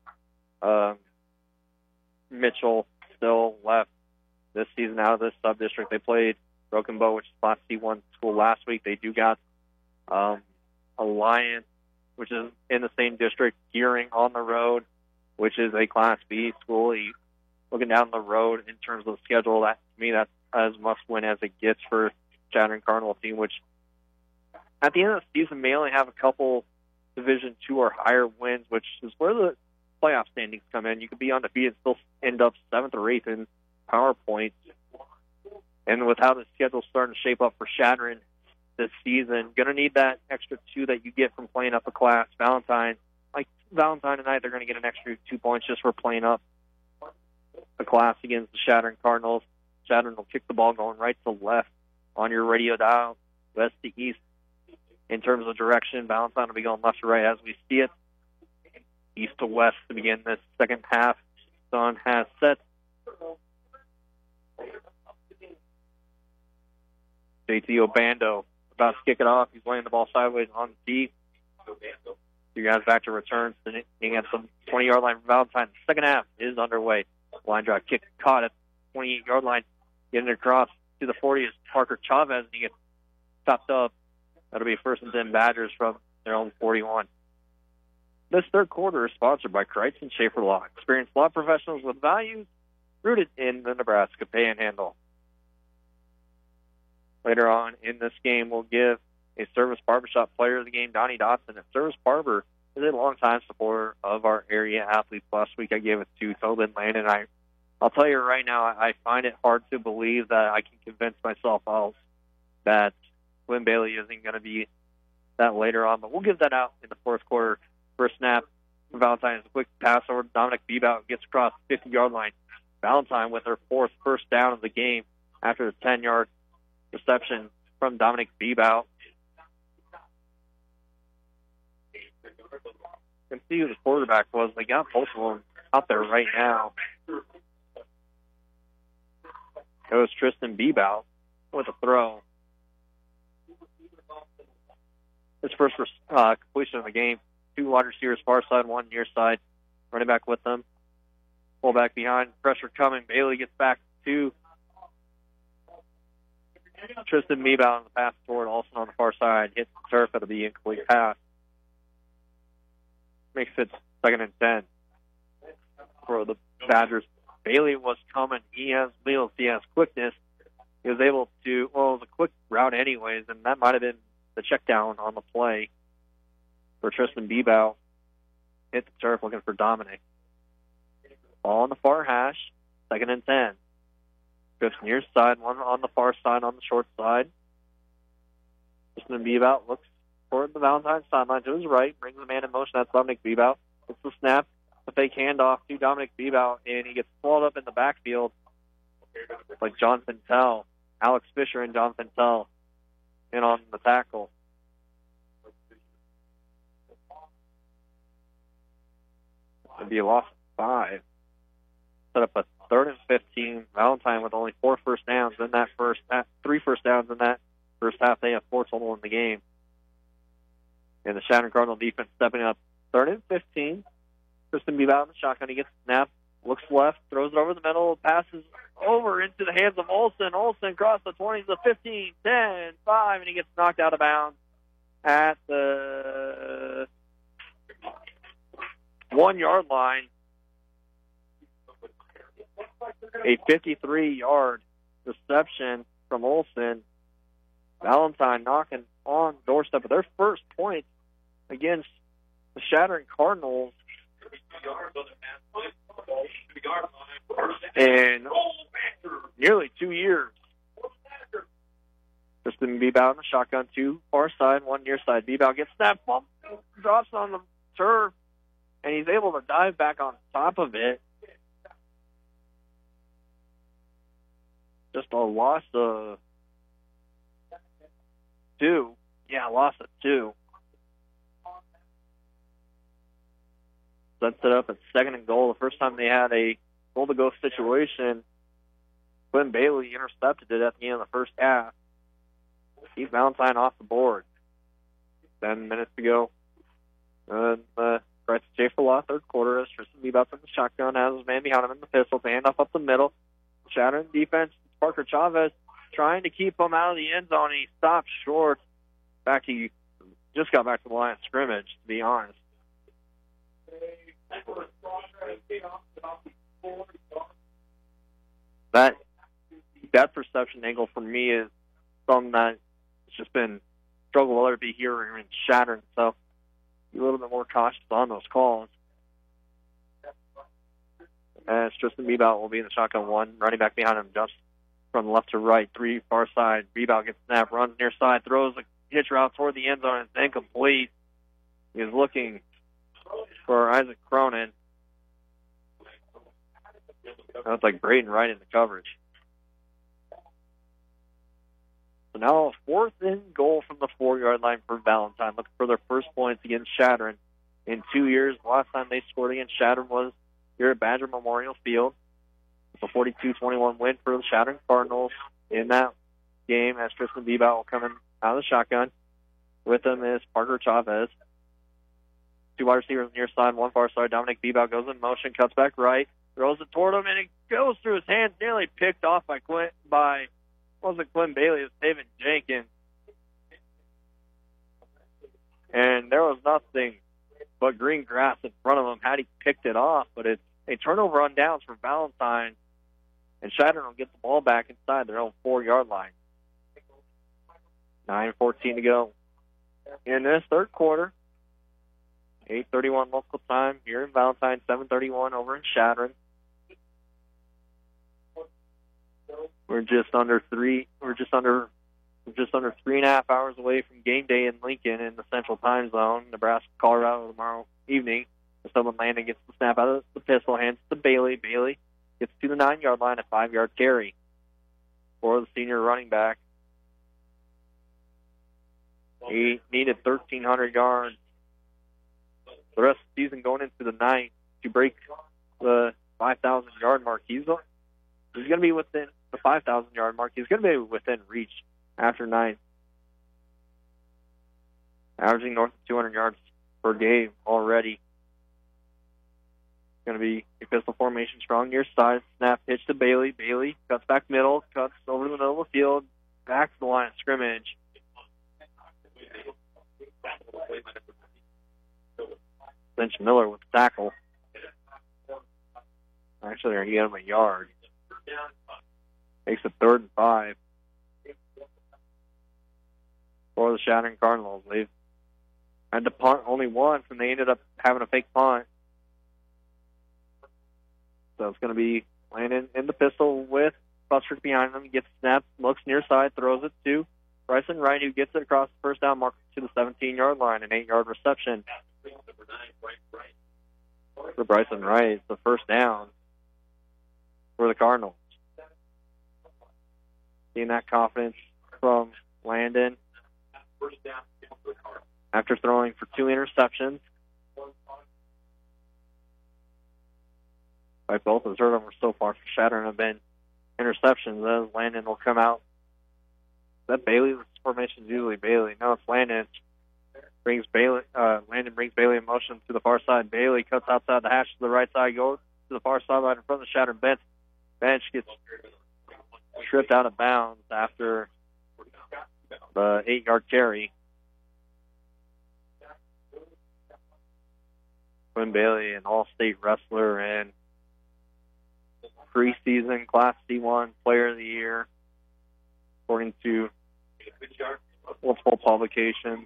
Mitchell still left this season out of this sub-district. They played Broken Bow, which is Class C1 school last week. They do got Alliance, which is in the same district, Gearing on the road, which is a Class B school. Looking down the road in terms of the schedule, that to me, that's as must-win as it gets for Chattering Cardinal team, which at the end of the season may only have a couple Division II or higher wins, which is where the playoff standings come in. You could be undefeated and still end up 7th or 8th in power points. And with how the schedule's starting to shape up for Chattering this season, going to need that extra 2 that you get from playing up a class. Valentine tonight, they're going to get an extra 2 points just for playing up a class against the Chattering Cardinals. Chattering will kick the ball going right to left on your radio dial, west to east. In terms of direction, Valentine will be going left to right as we see it. East to west to begin this second half. Sun has set. JT Obando about to kick it off. He's laying the ball sideways on the tee. You guys back to return, sitting at the 20-yard line for Valentine. The second half is underway. Line drive kick caught at the 28-yard line. Getting across to the 40 is Parker Chavez, and he gets topped up. That'll be first and 10 Badgers from their own 41. This third quarter is sponsored by Kreitz and Schaefer Law. Experienced law professionals with values rooted in the Nebraska Panhandle. Later on in this game, we'll give a Service Barbershop Player of the Game, Donnie Dotson. And Service Barber is a longtime supporter of our area athletes. Last week I gave it to Tobin Lane, and I'll tell you right now, I find it hard to believe that I can convince myself else that Quinn Bailey isn't going to be that later on, but we'll give that out in the fourth quarter. First snap for Valentine is a quick pass over to Dominic Bebout, gets across the 50-yard line. Valentine with her fourth first down of the game after the 10-yard reception from Dominic Bebout. You can see who the quarterback was. They got both of them out there right now. It was Tristan Bebout with a throw. His first completion of the game. 2 wide receivers far side, 1 near side. Running back with them. Pull back behind. Pressure coming. Bailey gets back to Tristan Bebout on the pass toward Olsen on the far side. Hits the turf. It'll be incomplete pass. Makes it 2nd and 10 for the Badgers. Bailey was coming. He has wheels. He has quickness. He was able to, it was a quick route anyways, and that might have been the check down on the play for Tristan Bebout. Hit the turf looking for Dominic. Ball on the far hash. 2nd and 10. Drifts near side, 1 on the far side on the short side. Tristan Bebout looks toward the Valentine sideline to his right. Brings the man in motion. That's Dominic Bebout. It's the snap. The fake handoff to Dominic Bebout, and he gets swallowed up in the backfield like John Pintel. Alex Fisher and John Pintel in on the tackle. It'd be a loss of 5. Set up a 3rd and 15. Valentine with only 4 first downs in that first half, 3 first downs in that first half. They have 4 total in the game. And the Chattering Cardinal defense stepping up. 3rd and 15. Tristan Bebout in the shotgun. He gets the snap, looks left, throws it over the middle, passes over into the hands of Olsen. Olsen across the 20s, the 15, 10, 5, and he gets knocked out of bounds at the 1-yard line. A 53-yard reception from Olsen. Valentine knocking on doorstep of their first point against the Chattering Cardinals. In nearly 2 years. Tristan Bebout in the shotgun, 2 far side, 1 near side. Bebout gets that bump, drops on the turf, and he's able to dive back on top of it. Just a loss of 2. Yeah, loss of 2. Sets it up at 2nd and goal. The first time they had a goal-to-go situation. Quinn Bailey intercepted it at the end of the first half. Keith Valentine off the board. 10 minutes to go. And Bryce Schaefer lost third quarter as Tristan Bebop from the shotgun has his man behind him in the pistol. The handoff up the middle. Shattering defense. Parker Chavez trying to keep him out of the end zone. He stopped short. In fact, he just got back to the line of scrimmage, to be honest. That depth perception angle for me is something that it's just been struggle whether it be here or in Shattern, so be a little bit more cautious on those calls. As Tristan Bebout will be in the shotgun one, running back behind him just from left to right, 3 far side. Bebout gets snapped, runs near side, throws a hitch route toward the end zone, and it's incomplete. He's looking for Isaac Cronin. That's like Braden Wright in the coverage. So now 4th and goal from the 4-yard line for Valentine, looking for their first points against Shattern in 2 years. The last time they scored against Shattern was here at Badger Memorial Field. It's a 42-21 win for the Shattern Cardinals in that game as Tristan Bebout will come in out of the shotgun. With him is Parker Chavez. 2 wide receivers near side, 1 far side. Dominic Bebout goes in motion, cuts back right, throws it toward him, and it goes through his hands, nearly picked off by Quinn Bailey, it's David Jenkins. And there was nothing but green grass in front of him had he picked it off, but it's a turnover on downs for Valentine, and Shattern will get the ball back inside their own 4-yard line. 9:14 to go in this third quarter. 8:31 local time here in Valentine, 7:31 over in Shattern. We're just under 3.5 hours away from game day in Lincoln in the Central Time Zone. Nebraska, Colorado tomorrow evening. Southern Landing gets the snap out of the pistol, hands to Bailey. Bailey gets to the 9-yard line, a 5-yard carry for the senior running back. He needed 1,300 yards the rest of the season going into the night to break the 5,000-yard mark. He's going to be within the 5,000-yard mark. He's going to be within reach after 9. Averaging north of 200 yards per game already. Going to be a pistol formation, strong near side. Snap pitch to Bailey. Bailey cuts back middle, cuts over to the middle of the field, back to the line of scrimmage. Lynch Miller with the tackle. Actually, they're going to get him a yard. Makes it 3rd and 5 for the Shattern Cardinals. They've had to punt only once, and they ended up having a fake punt. So it's going to be Landon in the pistol with Buster behind him. He gets snapped, looks near side, throws it to Bryson Wright, who gets it across the first down marker to the 17-yard line, an 8-yard reception. For Bryson Wright, it's the first down for the Cardinals. Seeing that confidence from Landon after throwing for 2 interceptions. By both of the turnovers so far for Shattern have been interceptions. As Landon will come out. Is that Bailey? This formation is usually Bailey. No, it's Landon. Landon brings Bailey in motion to the far side. Bailey cuts outside the hash to the right side, goes to the far sideline in front of the Shattern bench. Bench gets tripped out of bounds after the 8-yard carry. Quinn Bailey, an all-state wrestler and preseason Class C1 Player of the Year, according to multiple publications.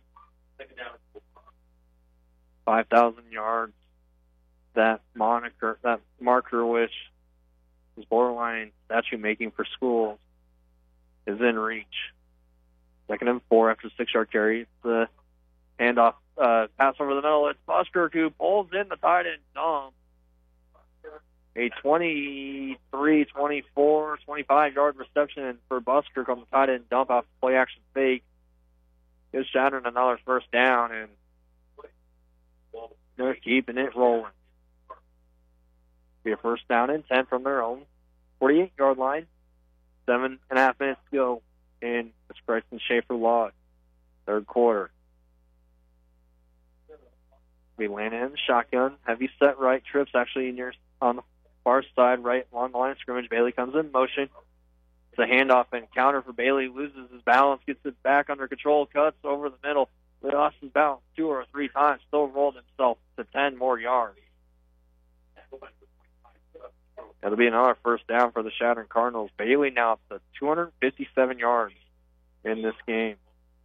5,000 yards. That marker, which is borderline statue making for schools, is in reach. 2nd and 4 after 6-yard carry. The handoff, pass over the middle. It's Busker who pulls in the tight end dump. A 23, 24, 25-yard reception for Busker on the tight end dump off the play-action fake. Gives Shattern another first down, and they're keeping it rolling. Be a first down and 10 from their own 48-yard line. 7.5 minutes to go in the Bryson Schaefer Law third quarter. We land in the shotgun. Heavy set right. Trips actually on the far side, right along the line of scrimmage. Bailey comes in motion. It's a handoff and counter for Bailey. Loses his balance, gets it back under control, cuts over the middle. Lost his balance 2 or 3 times. Still rolled himself to 10 more yards. That'll be another first down for the Chadron Cardinals. Bailey now up to 257 yards in this game.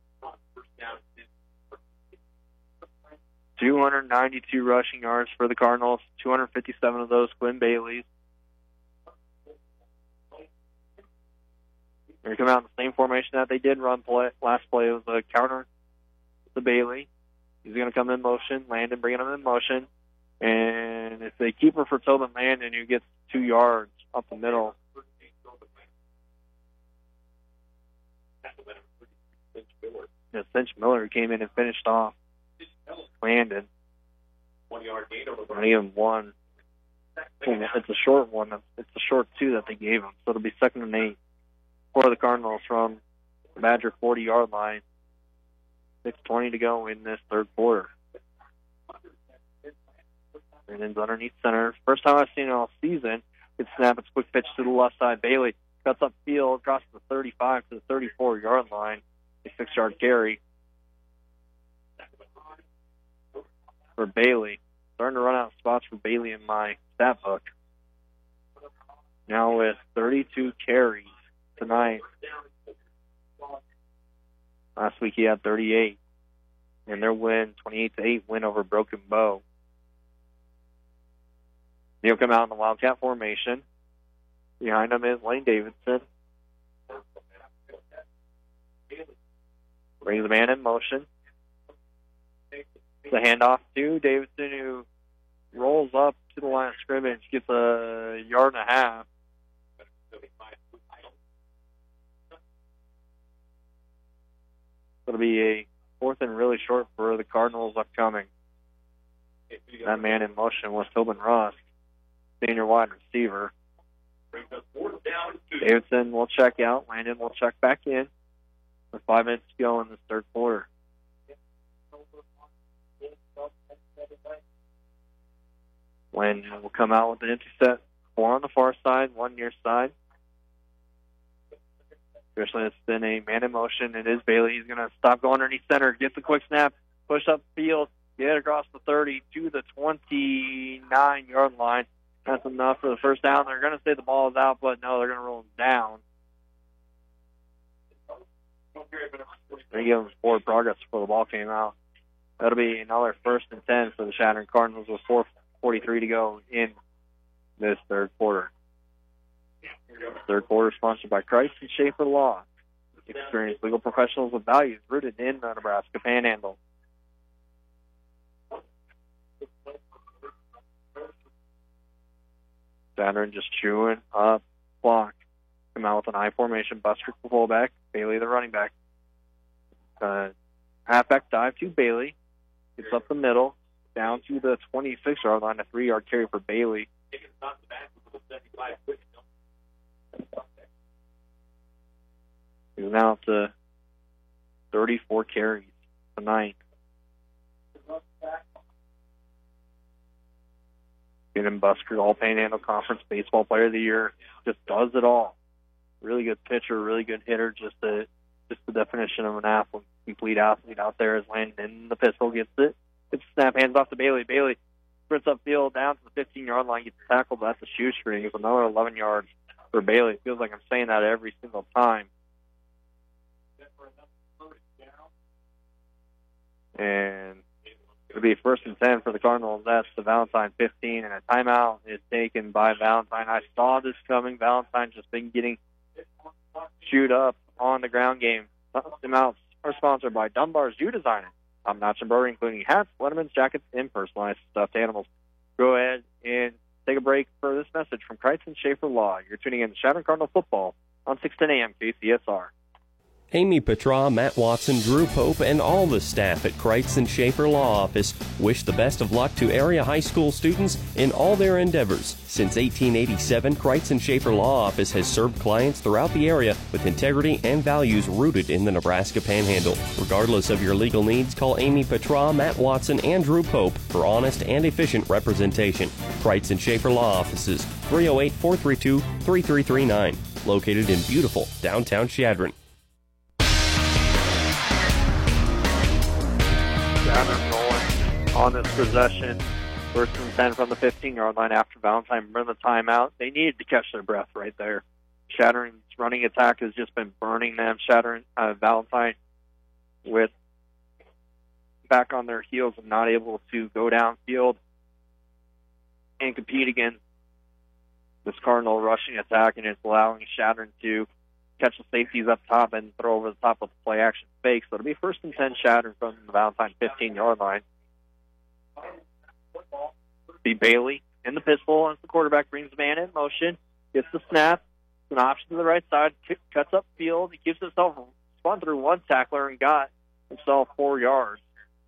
292 rushing yards for the Cardinals. 257 of those Quinn Bailey's. They're coming out in the same formation that they did run play. Last play was a counter to Bailey. He's going to come in motion. Landon bringing him in motion. And it's a keeper for Tobin Landon who gets 2 yards up the middle. Yeah, Cinch Miller who came in and finished off Landon. 1-yard gain over not even one. It's a short one. It's a short 2 that they gave him. So it'll be 2nd and 8 for the Cardinals from the Badger 40-yard line. 6:20 to go in this third quarter. Brandon's underneath center. First time I've seen it all season. Good snap. It's a quick pitch to the left side. Bailey cuts up field, across the 35 to the 34-yard line. A 6-yard carry for Bailey. Starting to run out of spots for Bailey in my stat book. Now with 32 carries tonight. Last week he had 38. And their win, 28-8 win over Broken Bow. He'll come out in the Wildcat formation. Behind him is Lane Davidson. Brings the man in motion. The handoff to Davidson, who rolls up to the line of scrimmage, gets a yard and a half. It'll be a 4th and really short for the Cardinals upcoming. That man in motion was Tobin Ross, senior wide receiver. Davidson will check out. Landon will check back in. With 5 minutes to go in this third quarter. Landon will come out with an empty set. 4 on the far side, 1 near side. Especially it's been a man in motion. It is Bailey. He's going to stop going underneath center. Get the quick snap. Push up field. Get across the 30 to the 29-yard line. That's enough for the first down. They're going to say the ball is out, but no, they're going to roll him down. They give him forward progress before the ball came out. That'll be another 1st and 10 for the Chadron Cardinals with 4:43 to go in this third quarter. Third quarter sponsored by Christ and Schaefer Law. Experienced legal professionals with values rooted in the Nebraska Panhandle. Chadron just chewing up clock. Come out with an I formation. Buster the fullback. Bailey the running back. Halfback dive to Bailey. Gets up the middle. Down to the 26-yard line. A 3-yard carry for Bailey. He's now up to 34 carries tonight. Getting Busker, All Panhandle Conference Baseball Player of the Year. Just does it all. Really good pitcher, really good hitter. Just the definition of an athlete, complete athlete out there. Is landing in the pistol, gets it. Gets the snap, hands off to Bailey. Bailey sprints upfield down to the 15-yard line, gets tackled. That's a shoestring. It's another 11 yards for Bailey. It feels like I'm saying that every single time. And it'll be 1st and 10 for the Cardinals. That's the Valentine 15, and a timeout is taken by Valentine. I saw this coming. Valentine's just been getting chewed up on the ground game. Timeouts are sponsored by Dunbar's You Design It. Top-notch embroidery, including hats, letterman's, jackets, and personalized stuffed animals. Go ahead and take a break for this message from Kreitz and Schaefer Law. You're tuning in to Chadron Cardinal Football on 610 AM KCSR. Amy Petra, Matt Watson, Drew Pope, and all the staff at Kreitz and Schaefer Law Office wish the best of luck to area high school students in all their endeavors. Since 1887, Kreitz and Schaefer Law Office has served clients throughout the area with integrity and values rooted in the Nebraska Panhandle. Regardless of your legal needs, call Amy Petra, Matt Watson, and Drew Pope for honest and efficient representation. Kreitz and Schaefer Law Offices, 308-432-3339, located in beautiful downtown Chadron. Chadron going on this possession. First and 10 from the 15-yard line after Valentine burned the timeout. They needed to catch their breath right there. Chadron's running attack has just been burning them. Valentine with back on their heels and not able to go downfield and compete against this Cardinal rushing attack, and it's allowing Chadron to catch the safeties up top and throw over the top of the play action fake. So it'll be first and 10 Chadron from the Valentine 15-yard line. Be Bailey in the pistol as the quarterback brings the man in motion, gets the snap, an option to the right side, cuts up field. He keeps himself spun through one tackler and got himself 4 yards.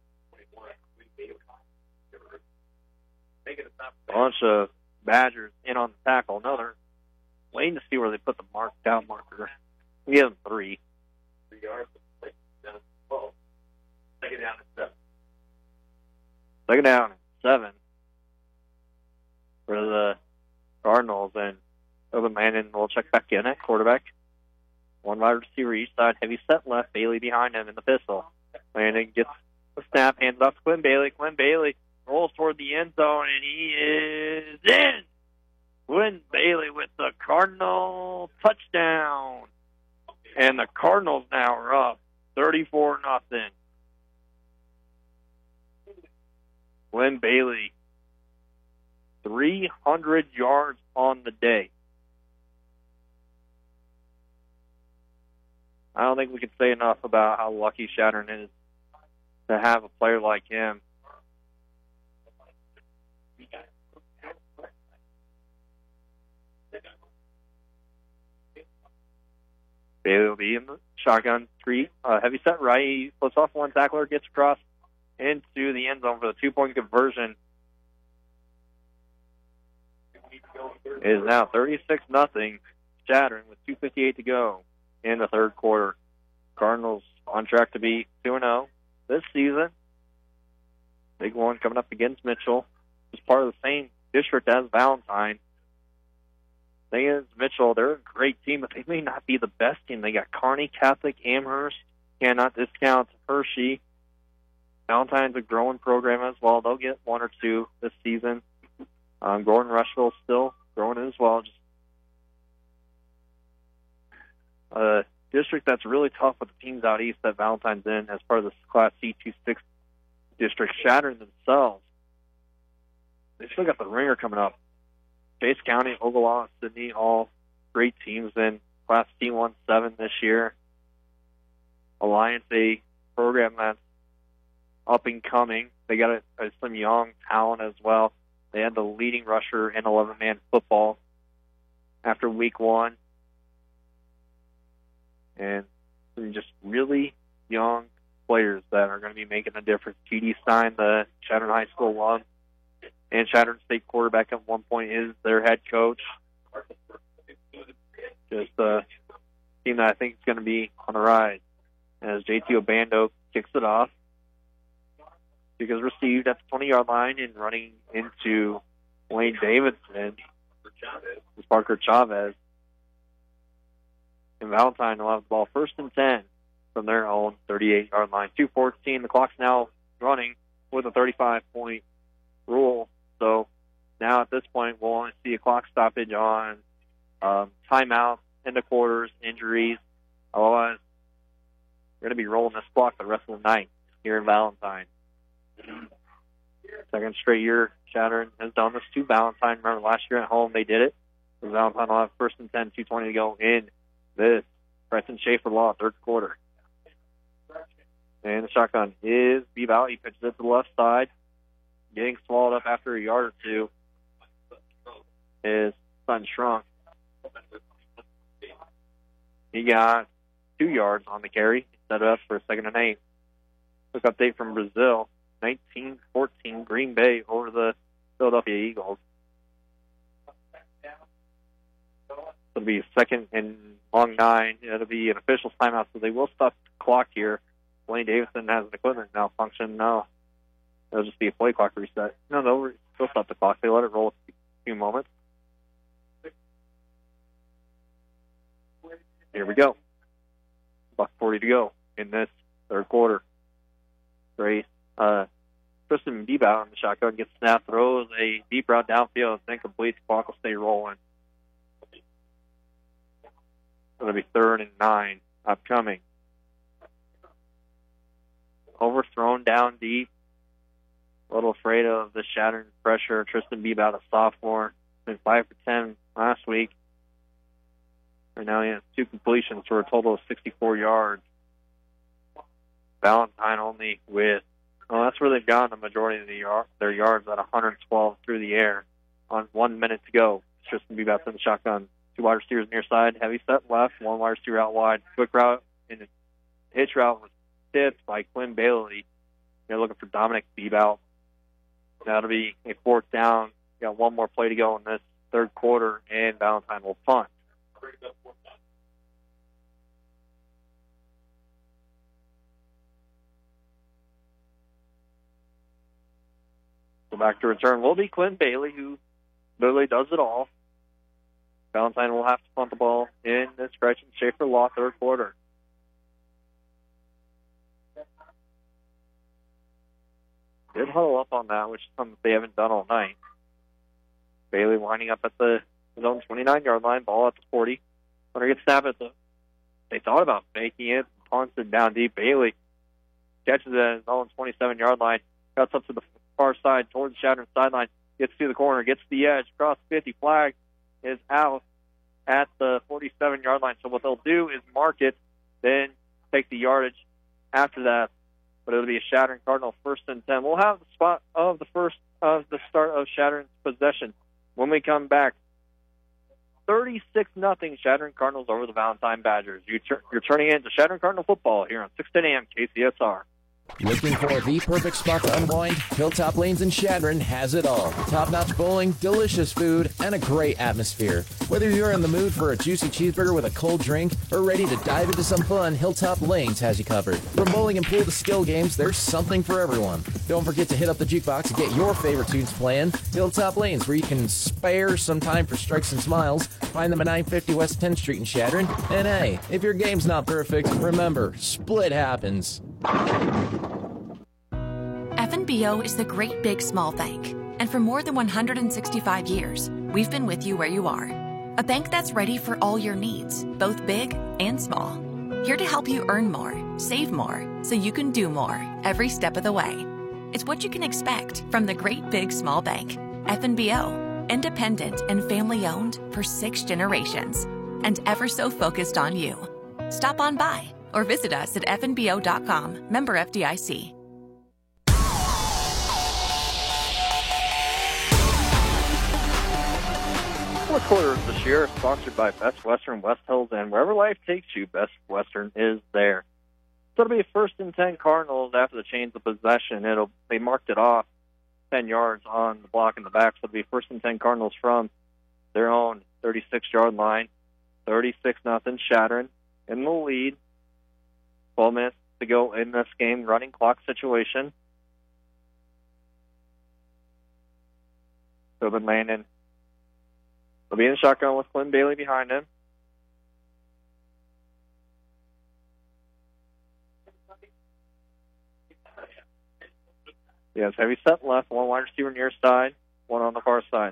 Bunch of Badgers in on the tackle. No, they're waiting to see where they put the down marker. We give them 3. 3 yards. Second down and 7. Second down and 7 for the Cardinals, and Open Landon will check back in at quarterback. One wide receiver each side, heavy set left, Bailey behind him in the pistol. Landon gets the snap, hands off to Quinn Bailey. Quinn Bailey rolls toward the end zone, and he is in. Quinn Bailey with the Cardinal touchdown. And the Cardinals now are up 34-0. Quinn Bailey, 300 yards on the day. I don't think we can say enough about how lucky Chadron is to have a player like him. Bailey will be in the shotgun street. Heavy set right. He flips off one tackler, gets across into the end zone for the 2-point conversion. It is now 36-0. Chadron with 2:58 to go in the third quarter. Cardinals on track to be 2-0 this season. Big one coming up against Mitchell. It's part of the same district as Valentine. Thing is, Mitchell, they're a great team, but they may not be the best team. They got Kearney, Catholic, Amherst. Cannot discount Hershey. Valentine's a growing program as well. They'll get 1 or 2 this season. Gordon Rushville's still growing as well. Just a district that's really tough with the teams out east that Valentine's in as part of this Class C26 district. Chadron themselves, they still got the ringer coming up. Chase County, Ogallala, Sydney, all great teams in Class C17 this year. Alliance, a program that's up and coming. They got some young talent as well. They had the leading rusher in 11-man football after week 1. And some just really young players that are going to be making a difference. T.D. Stein, the Chadron High School alum, and Chadron State quarterback at one point is their head coach. Just a team that I think is going to be on the rise. As J.T. Obando kicks it off. Kick is received at the 20-yard line and running into Wayne Davidson. It's Parker Chavez. And Valentine will have the ball first and 10 from their own 38-yard line. 2:14. The clock's now running with a 35-point rule. So now at this point, we'll only see a clock stoppage on timeouts, end of quarters, injuries. Otherwise, we're going to be rolling this clock the rest of the night here in Valentine. Second straight year Chadron has done this to Valentine. Remember, last year at home they did it. So Valentine will have first and 10, 2:20 to go in this Preston Schaefer Law third quarter. And the shotgun is B-Val. He pitches it to the left side. Getting swallowed up after a yard or two is Sun Shrunk. He got 2 yards on the carry. Set it up for a 2nd and 8. Quick update from Brazil. 19-14 Green Bay over the Philadelphia Eagles. It'll be 2nd and long 9. It'll be an official's timeout, so they will stop the clock here. Blaine Davison has an equipment malfunction. No, it'll just be a play clock reset. No, they'll stop the clock. They let it roll a few moments. Here we go. $1:40 to go in this third quarter. Great. Tristan Bebout on the shotgun gets snapped, throws a deep route downfield, then completes. Clock will stay rolling. It'll be 3rd and 9 upcoming. Overthrown down deep. A little afraid of the shattering pressure. Tristan Bebout, a sophomore, been 5 for 10 last week. Right now he has 2 completions for a total of 64 yards. Valentine only with, well, that's where they've gotten the majority of their yards at 112 through the air on 1 minute to go. Tristan Bebout's in the shotgun. 2 wide receivers near side, heavy set left, 1 wide receiver out wide. Quick route and the hitch route was tipped by Quinn Bailey. They're looking for Dominic Bebout. That'll be a 4th down. Got 1 more play to go in this third quarter, and Valentine will punt. So back to return will be Quinn Bailey, who literally does it all. Valentine will have to punt the ball in this Gretchen Schaefer Law third quarter. Did huddle up on that, which is something they haven't done all night. Bailey winding up at the his own 29-yard line, ball at the 40. Hunter gets snapped at the. They thought about making it, punts it down deep. Bailey catches it at his own 27-yard line, cuts up to the far side towards the Shadron sideline, gets to the corner, gets to the edge, across 50, flag is out at the 47-yard line. So what they'll do is mark it, then take the yardage after that. But it'll be a Shadron Cardinal 1st and 10. We'll have the spot of the first of the start of Shadron's possession when we come back. 36-0 Shadron Cardinals over the Valentine Badgers. You're turning into Shadron Cardinal football here on 610 AM KCSR. Looking for the perfect spot to unwind? Hilltop Lanes in Shadron has it all. Top-notch bowling, delicious food, and a great atmosphere. Whether you're in the mood for a juicy cheeseburger with a cold drink or ready to dive into some fun, Hilltop Lanes has you covered. From bowling and pool to skill games, there's something for everyone. Don't forget to hit up the jukebox and get your favorite tunes playing. Hilltop Lanes, where you can spare some time for strikes and smiles. Find them at 950 West 10th Street in Shadron. And hey, if your game's not perfect, remember, split happens. FNBO is the great big small bank. And for more than 165 years, we've been with you where you are. A bank that's ready for all your needs, both big and small. Here to help you earn more, save more, so you can do more every step of the way. It's what you can expect from the great big small bank. FNBO, independent and family owned for 6 generations, and ever so focused on you. Stop on by or visit us at fnbo.com. Member FDIC. Fourth quarter of this year is sponsored by Best Western, West Hills, and wherever life takes you, Best Western is there. So it'll be a 1st and 10 Cardinals after the change of possession. They marked it off 10 yards on the block in the back, so it'll be 1st and 10 Cardinals from their own 36-yard line. 36-0 Shadron in the lead. 12 minutes to go in this game, running clock situation. Tobin Landon will be in the shotgun with Quinn Bailey behind him. He has heavy set left, 1 wide receiver near side, 1 on the far side.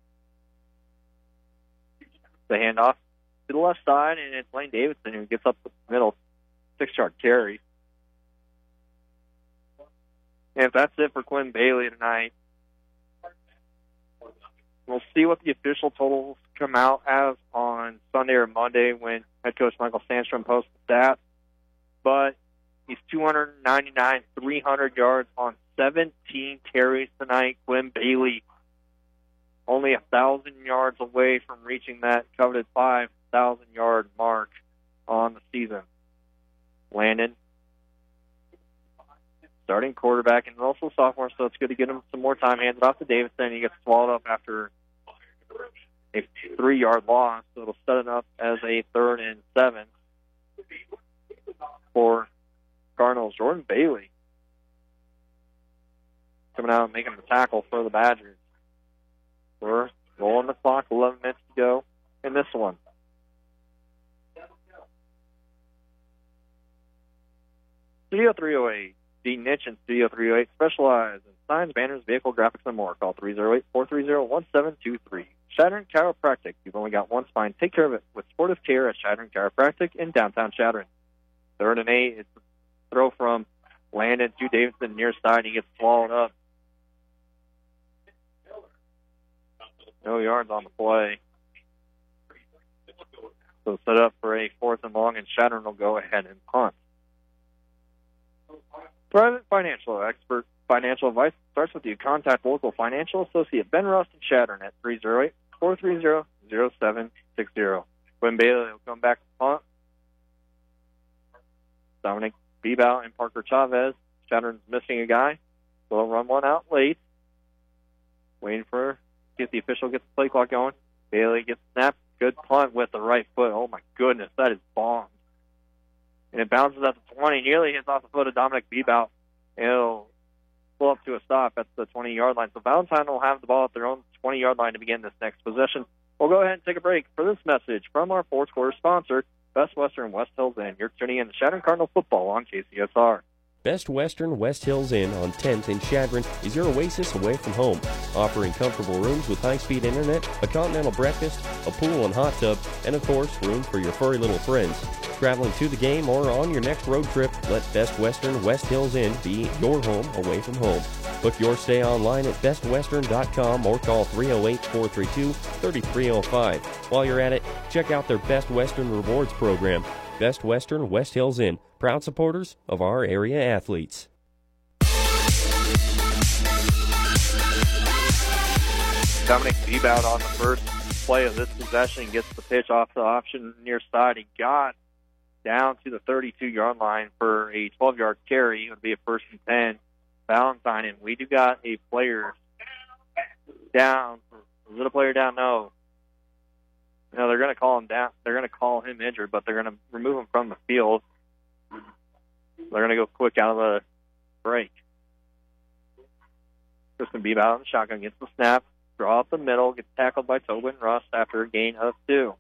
The handoff to the left side, and it's Lane Davidson who gets up the middle, 6-yard carry. And if that's it for Quinn Bailey tonight, we'll see what the official totals come out as on Sunday or Monday when head coach Michael Sandstrom posts the stats. But he's 299, 300 yards on 17 carries tonight. Quinn Bailey only 1,000 yards away from reaching that coveted 5,000-yard mark on the season. Landon, starting quarterback and also sophomore, so it's good to get him some more time. Hands it off to Davidson. He gets swallowed up after a 3-yard loss, so it'll set it up as a 3rd and 7 for Cardinals. Jordan Bailey coming out and making the tackle for the Badgers. We're rolling the clock, 11 minutes to go in this one. Studio 308, the niche in Studio 308, specialize in signs, banners, vehicle graphics, and more. Call 308-430-1723. Shadron Chiropractic. You've only got one spine. Take care of it with sportive care at Shadron Chiropractic in downtown Shadron. 3rd and 8. It's a throw from Landon to Davidson near side. He gets swallowed up. No yards on the play. So set up for a 4th and long, and Shadron will go ahead and punt. Private financial expert financial advice starts with you. Contact local financial associate Ben Rust in Shadron at 308-430-0760. Quinn Bailey will come back to punt. Dominic Bebout and Parker Chavez. Shadron's missing a guy. They'll run one out late. Waiting for get the official gets the play clock going. Bailey gets snapped. Good punt with the right foot. Oh my goodness, that is bombed. And it bounces at the 20, nearly hits off the foot of Dominic Bebout. It'll pull up to a stop at the 20-yard line. So Valentine will have the ball at their own 20-yard line to begin this next possession. We'll go ahead and take a break for this message from our fourth quarter sponsor, Best Western West Hills Inn. You're tuning in to Shadron Cardinal football on KCSR. Best Western West Hills Inn on 10th in Shadron is your oasis away from home, offering comfortable rooms with high-speed internet, a continental breakfast, a pool and hot tub, and of course, room for your furry little friends. Traveling to the game or on your next road trip, let Best Western West Hills Inn be your home away from home. Book your stay online at bestwestern.com or call 308-432-3305. While you're at it, check out their Best Western Rewards program. Best Western West Hills Inn, proud supporters of our area athletes. Dominic Bebout on the first play of this possession gets the pitch off the option near side. He got down to the 32-yard line for a 12-yard carry. It would be a 1st and 10. Valentine, and we do got a player down. Is it a player down? No. No, they're going to call him down. They're going to call him injured, but they're going to remove him from the field. They're going to go quick out of the break. Tristan Bebout in the shotgun gets the snap, draw up the middle, gets tackled by Tobin Rust after a gain of 2.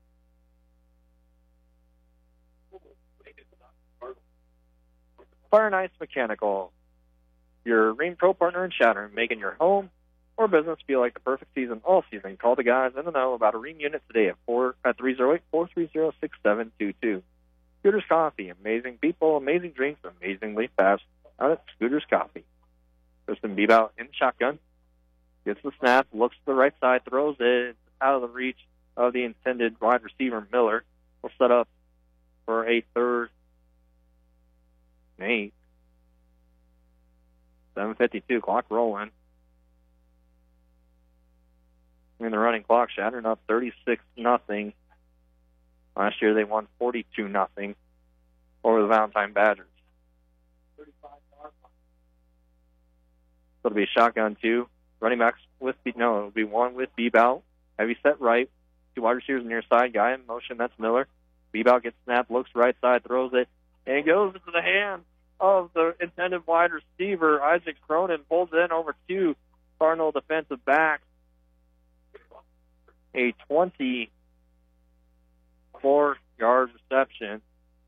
Fire Nice Mechanical, your Rheem Pro partner in Shadron, making your home or business feel like the perfect season all season. Call the guys in the know about a Rheem unit today at 308-430-6722. Scooters Coffee, amazing people, amazing drinks, amazingly fast out at Scooters Coffee. Tristan Bebout in the shotgun, gets the snap, looks to the right side, throws it out of the reach of the intended wide receiver Miller. Will set up for a 3rd and 8. 7:52, clock rolling. In the running clock, Shadron up 36-0. Last year they won 42-0 over the Valentine Badgers. So it'll be a shotgun 2. Running backs with it'll be 1 with Bebout. Heavy set right. 2 wide receivers near side. Guy in motion, that's Miller. Bebout gets snapped, looks right side, throws it, and it goes into the hand of the intended wide receiver. Isaac Cronin pulls in over 2 Cardinal defensive backs. A 24-yard reception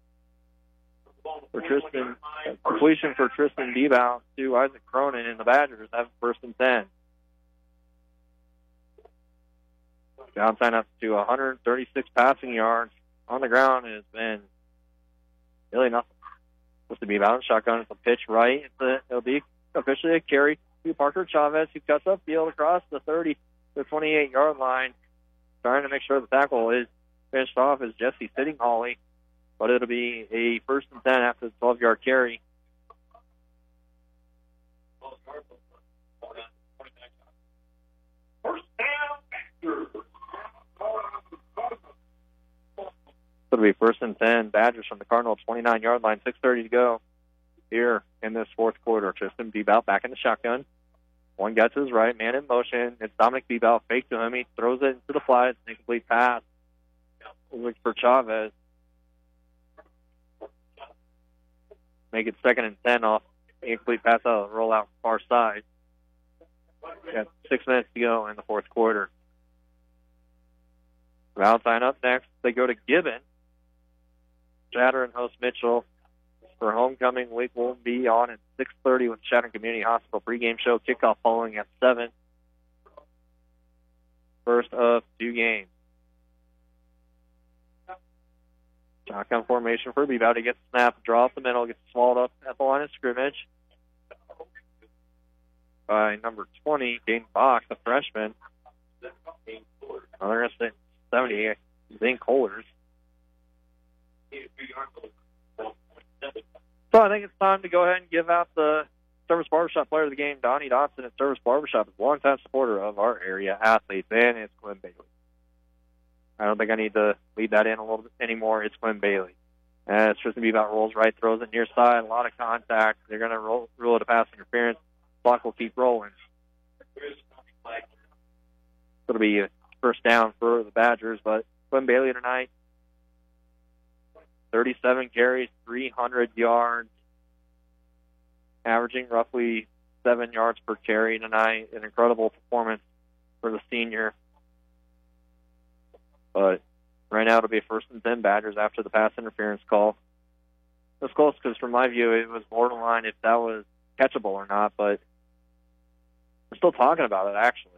for Tristan. Completion for Tristan Bebout to Isaac Cronin, and the Badgers have 1st and 10. Valentine up to 136 passing yards. On the ground has been really nothing. Supposed to be Bebout in shotgun. It's a pitch right. It'll be officially a carry to Parker Chavez, who cuts upfield across the 30 to the 28-yard line. Trying to make sure the tackle is finished off is Jesse Sitting-Hawley, but it'll be a 1st and 10 after the 12-yard carry. It'll be 1st and 10. Badgers from the Cardinal 29-yard line. 6:30 to go here in this fourth quarter. Tristan Bebout back in the shotgun. One guy to his right, man in motion. It's Dominic Bebout, fake to him. He throws it into the flat. It's an incomplete pass. Looks for Chavez. Make it 2nd and 10 off the incomplete pass out of the rollout far side. Got 6 minutes to go in the fourth quarter. Valentine up next. They go to Gibbon. Chattern hosts Mitchell. For homecoming week will be on at 6:30 with Chattern Community Hospital pregame show. Kickoff following at 7. First of 2 games. Shotgun formation for Bebout. He gets snapped, draw up the middle, gets swallowed up at the line of scrimmage by number 20, Dane Bach, the freshman. They're going to say 70, Zane Kohlers. So I think it's time to go ahead and give out the Service Barbershop Player of the Game. Donnie Dodson at Service Barbershop is a longtime supporter of our area athletes, and it's Quinn Bailey. I don't think I need to lead that in a little bit anymore. It's Quinn Bailey. It's Tristan Bebout rolls right, throws it near side, a lot of contact. They're going to rule it a pass interference. Clock will keep rolling. It'll be a first down for the Badgers, but Quinn Bailey tonight, 37 carries, 300 yards, averaging roughly 7 yards per carry tonight. An incredible performance for the senior. But right now it'll be 1st and 10 Badgers after the pass interference call. It was close because from my view it was borderline if that was catchable or not, but we're still talking about it actually.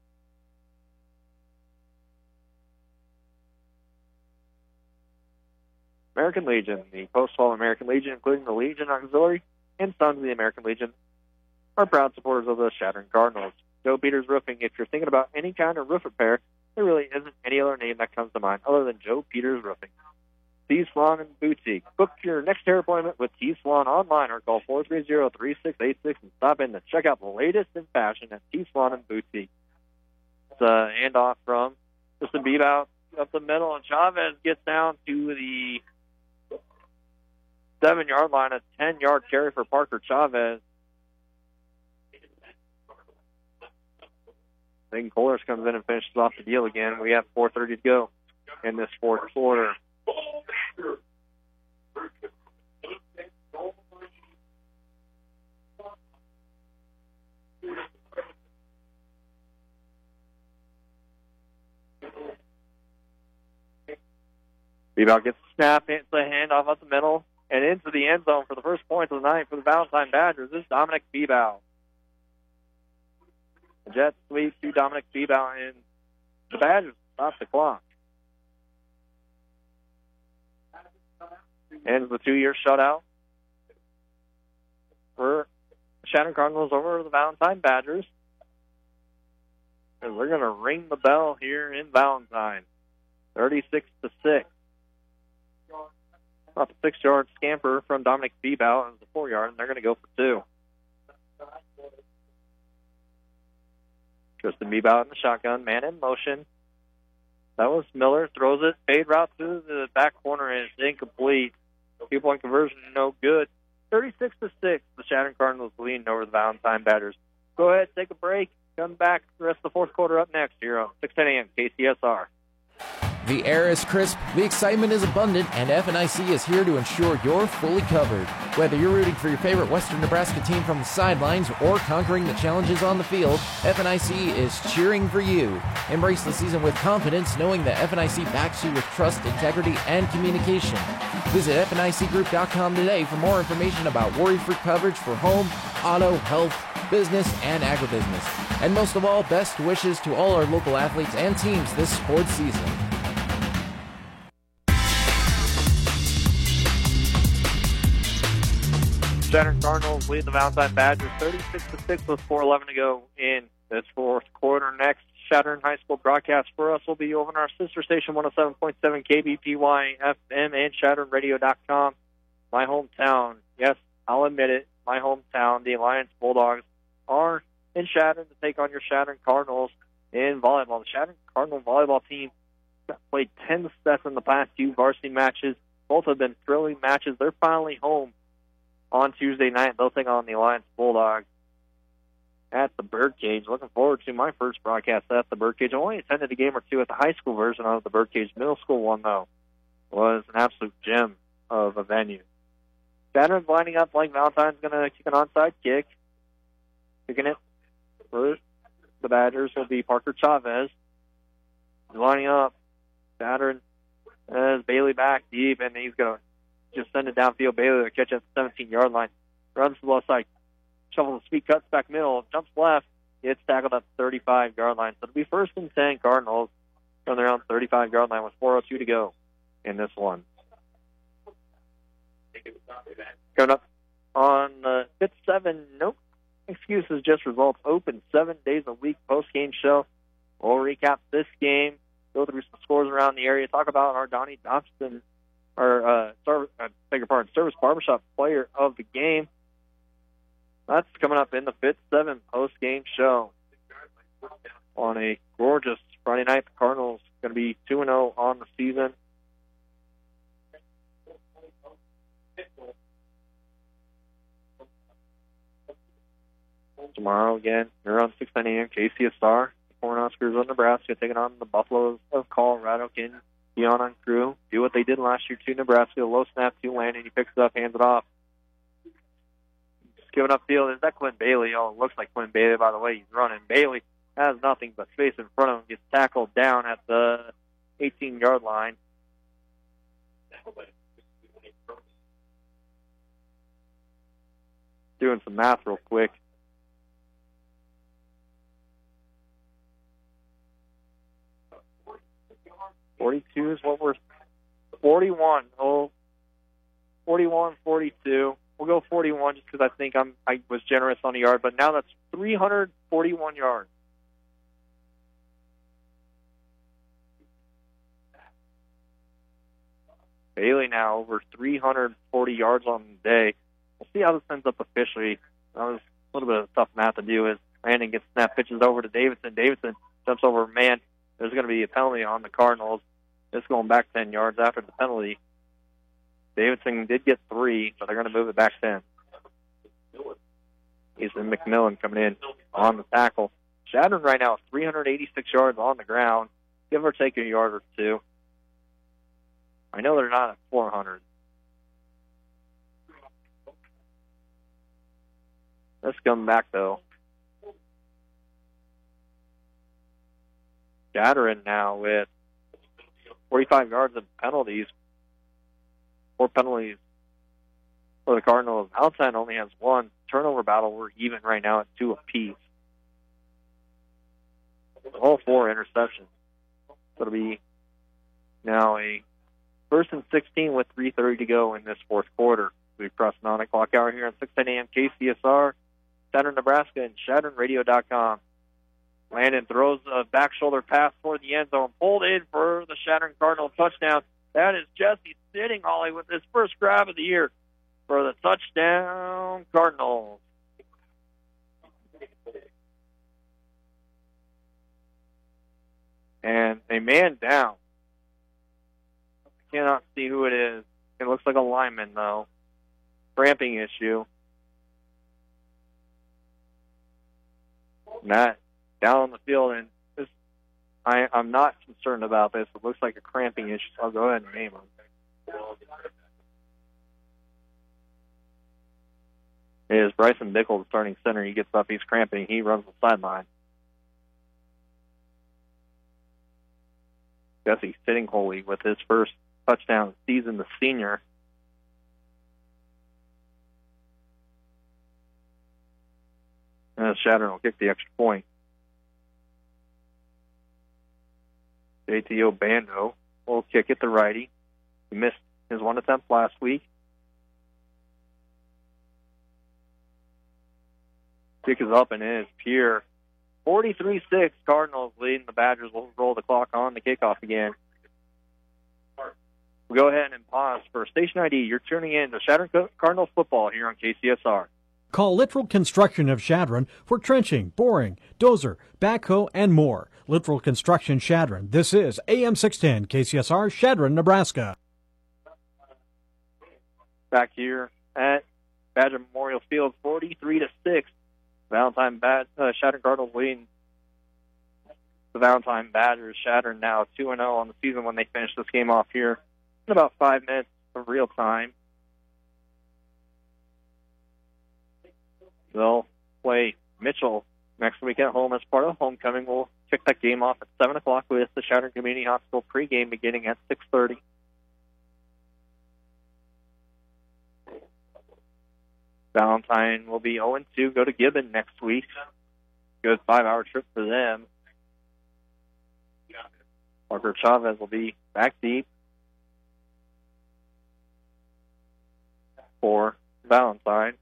American Legion, the post-fall American Legion, including the Legion Auxiliary and Sons of the American Legion, are proud supporters of the Chattern Cardinals. Joe Peters Roofing, if you're thinking about any kind of roof repair, there really isn't any other name that comes to mind other than Joe Peters Roofing. T Salon and Boutique. Book your next hair appointment with T Salon online or call 430-3686 and stop in to check out the latest in fashion at T Salon and Boutique. It's a handoff from Tristan Bebout up the middle, and Chavez gets down to the 7-yard line, a 10-yard carry for Parker Chavez. Then Kohlers comes in and finishes off the deal again. We have 4:30 to go in this fourth quarter. Bebout gets the snap, hits the handoff up the middle, and into the end zone for the first points of the night for the Valentine Badgers. This is Dominic Bebout. The jet sweep to Dominic Bebout, and the Badgers stop the clock. Ends the 2-year shutout for Chattern Cardinals over the Valentine Badgers. And we're going to ring the bell here in Valentine. 36-6. Off a 6-yard scamper from Dominic Bebout. It was a 4-yard, and they're going to go for 2. Tristan Bebout in the shotgun, man in motion. That was Miller, throws it, fade route to the back corner, and it's incomplete. 2-point conversion, no good. 36-6, the Chattern Cardinals leading over the Valentine Badgers. Go ahead, take a break, come back. The rest of the fourth quarter up next here on 6:10 a.m. KCSR. The air is crisp, the excitement is abundant, and FNIC is here to ensure you're fully covered. Whether you're rooting for your favorite Western Nebraska team from the sidelines or conquering the challenges on the field, FNIC is cheering for you. Embrace the season with confidence, knowing that FNIC backs you with trust, integrity, and communication. Visit FNICgroup.com today for more information about worry-free coverage for home, auto, health, business, and agribusiness. And most of all, best wishes to all our local athletes and teams this sports season. Chattern Cardinals lead the Valentine Badgers 36-6 with 4:11 to go in this fourth quarter. Next, Chattern High School broadcast for us will be over on our sister station 107.7 KBPY FM and ChatternRadio.com. My hometown, yes, I'll admit it, my hometown, the Alliance Bulldogs, are in Chattern to take on your Chattern Cardinals in volleyball. The Chattern Cardinal volleyball team played 10 sets in the past two varsity matches. Both have been thrilling matches. They're finally home on Tuesday night. They'll take on the Alliance Bulldogs at the Birdcage. Looking forward to my first broadcast at the Birdcage. I only attended a game or two at the high school version of the Birdcage. Middle school one, though, was an absolute gem of a venue. Shadron's lining up like Valentine's going to kick an onside kick. Kicking it for the Badgers will be Parker Chavez. He's lining up. Shadron has Bailey back deep, and he's going to just send it downfield. Bailey will catch at the 17-yard line. Runs to the left side. Shuffles the speed, cuts back middle, jumps left. Gets tackled at the 35-yard line. So it'll be 1st and 10 Cardinals from their own 35-yard line with 4:02 to go in this one. Coming up on the 5-7, nope. Excuses, just results. Open 7 days a week post-game show. We'll recap this game, go through some scores around the area, talk about our Donnie Dobson, our Service Barbershop player of the game. That's coming up in the 5-7 post-game show on a gorgeous Friday night. The Cardinals going to be 2-0 on the season. Tomorrow, again, around 6:10 a.m., KCSR, Cornhuskers of Nebraska taking on the Buffaloes of Colorado. Can Keon on crew do what they did last year to Nebraska? Low snap to Landon. He picks it up, hands it off. Just giving up field. Is that Quinn Bailey? Oh, it looks like Quinn Bailey, by the way. He's running. Bailey has nothing but space in front of him. Gets tackled down at the 18-yard line. Doing some math real quick. $42 is what we're 41. Oh, 41, 42. We'll go 41 just because I think I was generous on the yard, but now that's 341 yards. Bailey now over 340 yards on the day. We'll see how this ends up officially. That was a little bit of tough math to do as Landon gets snap, pitches over to Davidson. Davidson jumps over man. There's going to be a penalty on the Cardinals. Just going back 10 yards after the penalty. Davidson did get 3, so they're going to move it back 10. Ethan McMillan coming in on the tackle. Shadron right now 386 yards on the ground, give or take a yard or two. I know they're not at 400. Let's come back, though. Shadron now with 45 yards of penalties. 4 penalties for the Cardinals. Valentine only has 1. Turnover battle, we're even right now at 2 apiece. All 4 interceptions. So it'll be now a 1st and 16 with 3:30 to go in this fourth quarter. We've crossed 9 o'clock hour here on 6:10 a.m. KCSR, Shadron, Nebraska, and ShadronRadio.com. Landon throws a back shoulder pass toward the end zone, pulled in for the Shadron Cardinal touchdown. That is Jesse Sitting-Holly with his first grab of the year for the touchdown Cardinals. And a man down. I cannot see who it is. It looks like a lineman, though. Cramping issue. Matt down on the field, and this, I'm not concerned about this. It looks like a cramping issue, so I'll go ahead and name him. It is Bryson Bickle, the starting center. He gets up, he's cramping, he runs the sideline. Jesse Sitting-Holly with his first touchdown of the season, the senior. And Shadron will kick the extra point. JTO Bando will kick it to righty. He missed his 1 attempt last week. Kick is up and in is pure. 43-6, Cardinals leading the Badgers. Will roll the clock on the kickoff again. We'll go ahead and pause for station ID. You're tuning in to Shadron Cardinals football here on KCSR. Call Littrell Construction of Shadron for trenching, boring, dozer, backhoe, and more. Littrell Construction Chadron. This is AM 610 KCSR, Chadron, Nebraska. Back here at Badger Memorial Field, 43-6. Valentine Chadron Cardinals leading the Valentine Badgers. Chadron now 2-0 on the season when they finish this game off here in about 5 minutes of real time. They'll play Mitchell next week at home as part of homecoming. We'll kick that game off at 7 o'clock with the Chadron Community Hospital pregame beginning at 6:30. Valentine will be 0-2, go to Gibbon next week. Good 5-hour trip for them. Parker Chavez will be back deep for Valentine.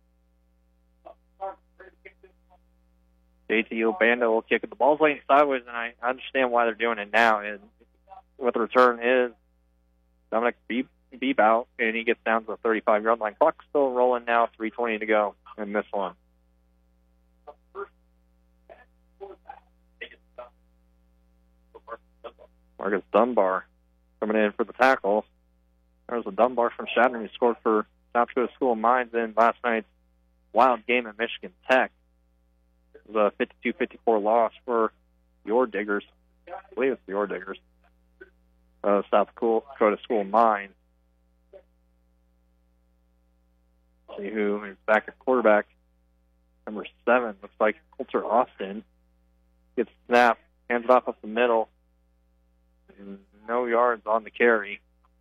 JT Obando will kick it. The ball's laying sideways, and I understand why they're doing it now. And what the return is, Dominic Beep out, and he gets down to the 35-yard line. Clock's still rolling now, 3:20 to go in this one. Marcus Dunbar coming in for the tackle. There's a Dunbar from Chadron who scored for South Dakota School of Mines in last night's wild game at Michigan Tech. It was a 52-54 loss for your Diggers. I believe it's the Your Diggers. South Dakota School of Mines. See who is back at quarterback. Number 7 looks like Coulter Austin. Gets snapped, hands it off up the middle. No yards on the carry.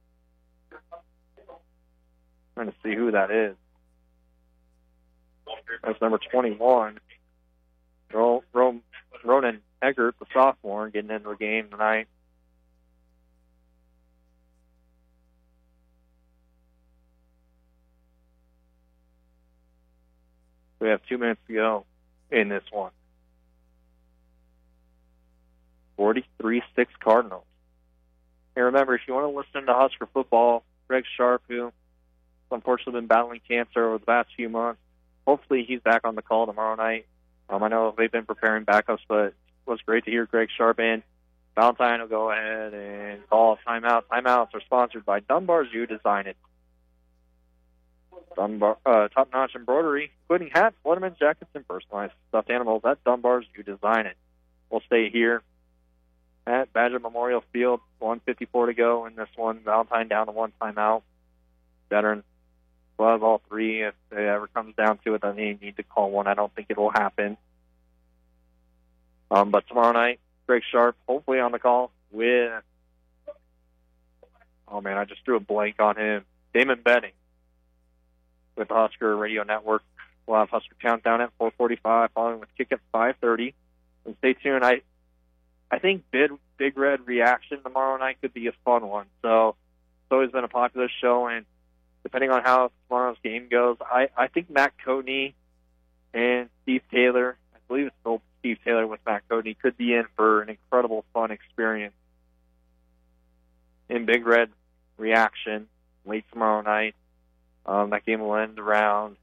Trying to see who that is. That's number 21. Ronan Eggert, the sophomore, getting into the game tonight. We have 2 minutes to go in this one. 43-6 Cardinals. And remember, if you want to listen to Husker football, Greg Sharp, who unfortunately been battling cancer over the past few months, hopefully he's back on the call tomorrow night. I know they've been preparing backups, but it was great to hear Greg Sharp in. Valentine will go ahead and call timeout. Timeouts are sponsored by Dunbar's You Design It. Dunbar, top-notch embroidery, including hats, letterman jackets, and personalized stuffed animals at Dunbar's You Design It. We'll stay here at Badger Memorial Field, 1:54 to go in this one. Valentine down to 1 timeout. Veteran will have all 3. If it ever comes down to it, then they need to call one. I don't think it will happen. But tomorrow night, Greg Sharp, hopefully on the call with, I just drew a blank on him, Damon Benning with the Husker Radio Network. We'll have Husker Countdown at 4:45, following with kick at 5:30. And stay tuned. I think Big Red Reaction tomorrow night could be a fun one. So it's always been a popular show, and depending on how tomorrow's game goes, I think Matt Coatney and Steve Taylor, I believe it's still Steve Taylor with Matt Coatney, could be in for an incredible fun experience in Big Red Reaction late tomorrow night. That game will end around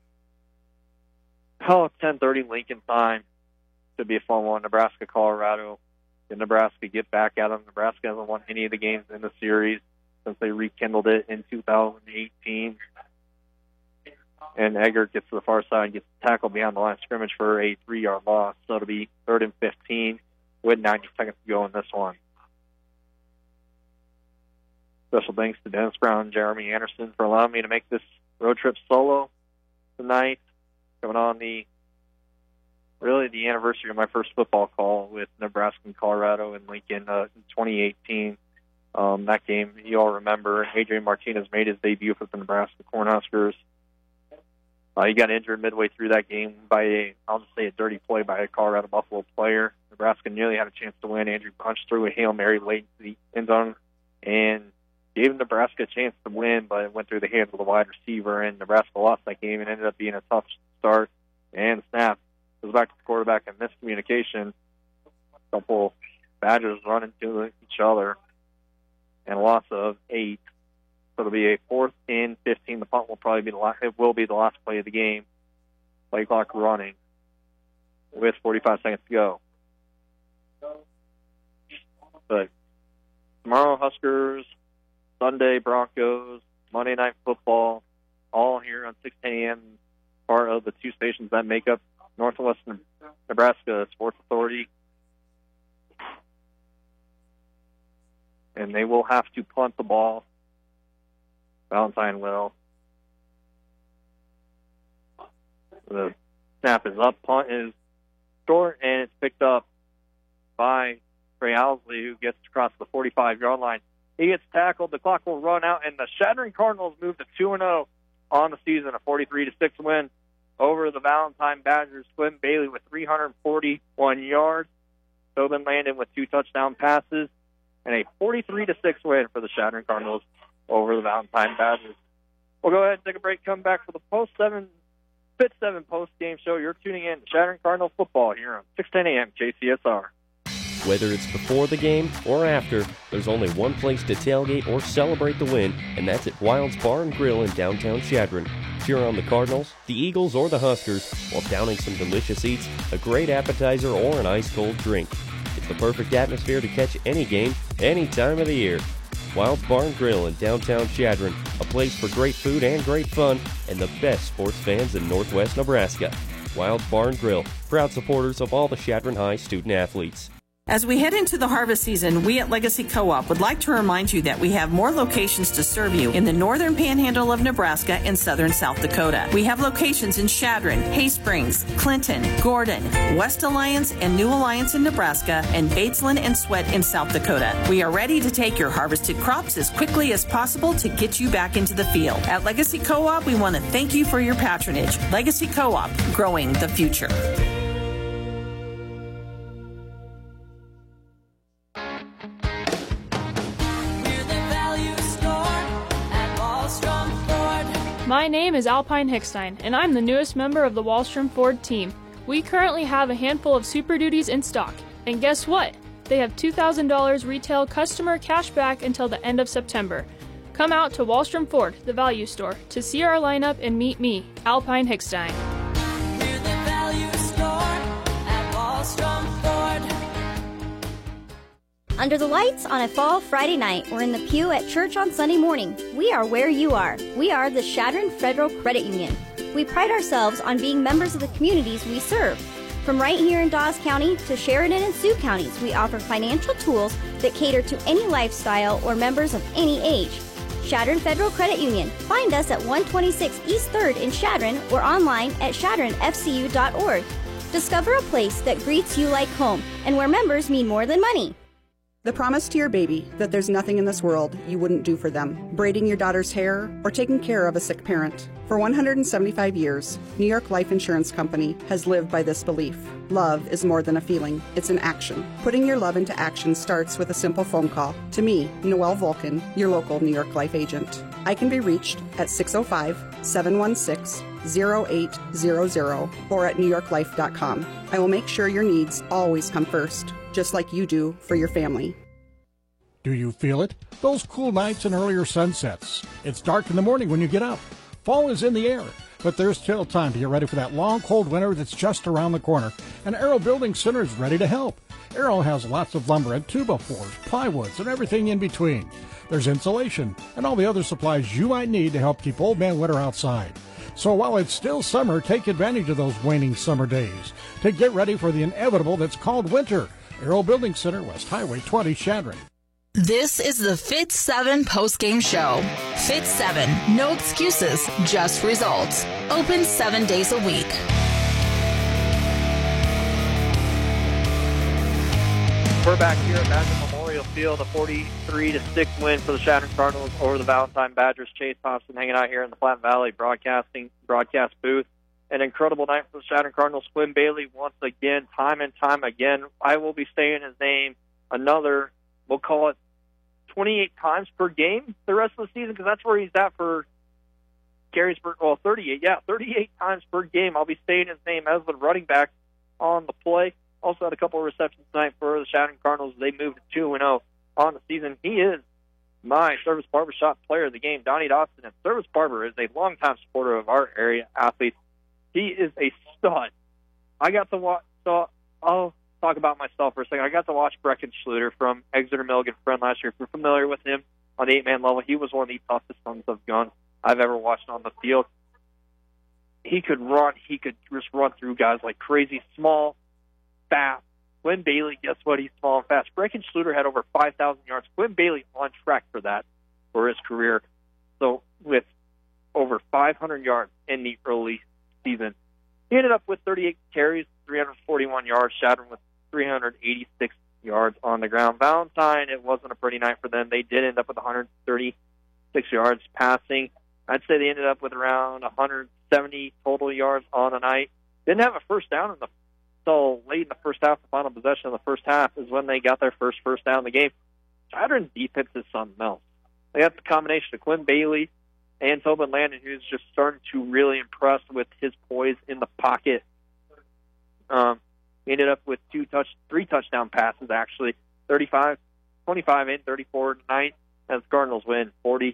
10:30 Lincoln time. Should be a fun one. Nebraska, Colorado. Did Nebraska get back at them? Nebraska hasn't won any of the games in the series since they rekindled it in 2018. And Eggert gets to the far side and gets tackled behind the line of scrimmage for a 3-yard loss. So it'll be 3rd and 15 with 90 seconds to go in this one. Special thanks to Dennis Brown and Jeremy Anderson for allowing me to make this road trip solo tonight. Coming on the anniversary of my first football call with Nebraska and Colorado in Lincoln in 2018. That game, you all remember, Adrian Martinez made his debut for the Nebraska Cornhuskers. He got injured midway through that game by a dirty play by a Colorado Buffalo player. Nebraska nearly had a chance to win. Andrew punched through a Hail Mary late to the end zone and gave Nebraska a chance to win, but it went through the hands of the wide receiver, and Nebraska lost that game and ended up being a tough start. And snap goes back to the quarterback and miscommunication. A couple Badgers run into each other, and a loss of 8. So it'll be a 4th and 15. The punt will probably be the last play of the game. Play clock running with 45 seconds to go. But tomorrow, Huskers, Sunday, Broncos, Monday Night Football, all here on 6:10 a.m., part of the two stations that make up Northwest Nebraska Sports Authority. And they will have to punt the ball. Valentine will. The snap is up, punt is short, and it's picked up by Trey Owsley, who gets across the 45-yard line. He gets tackled, the clock will run out, and the Chattering Cardinals move to 2-0 on the season, a 43-6 win over the Valentine Badgers. Quinn Bailey with 341 yards. Tobin Landon with 2 touchdown passes, and a 43-6 win for the Chattering Cardinals over the Valentine Badgers. We'll go ahead and take a break, come back for the Fit 7 post-game show. You're tuning in to Chattering Cardinal football here on 6:10 a.m. KCSR. Whether it's before the game or after, there's only one place to tailgate or celebrate the win, and that's at Wild's Bar and Grill in downtown Chadron. Cheer on the Cardinals, the Eagles, or the Huskers while downing some delicious eats, a great appetizer, or an ice-cold drink. It's the perfect atmosphere to catch any game, any time of the year. Wild's Bar and Grill in downtown Chadron, a place for great food and great fun, and the best sports fans in Northwest Nebraska. Wild's Bar and Grill, proud supporters of all the Chadron High student athletes. As we head into the harvest season, we at Legacy Co-op would like to remind you that we have more locations to serve you in the northern panhandle of Nebraska and southern South Dakota. We have locations in Chadron, Hay Springs, Clinton, Gordon, West Alliance and New Alliance in Nebraska, and Batesland and Sweat in South Dakota. We are ready to take your harvested crops as quickly as possible to get you back into the field. At Legacy Co-op, we want to thank you for your patronage. Legacy Co-op, growing the future. My name is Alpine Hickstein, and I'm the newest member of the Wallstrom Ford team. We currently have a handful of Super Duties in stock, and guess what? They have $2,000 retail customer cash back until the end of September. Come out to Wallstrom Ford, the value store, to see our lineup and meet me, Alpine Hickstein. We're the value store at Wallstrom Ford. Under the lights on a fall Friday night or in the pew at church on Sunday morning, we are where you are. We are the Chadron Federal Credit Union. We pride ourselves on being members of the communities we serve. From right here in Dawes County to Sheridan and Sioux counties, we offer financial tools that cater to any lifestyle or members of any age. Chadron Federal Credit Union. Find us at 126 East 3rd in Chadron or online at chadronfcu.org. Discover a place that greets you like home and where members mean more than money. The promise to your baby that there's nothing in this world you wouldn't do for them. Braiding your daughter's hair or taking care of a sick parent. For 175 years, New York Life Insurance Company has lived by this belief. Love is more than a feeling, it's an action. Putting your love into action starts with a simple phone call. To me, Noelle Vulcan, your local New York Life agent. I can be reached at 605-716-0800 or at newyorklife.com. I will make sure your needs always come first, just like you do for your family. Do you feel it? Those cool nights and earlier sunsets. It's dark in the morning when you get up. Fall is in the air, but there's still time to get ready for that long, cold winter that's just around the corner. And Arrow Building Center is ready to help. Arrow has lots of lumber and 2x4s, plywoods, and everything in between. There's insulation and all the other supplies you might need to help keep old man winter outside. So while it's still summer, take advantage of those waning summer days to get ready for the inevitable that's called winter. Arrow Building Center, West Highway 20, Chadron. This is the Fit 7 post-game show. Fit 7, no excuses, just results. Open 7 days a week. We're back here at Badger Memorial Field, a 43-6 win for the Chattering Cardinals over the Valentine Badgers. Chase Thompson hanging out here in the Platte Valley broadcast booth. An incredible night for the Chattering Cardinals. Quinn Bailey, once again, time and time again. I will be saying his name another, we'll call it 28 times per game the rest of the season, because that's where he's at for Garysburg. Well, 38 times per game. I'll be saying his name as the running back on the play. Also had a couple of receptions tonight for the Chattering Cardinals. They moved to 2-0 on the season. He is my Service Barbershop player of the game, Donnie Dawson. And Service Barber is a longtime supporter of our area athletes. He is a stud. I got to watch, talk about myself for a second. I got to watch Brecken Schluter from Exeter Milligan Friend last year. If you're familiar with him on the 8-man level, he was one of the toughest sons of guns I've ever watched on the field. He could run. He could just run through guys like crazy, small, fast. Quinn Bailey, guess what? He's small and fast. Brecken Schluter had over 5,000 yards. Quinn Bailey on track for that for his career. So with over 500 yards in the early season, he ended up with 38 carries, 341 yards, Chadron with 386 yards on the ground. Valentine, it wasn't a pretty night for them. They did end up with 136 yards passing. I'd say they ended up with around 170 total yards on the night. Didn't have a first down until late in the first half. The final possession of the first half is when they got their first down in the game. Chadron's defense is something else. They got the combination of Quinn Bailey and Tobin Landon, who's just starting to really impress with his poise in the pocket. He ended up with three touchdown passes, actually, 35, 25, and 34 tonight, as the Cardinals win 43-6.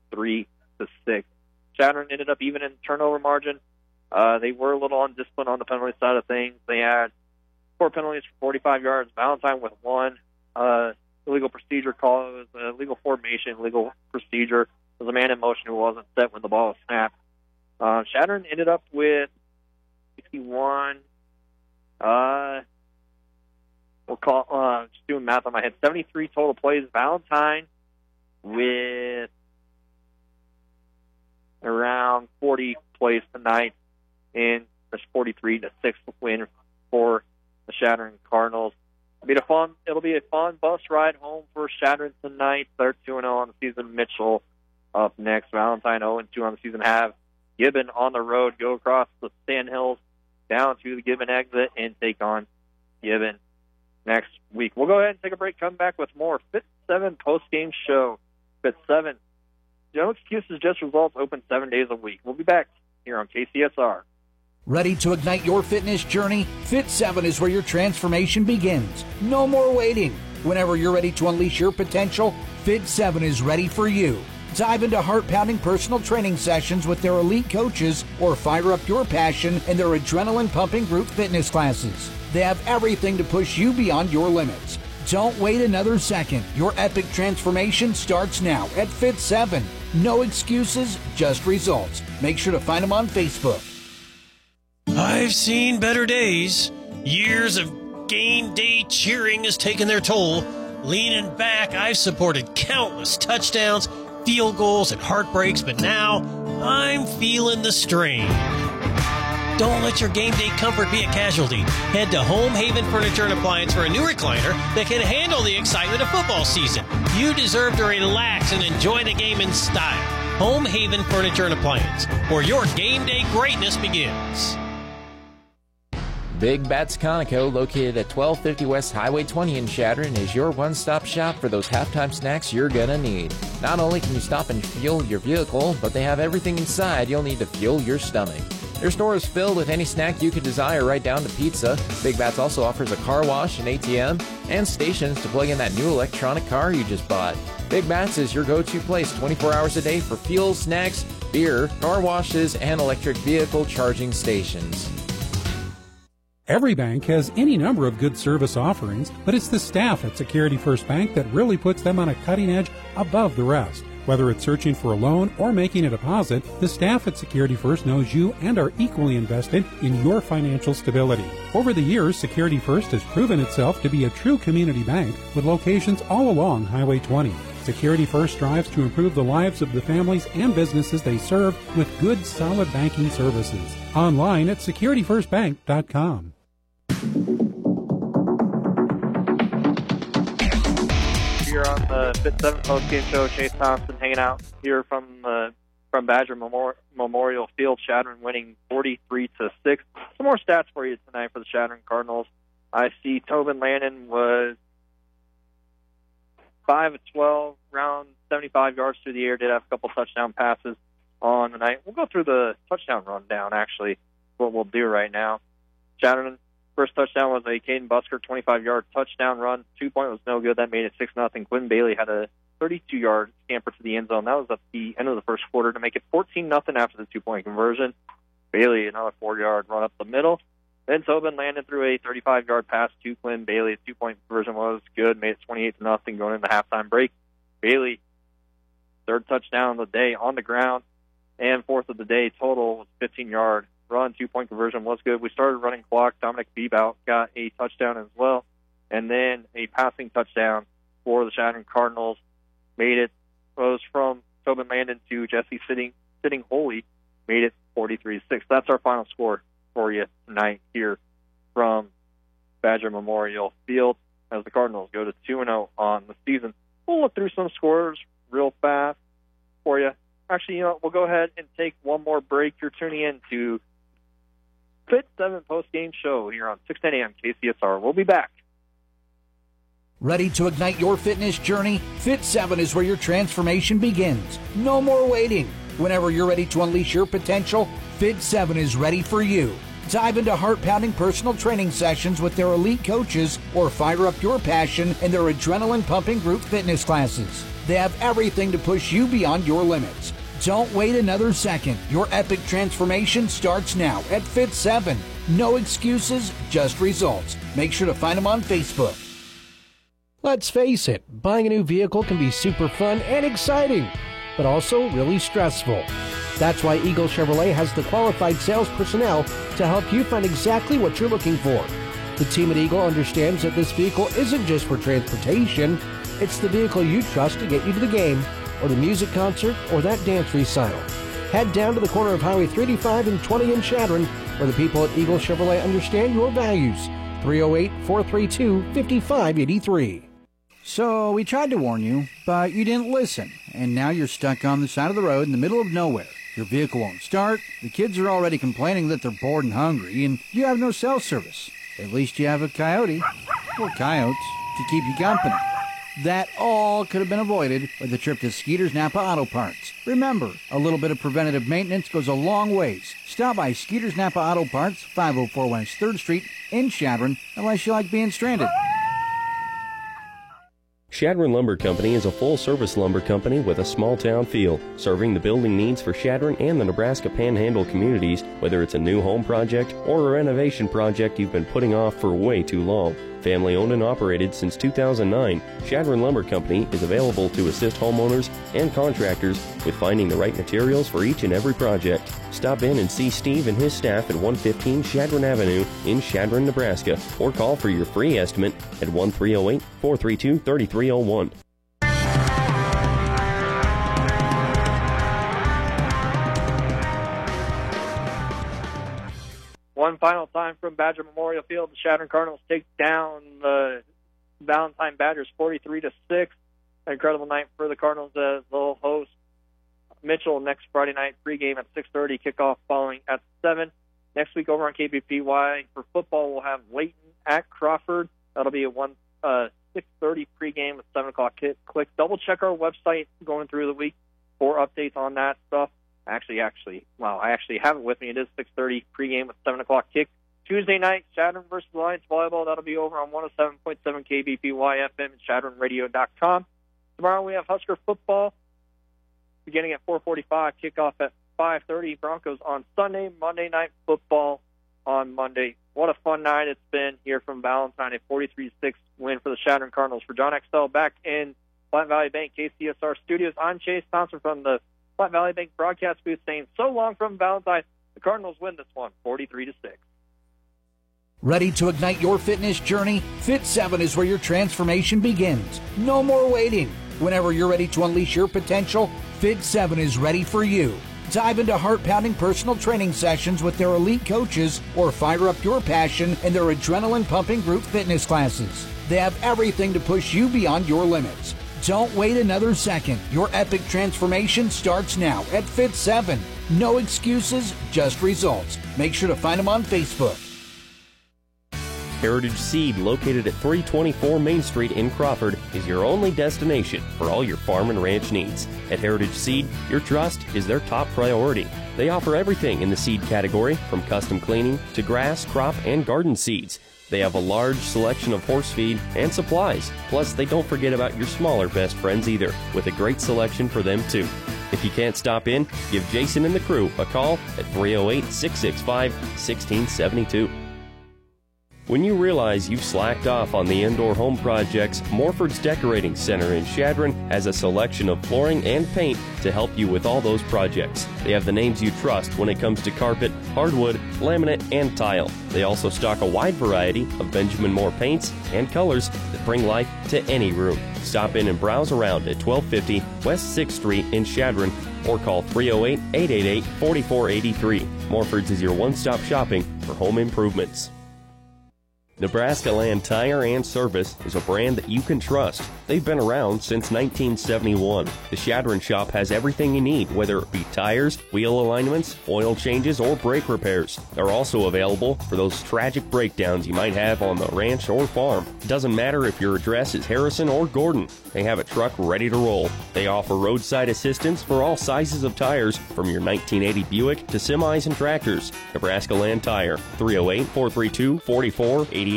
Chadron ended up even in turnover margin. They were a little undisciplined on the penalty side of things. They had 4 penalties for 45 yards. Valentine with 1. Illegal procedure call. It was a legal formation, legal procedure. It was a man in motion who wasn't set when the ball was snapped. Chadron ended up with 61. We'll call, just doing math on my head, 73 total plays. Valentine with around 40 plays tonight, and there's 43-6 win for the Chadron Cardinals. It'll be a fun bus ride home for Chadron tonight. They're 2-0 on the season. Mitchell up next. Valentine 0-2 on the season. Have Gibbon on the road, go across the Sand Hills down to the Gibbon exit and take on Gibbon next week. We'll go ahead and take a break, come back with more Fit 7 post-game show. Fit 7, no excuses, just results, open 7 days a week. We'll be back here on KCSR. Ready to ignite your fitness journey? Fit 7 is where your transformation begins. No more waiting. Whenever you're ready to unleash your potential, Fit 7 is ready for you. Dive into heart-pounding personal training sessions with their elite coaches or fire up your passion in their adrenaline-pumping group fitness classes. They have everything to push you beyond your limits. Don't wait another second. Your epic transformation starts now at Fit 7. No excuses, just results. Make sure to find them on Facebook. I've seen better days. Years of game day cheering has taken their toll. Leaning back, I've supported countless touchdowns, field goals, and heartbreaks, but now I'm feeling the strain. Don't let your game day comfort be a casualty. Head to Home Haven Furniture and Appliance for a new recliner that can handle the excitement of football season. You deserve to relax and enjoy the game in style. Home Haven Furniture and Appliance, where your game day greatness begins. Big Bats Conoco, located at 1250 West Highway 20 in Chadron, is your one-stop shop for those halftime snacks you're gonna need. Not only can you stop and fuel your vehicle, but they have everything inside you'll need to fuel your stomach. Their store is filled with any snack you could desire, right down to pizza. Big Bats also offers a car wash, an ATM, and stations to plug in that new electronic car you just bought. Big Bats is your go-to place 24 hours a day for fuel, snacks, beer, car washes, and electric vehicle charging stations. Every bank has any number of good service offerings, but it's the staff at Security First Bank that really puts them on a cutting edge above the rest. Whether it's searching for a loan or making a deposit, the staff at Security First knows you and are equally invested in your financial stability. Over the years, Security First has proven itself to be a true community bank with locations all along Highway 20. Security First strives to improve the lives of the families and businesses they serve with good, solid banking services. Online at securityfirstbank.com. Here on the Fit 7 post-game show, Chase Thompson hanging out here from Badger Memorial Field. Chadron winning 43-6. Some more stats for you tonight for the Chadron Cardinals. I see Tobin Landon was 5 of 12, around 75 yards through the air. Did have a couple touchdown passes on the night. We'll go through the touchdown rundown, actually, what we'll do right now. Chadron, first touchdown was a Caden Busker 25-yard touchdown run. 2-point was no good. That made it 6-0. Quinn Bailey had a 32-yard scamper to the end zone. That was at the end of the first quarter to make it 14-0 after the 2-point conversion. Bailey, another 4-yard run up the middle. Then Tobin landed through a 35-yard pass to Quinn Bailey. His two-point conversion was good, made it 28-0 going into the halftime break. Bailey, third touchdown of the day on the ground, and fourth of the day total was 15-yard run. Two-point conversion was good. We started running clock. Dominic Bebout got a touchdown as well, and then a passing touchdown for the Chadron Cardinals. Rose from Tobin Landon to Jesse Sitting Holy, made it 43-6. That's our final score for you tonight here from Badger Memorial Field as the Cardinals go to 2-0 on the season. We'll look through some scores real fast for you. Actually, we'll go ahead and take one more break. You're tuning in to Fit 7 post-game show here on 610 AM KCSR. We'll be back. Ready to ignite your fitness journey? Fit 7 is where your transformation begins. No more waiting. Whenever you're ready to unleash your potential, Fit 7 is ready for you. Dive into heart-pounding personal training sessions with their elite coaches or fire up your passion in their adrenaline-pumping group fitness classes. They have everything to push you beyond your limits. Don't wait another second. Your epic transformation starts now at Fit 7. No excuses, just results. Make sure to find them on Facebook. Let's face it, buying a new vehicle can be super fun and exciting, but also really stressful. That's why Eagle Chevrolet has the qualified sales personnel to help you find exactly what you're looking for. The team at Eagle understands that this vehicle isn't just for transportation, it's the vehicle you trust to get you to the game, or the music concert, or that dance recital. Head down to the corner of Highway 385 and 20 in Chadron, where the people at Eagle Chevrolet understand your values. 308-432-5583. So we tried to warn you, but you didn't listen, and now you're stuck on the side of the road in the middle of nowhere. Your vehicle won't start, the kids are already complaining that they're bored and hungry, and you have no cell service. At least you have a coyote, or coyotes, to keep you company. That all could have been avoided with a trip to Skeeter's Napa Auto Parts. Remember, a little bit of preventative maintenance goes a long ways. Stop by Skeeter's Napa Auto Parts, 504 West 3rd Street in Chadron, unless you like being stranded. Chadron Lumber Company is a full-service lumber company with a small-town feel, serving the building needs for Chadron and the Nebraska Panhandle communities, whether it's a new home project or a renovation project you've been putting off for way too long. Family owned and operated since 2009, Chadron Lumber Company is available to assist homeowners and contractors with finding the right materials for each and every project. Stop in and see Steve and his staff at 115 Chadron Avenue in Chadron, Nebraska, or call for your free estimate at 1-308-432-3301. One final time from Badger Memorial Field, the Chadron Cardinals take down the Valentine Badgers 43-6. An incredible night for the Cardinals as they'll host Mitchell next Friday night, pregame at 6:30, kickoff following at 7. Next week over on KBPY for football, we'll have Layton at Crawford. That'll be a 6:30 pregame with 7 o'clock click. Double check our website going through the week for updates on that stuff. I actually have it with me. It is 6:30 pregame with 7 o'clock kick. Tuesday night, Chadron versus Alliance Volleyball. That'll be over on 107.7 KBPY FM and ChadronRadio.com. Tomorrow we have Husker football beginning at 4:45, kickoff at 5:30. Broncos on Sunday, Monday night football on Monday. What a fun night it's been here from Valentine, a 43-6 win for the Chadron Cardinals. For John Excel back in Platte Valley Bank KCSR studios, I'm Chase Thompson from the Platte Valley Bank broadcast booth saying so long from Valentine. The Cardinals win this one, 43-6. Ready to ignite your fitness journey? Fit 7 is where your transformation begins. No more waiting. Whenever you're ready to unleash your potential, Fit 7 is ready for you. Dive into heart-pounding personal training sessions with their elite coaches or fire up your passion in their adrenaline-pumping group fitness classes. They have everything to push you beyond your limits. Don't wait another second. Your epic transformation starts now at Fit 7. No excuses, just results. Make sure to find them on Facebook. Heritage Seed, located at 324 Main Street in Crawford, is your only destination for all your farm and ranch needs. At Heritage Seed, your trust is their top priority. They offer everything in the seed category, from custom cleaning to grass, crop, and garden seeds. They have a large selection of horse feed and supplies. Plus, they don't forget about your smaller best friends either, with a great selection for them too. If you can't stop in, give Jason and the crew a call at 308-665-1672. When you realize you've slacked off on the indoor home projects, Morford's Decorating Center in Chadron has a selection of flooring and paint to help you with all those projects. They have the names you trust when it comes to carpet, hardwood, laminate, and tile. They also stock a wide variety of Benjamin Moore paints and colors that bring life to any room. Stop in and browse around at 1250 West 6th Street in Chadron or call 308-888-4483. Morford's is your one-stop shopping for home improvements. Nebraska Land Tire and Service is a brand that you can trust. They've been around since 1971. The Chadron shop has everything you need, whether it be tires, wheel alignments, oil changes, or brake repairs. They're also available for those tragic breakdowns you might have on the ranch or farm. Doesn't matter if your address is Harrison or Gordon. They have a truck ready to roll. They offer roadside assistance for all sizes of tires, from your 1980 Buick to semis and tractors. Nebraska Land Tire, 308-432-4488.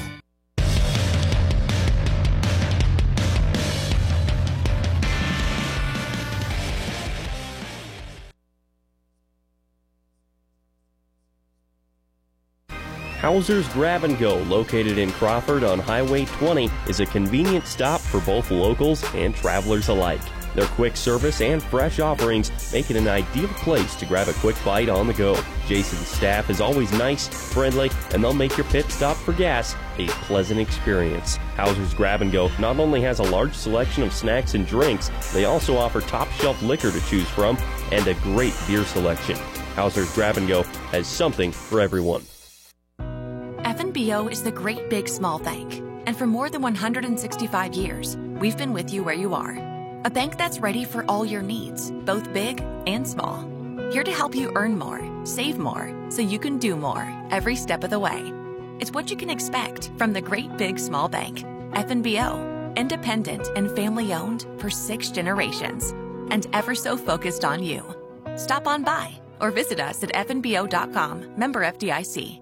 Hauser's Grab and Go, located in Crawford on Highway 20, is a convenient stop for both locals and travelers alike. Their quick service and fresh offerings make it an ideal place to grab a quick bite on the go. Jason's staff is always nice, friendly, and they'll make your pit stop for gas a pleasant experience. Hauser's Grab and Go not only has a large selection of snacks and drinks, they also offer top-shelf liquor to choose from and a great beer selection. Hauser's Grab and Go has something for everyone. FNBO is the great big small bank. And for more than 165 years, we've been with you where you are. A bank that's ready for all your needs, both big and small. Here to help you earn more, save more, so you can do more every step of the way. It's what you can expect from the great big small bank. FNBO, independent and family owned for 6 generations, and ever so focused on you. Stop on by or visit us at fnbo.com, member FDIC.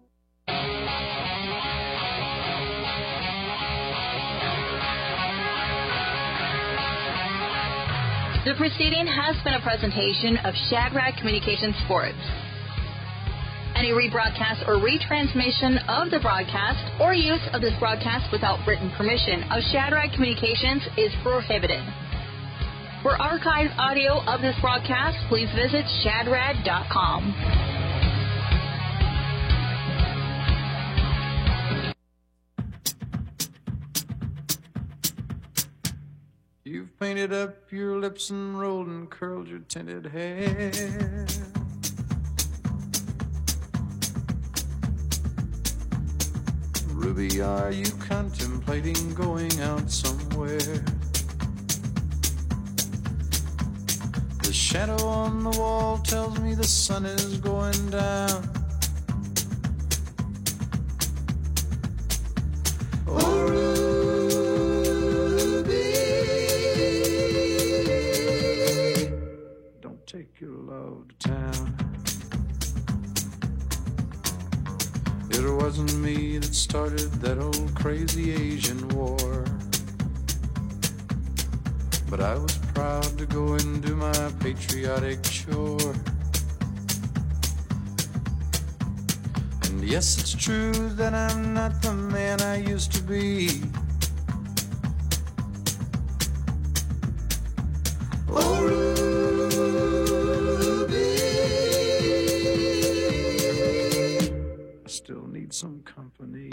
The proceeding has been a presentation of Shadrack Communications Sports. Any rebroadcast or retransmission of the broadcast or use of this broadcast without written permission of Shadrack Communications is prohibited. For archived audio of this broadcast, please visit shadrad.com. You've painted up your lips and rolled and curled your tinted hair. Ruby, are you contemplating going out somewhere? The shadow on the wall tells me the sun is going down. Oh, take your love to town. It wasn't me that started that old crazy Asian war, but I was proud to go and do my patriotic chore. And yes, it's true that I'm not the man I used to be. Oh, some company.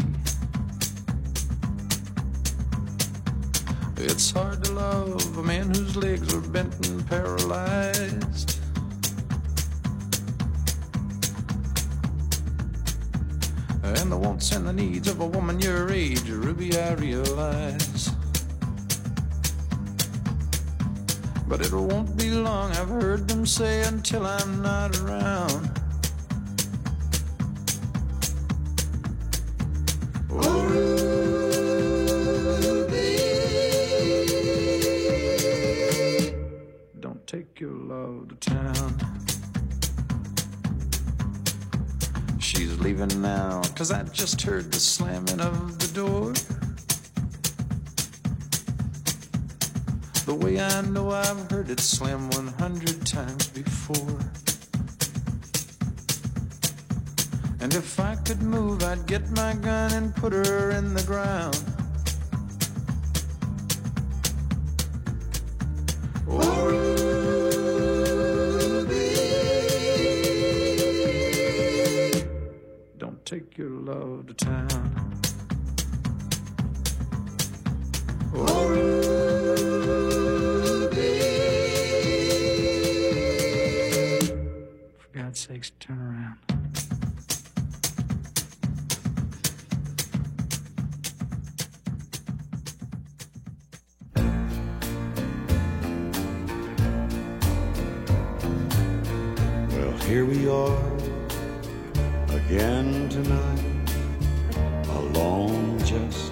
It's hard to love a man whose legs are bent and paralyzed. And the wants and the needs of a woman your age, Ruby, I realize. But it won't be long, I've heard them say, until I'm not around. Take your love to town. She's leaving now, 'cause I just heard the slamming of the door. The way I know I've heard it slam 100 times before. And if I could move, I'd get my gun and put her in the ground. Oh, Ruby, don't take your love to town. Oh, Ruby, for God's sakes, turn around. Here we are again tonight, alone just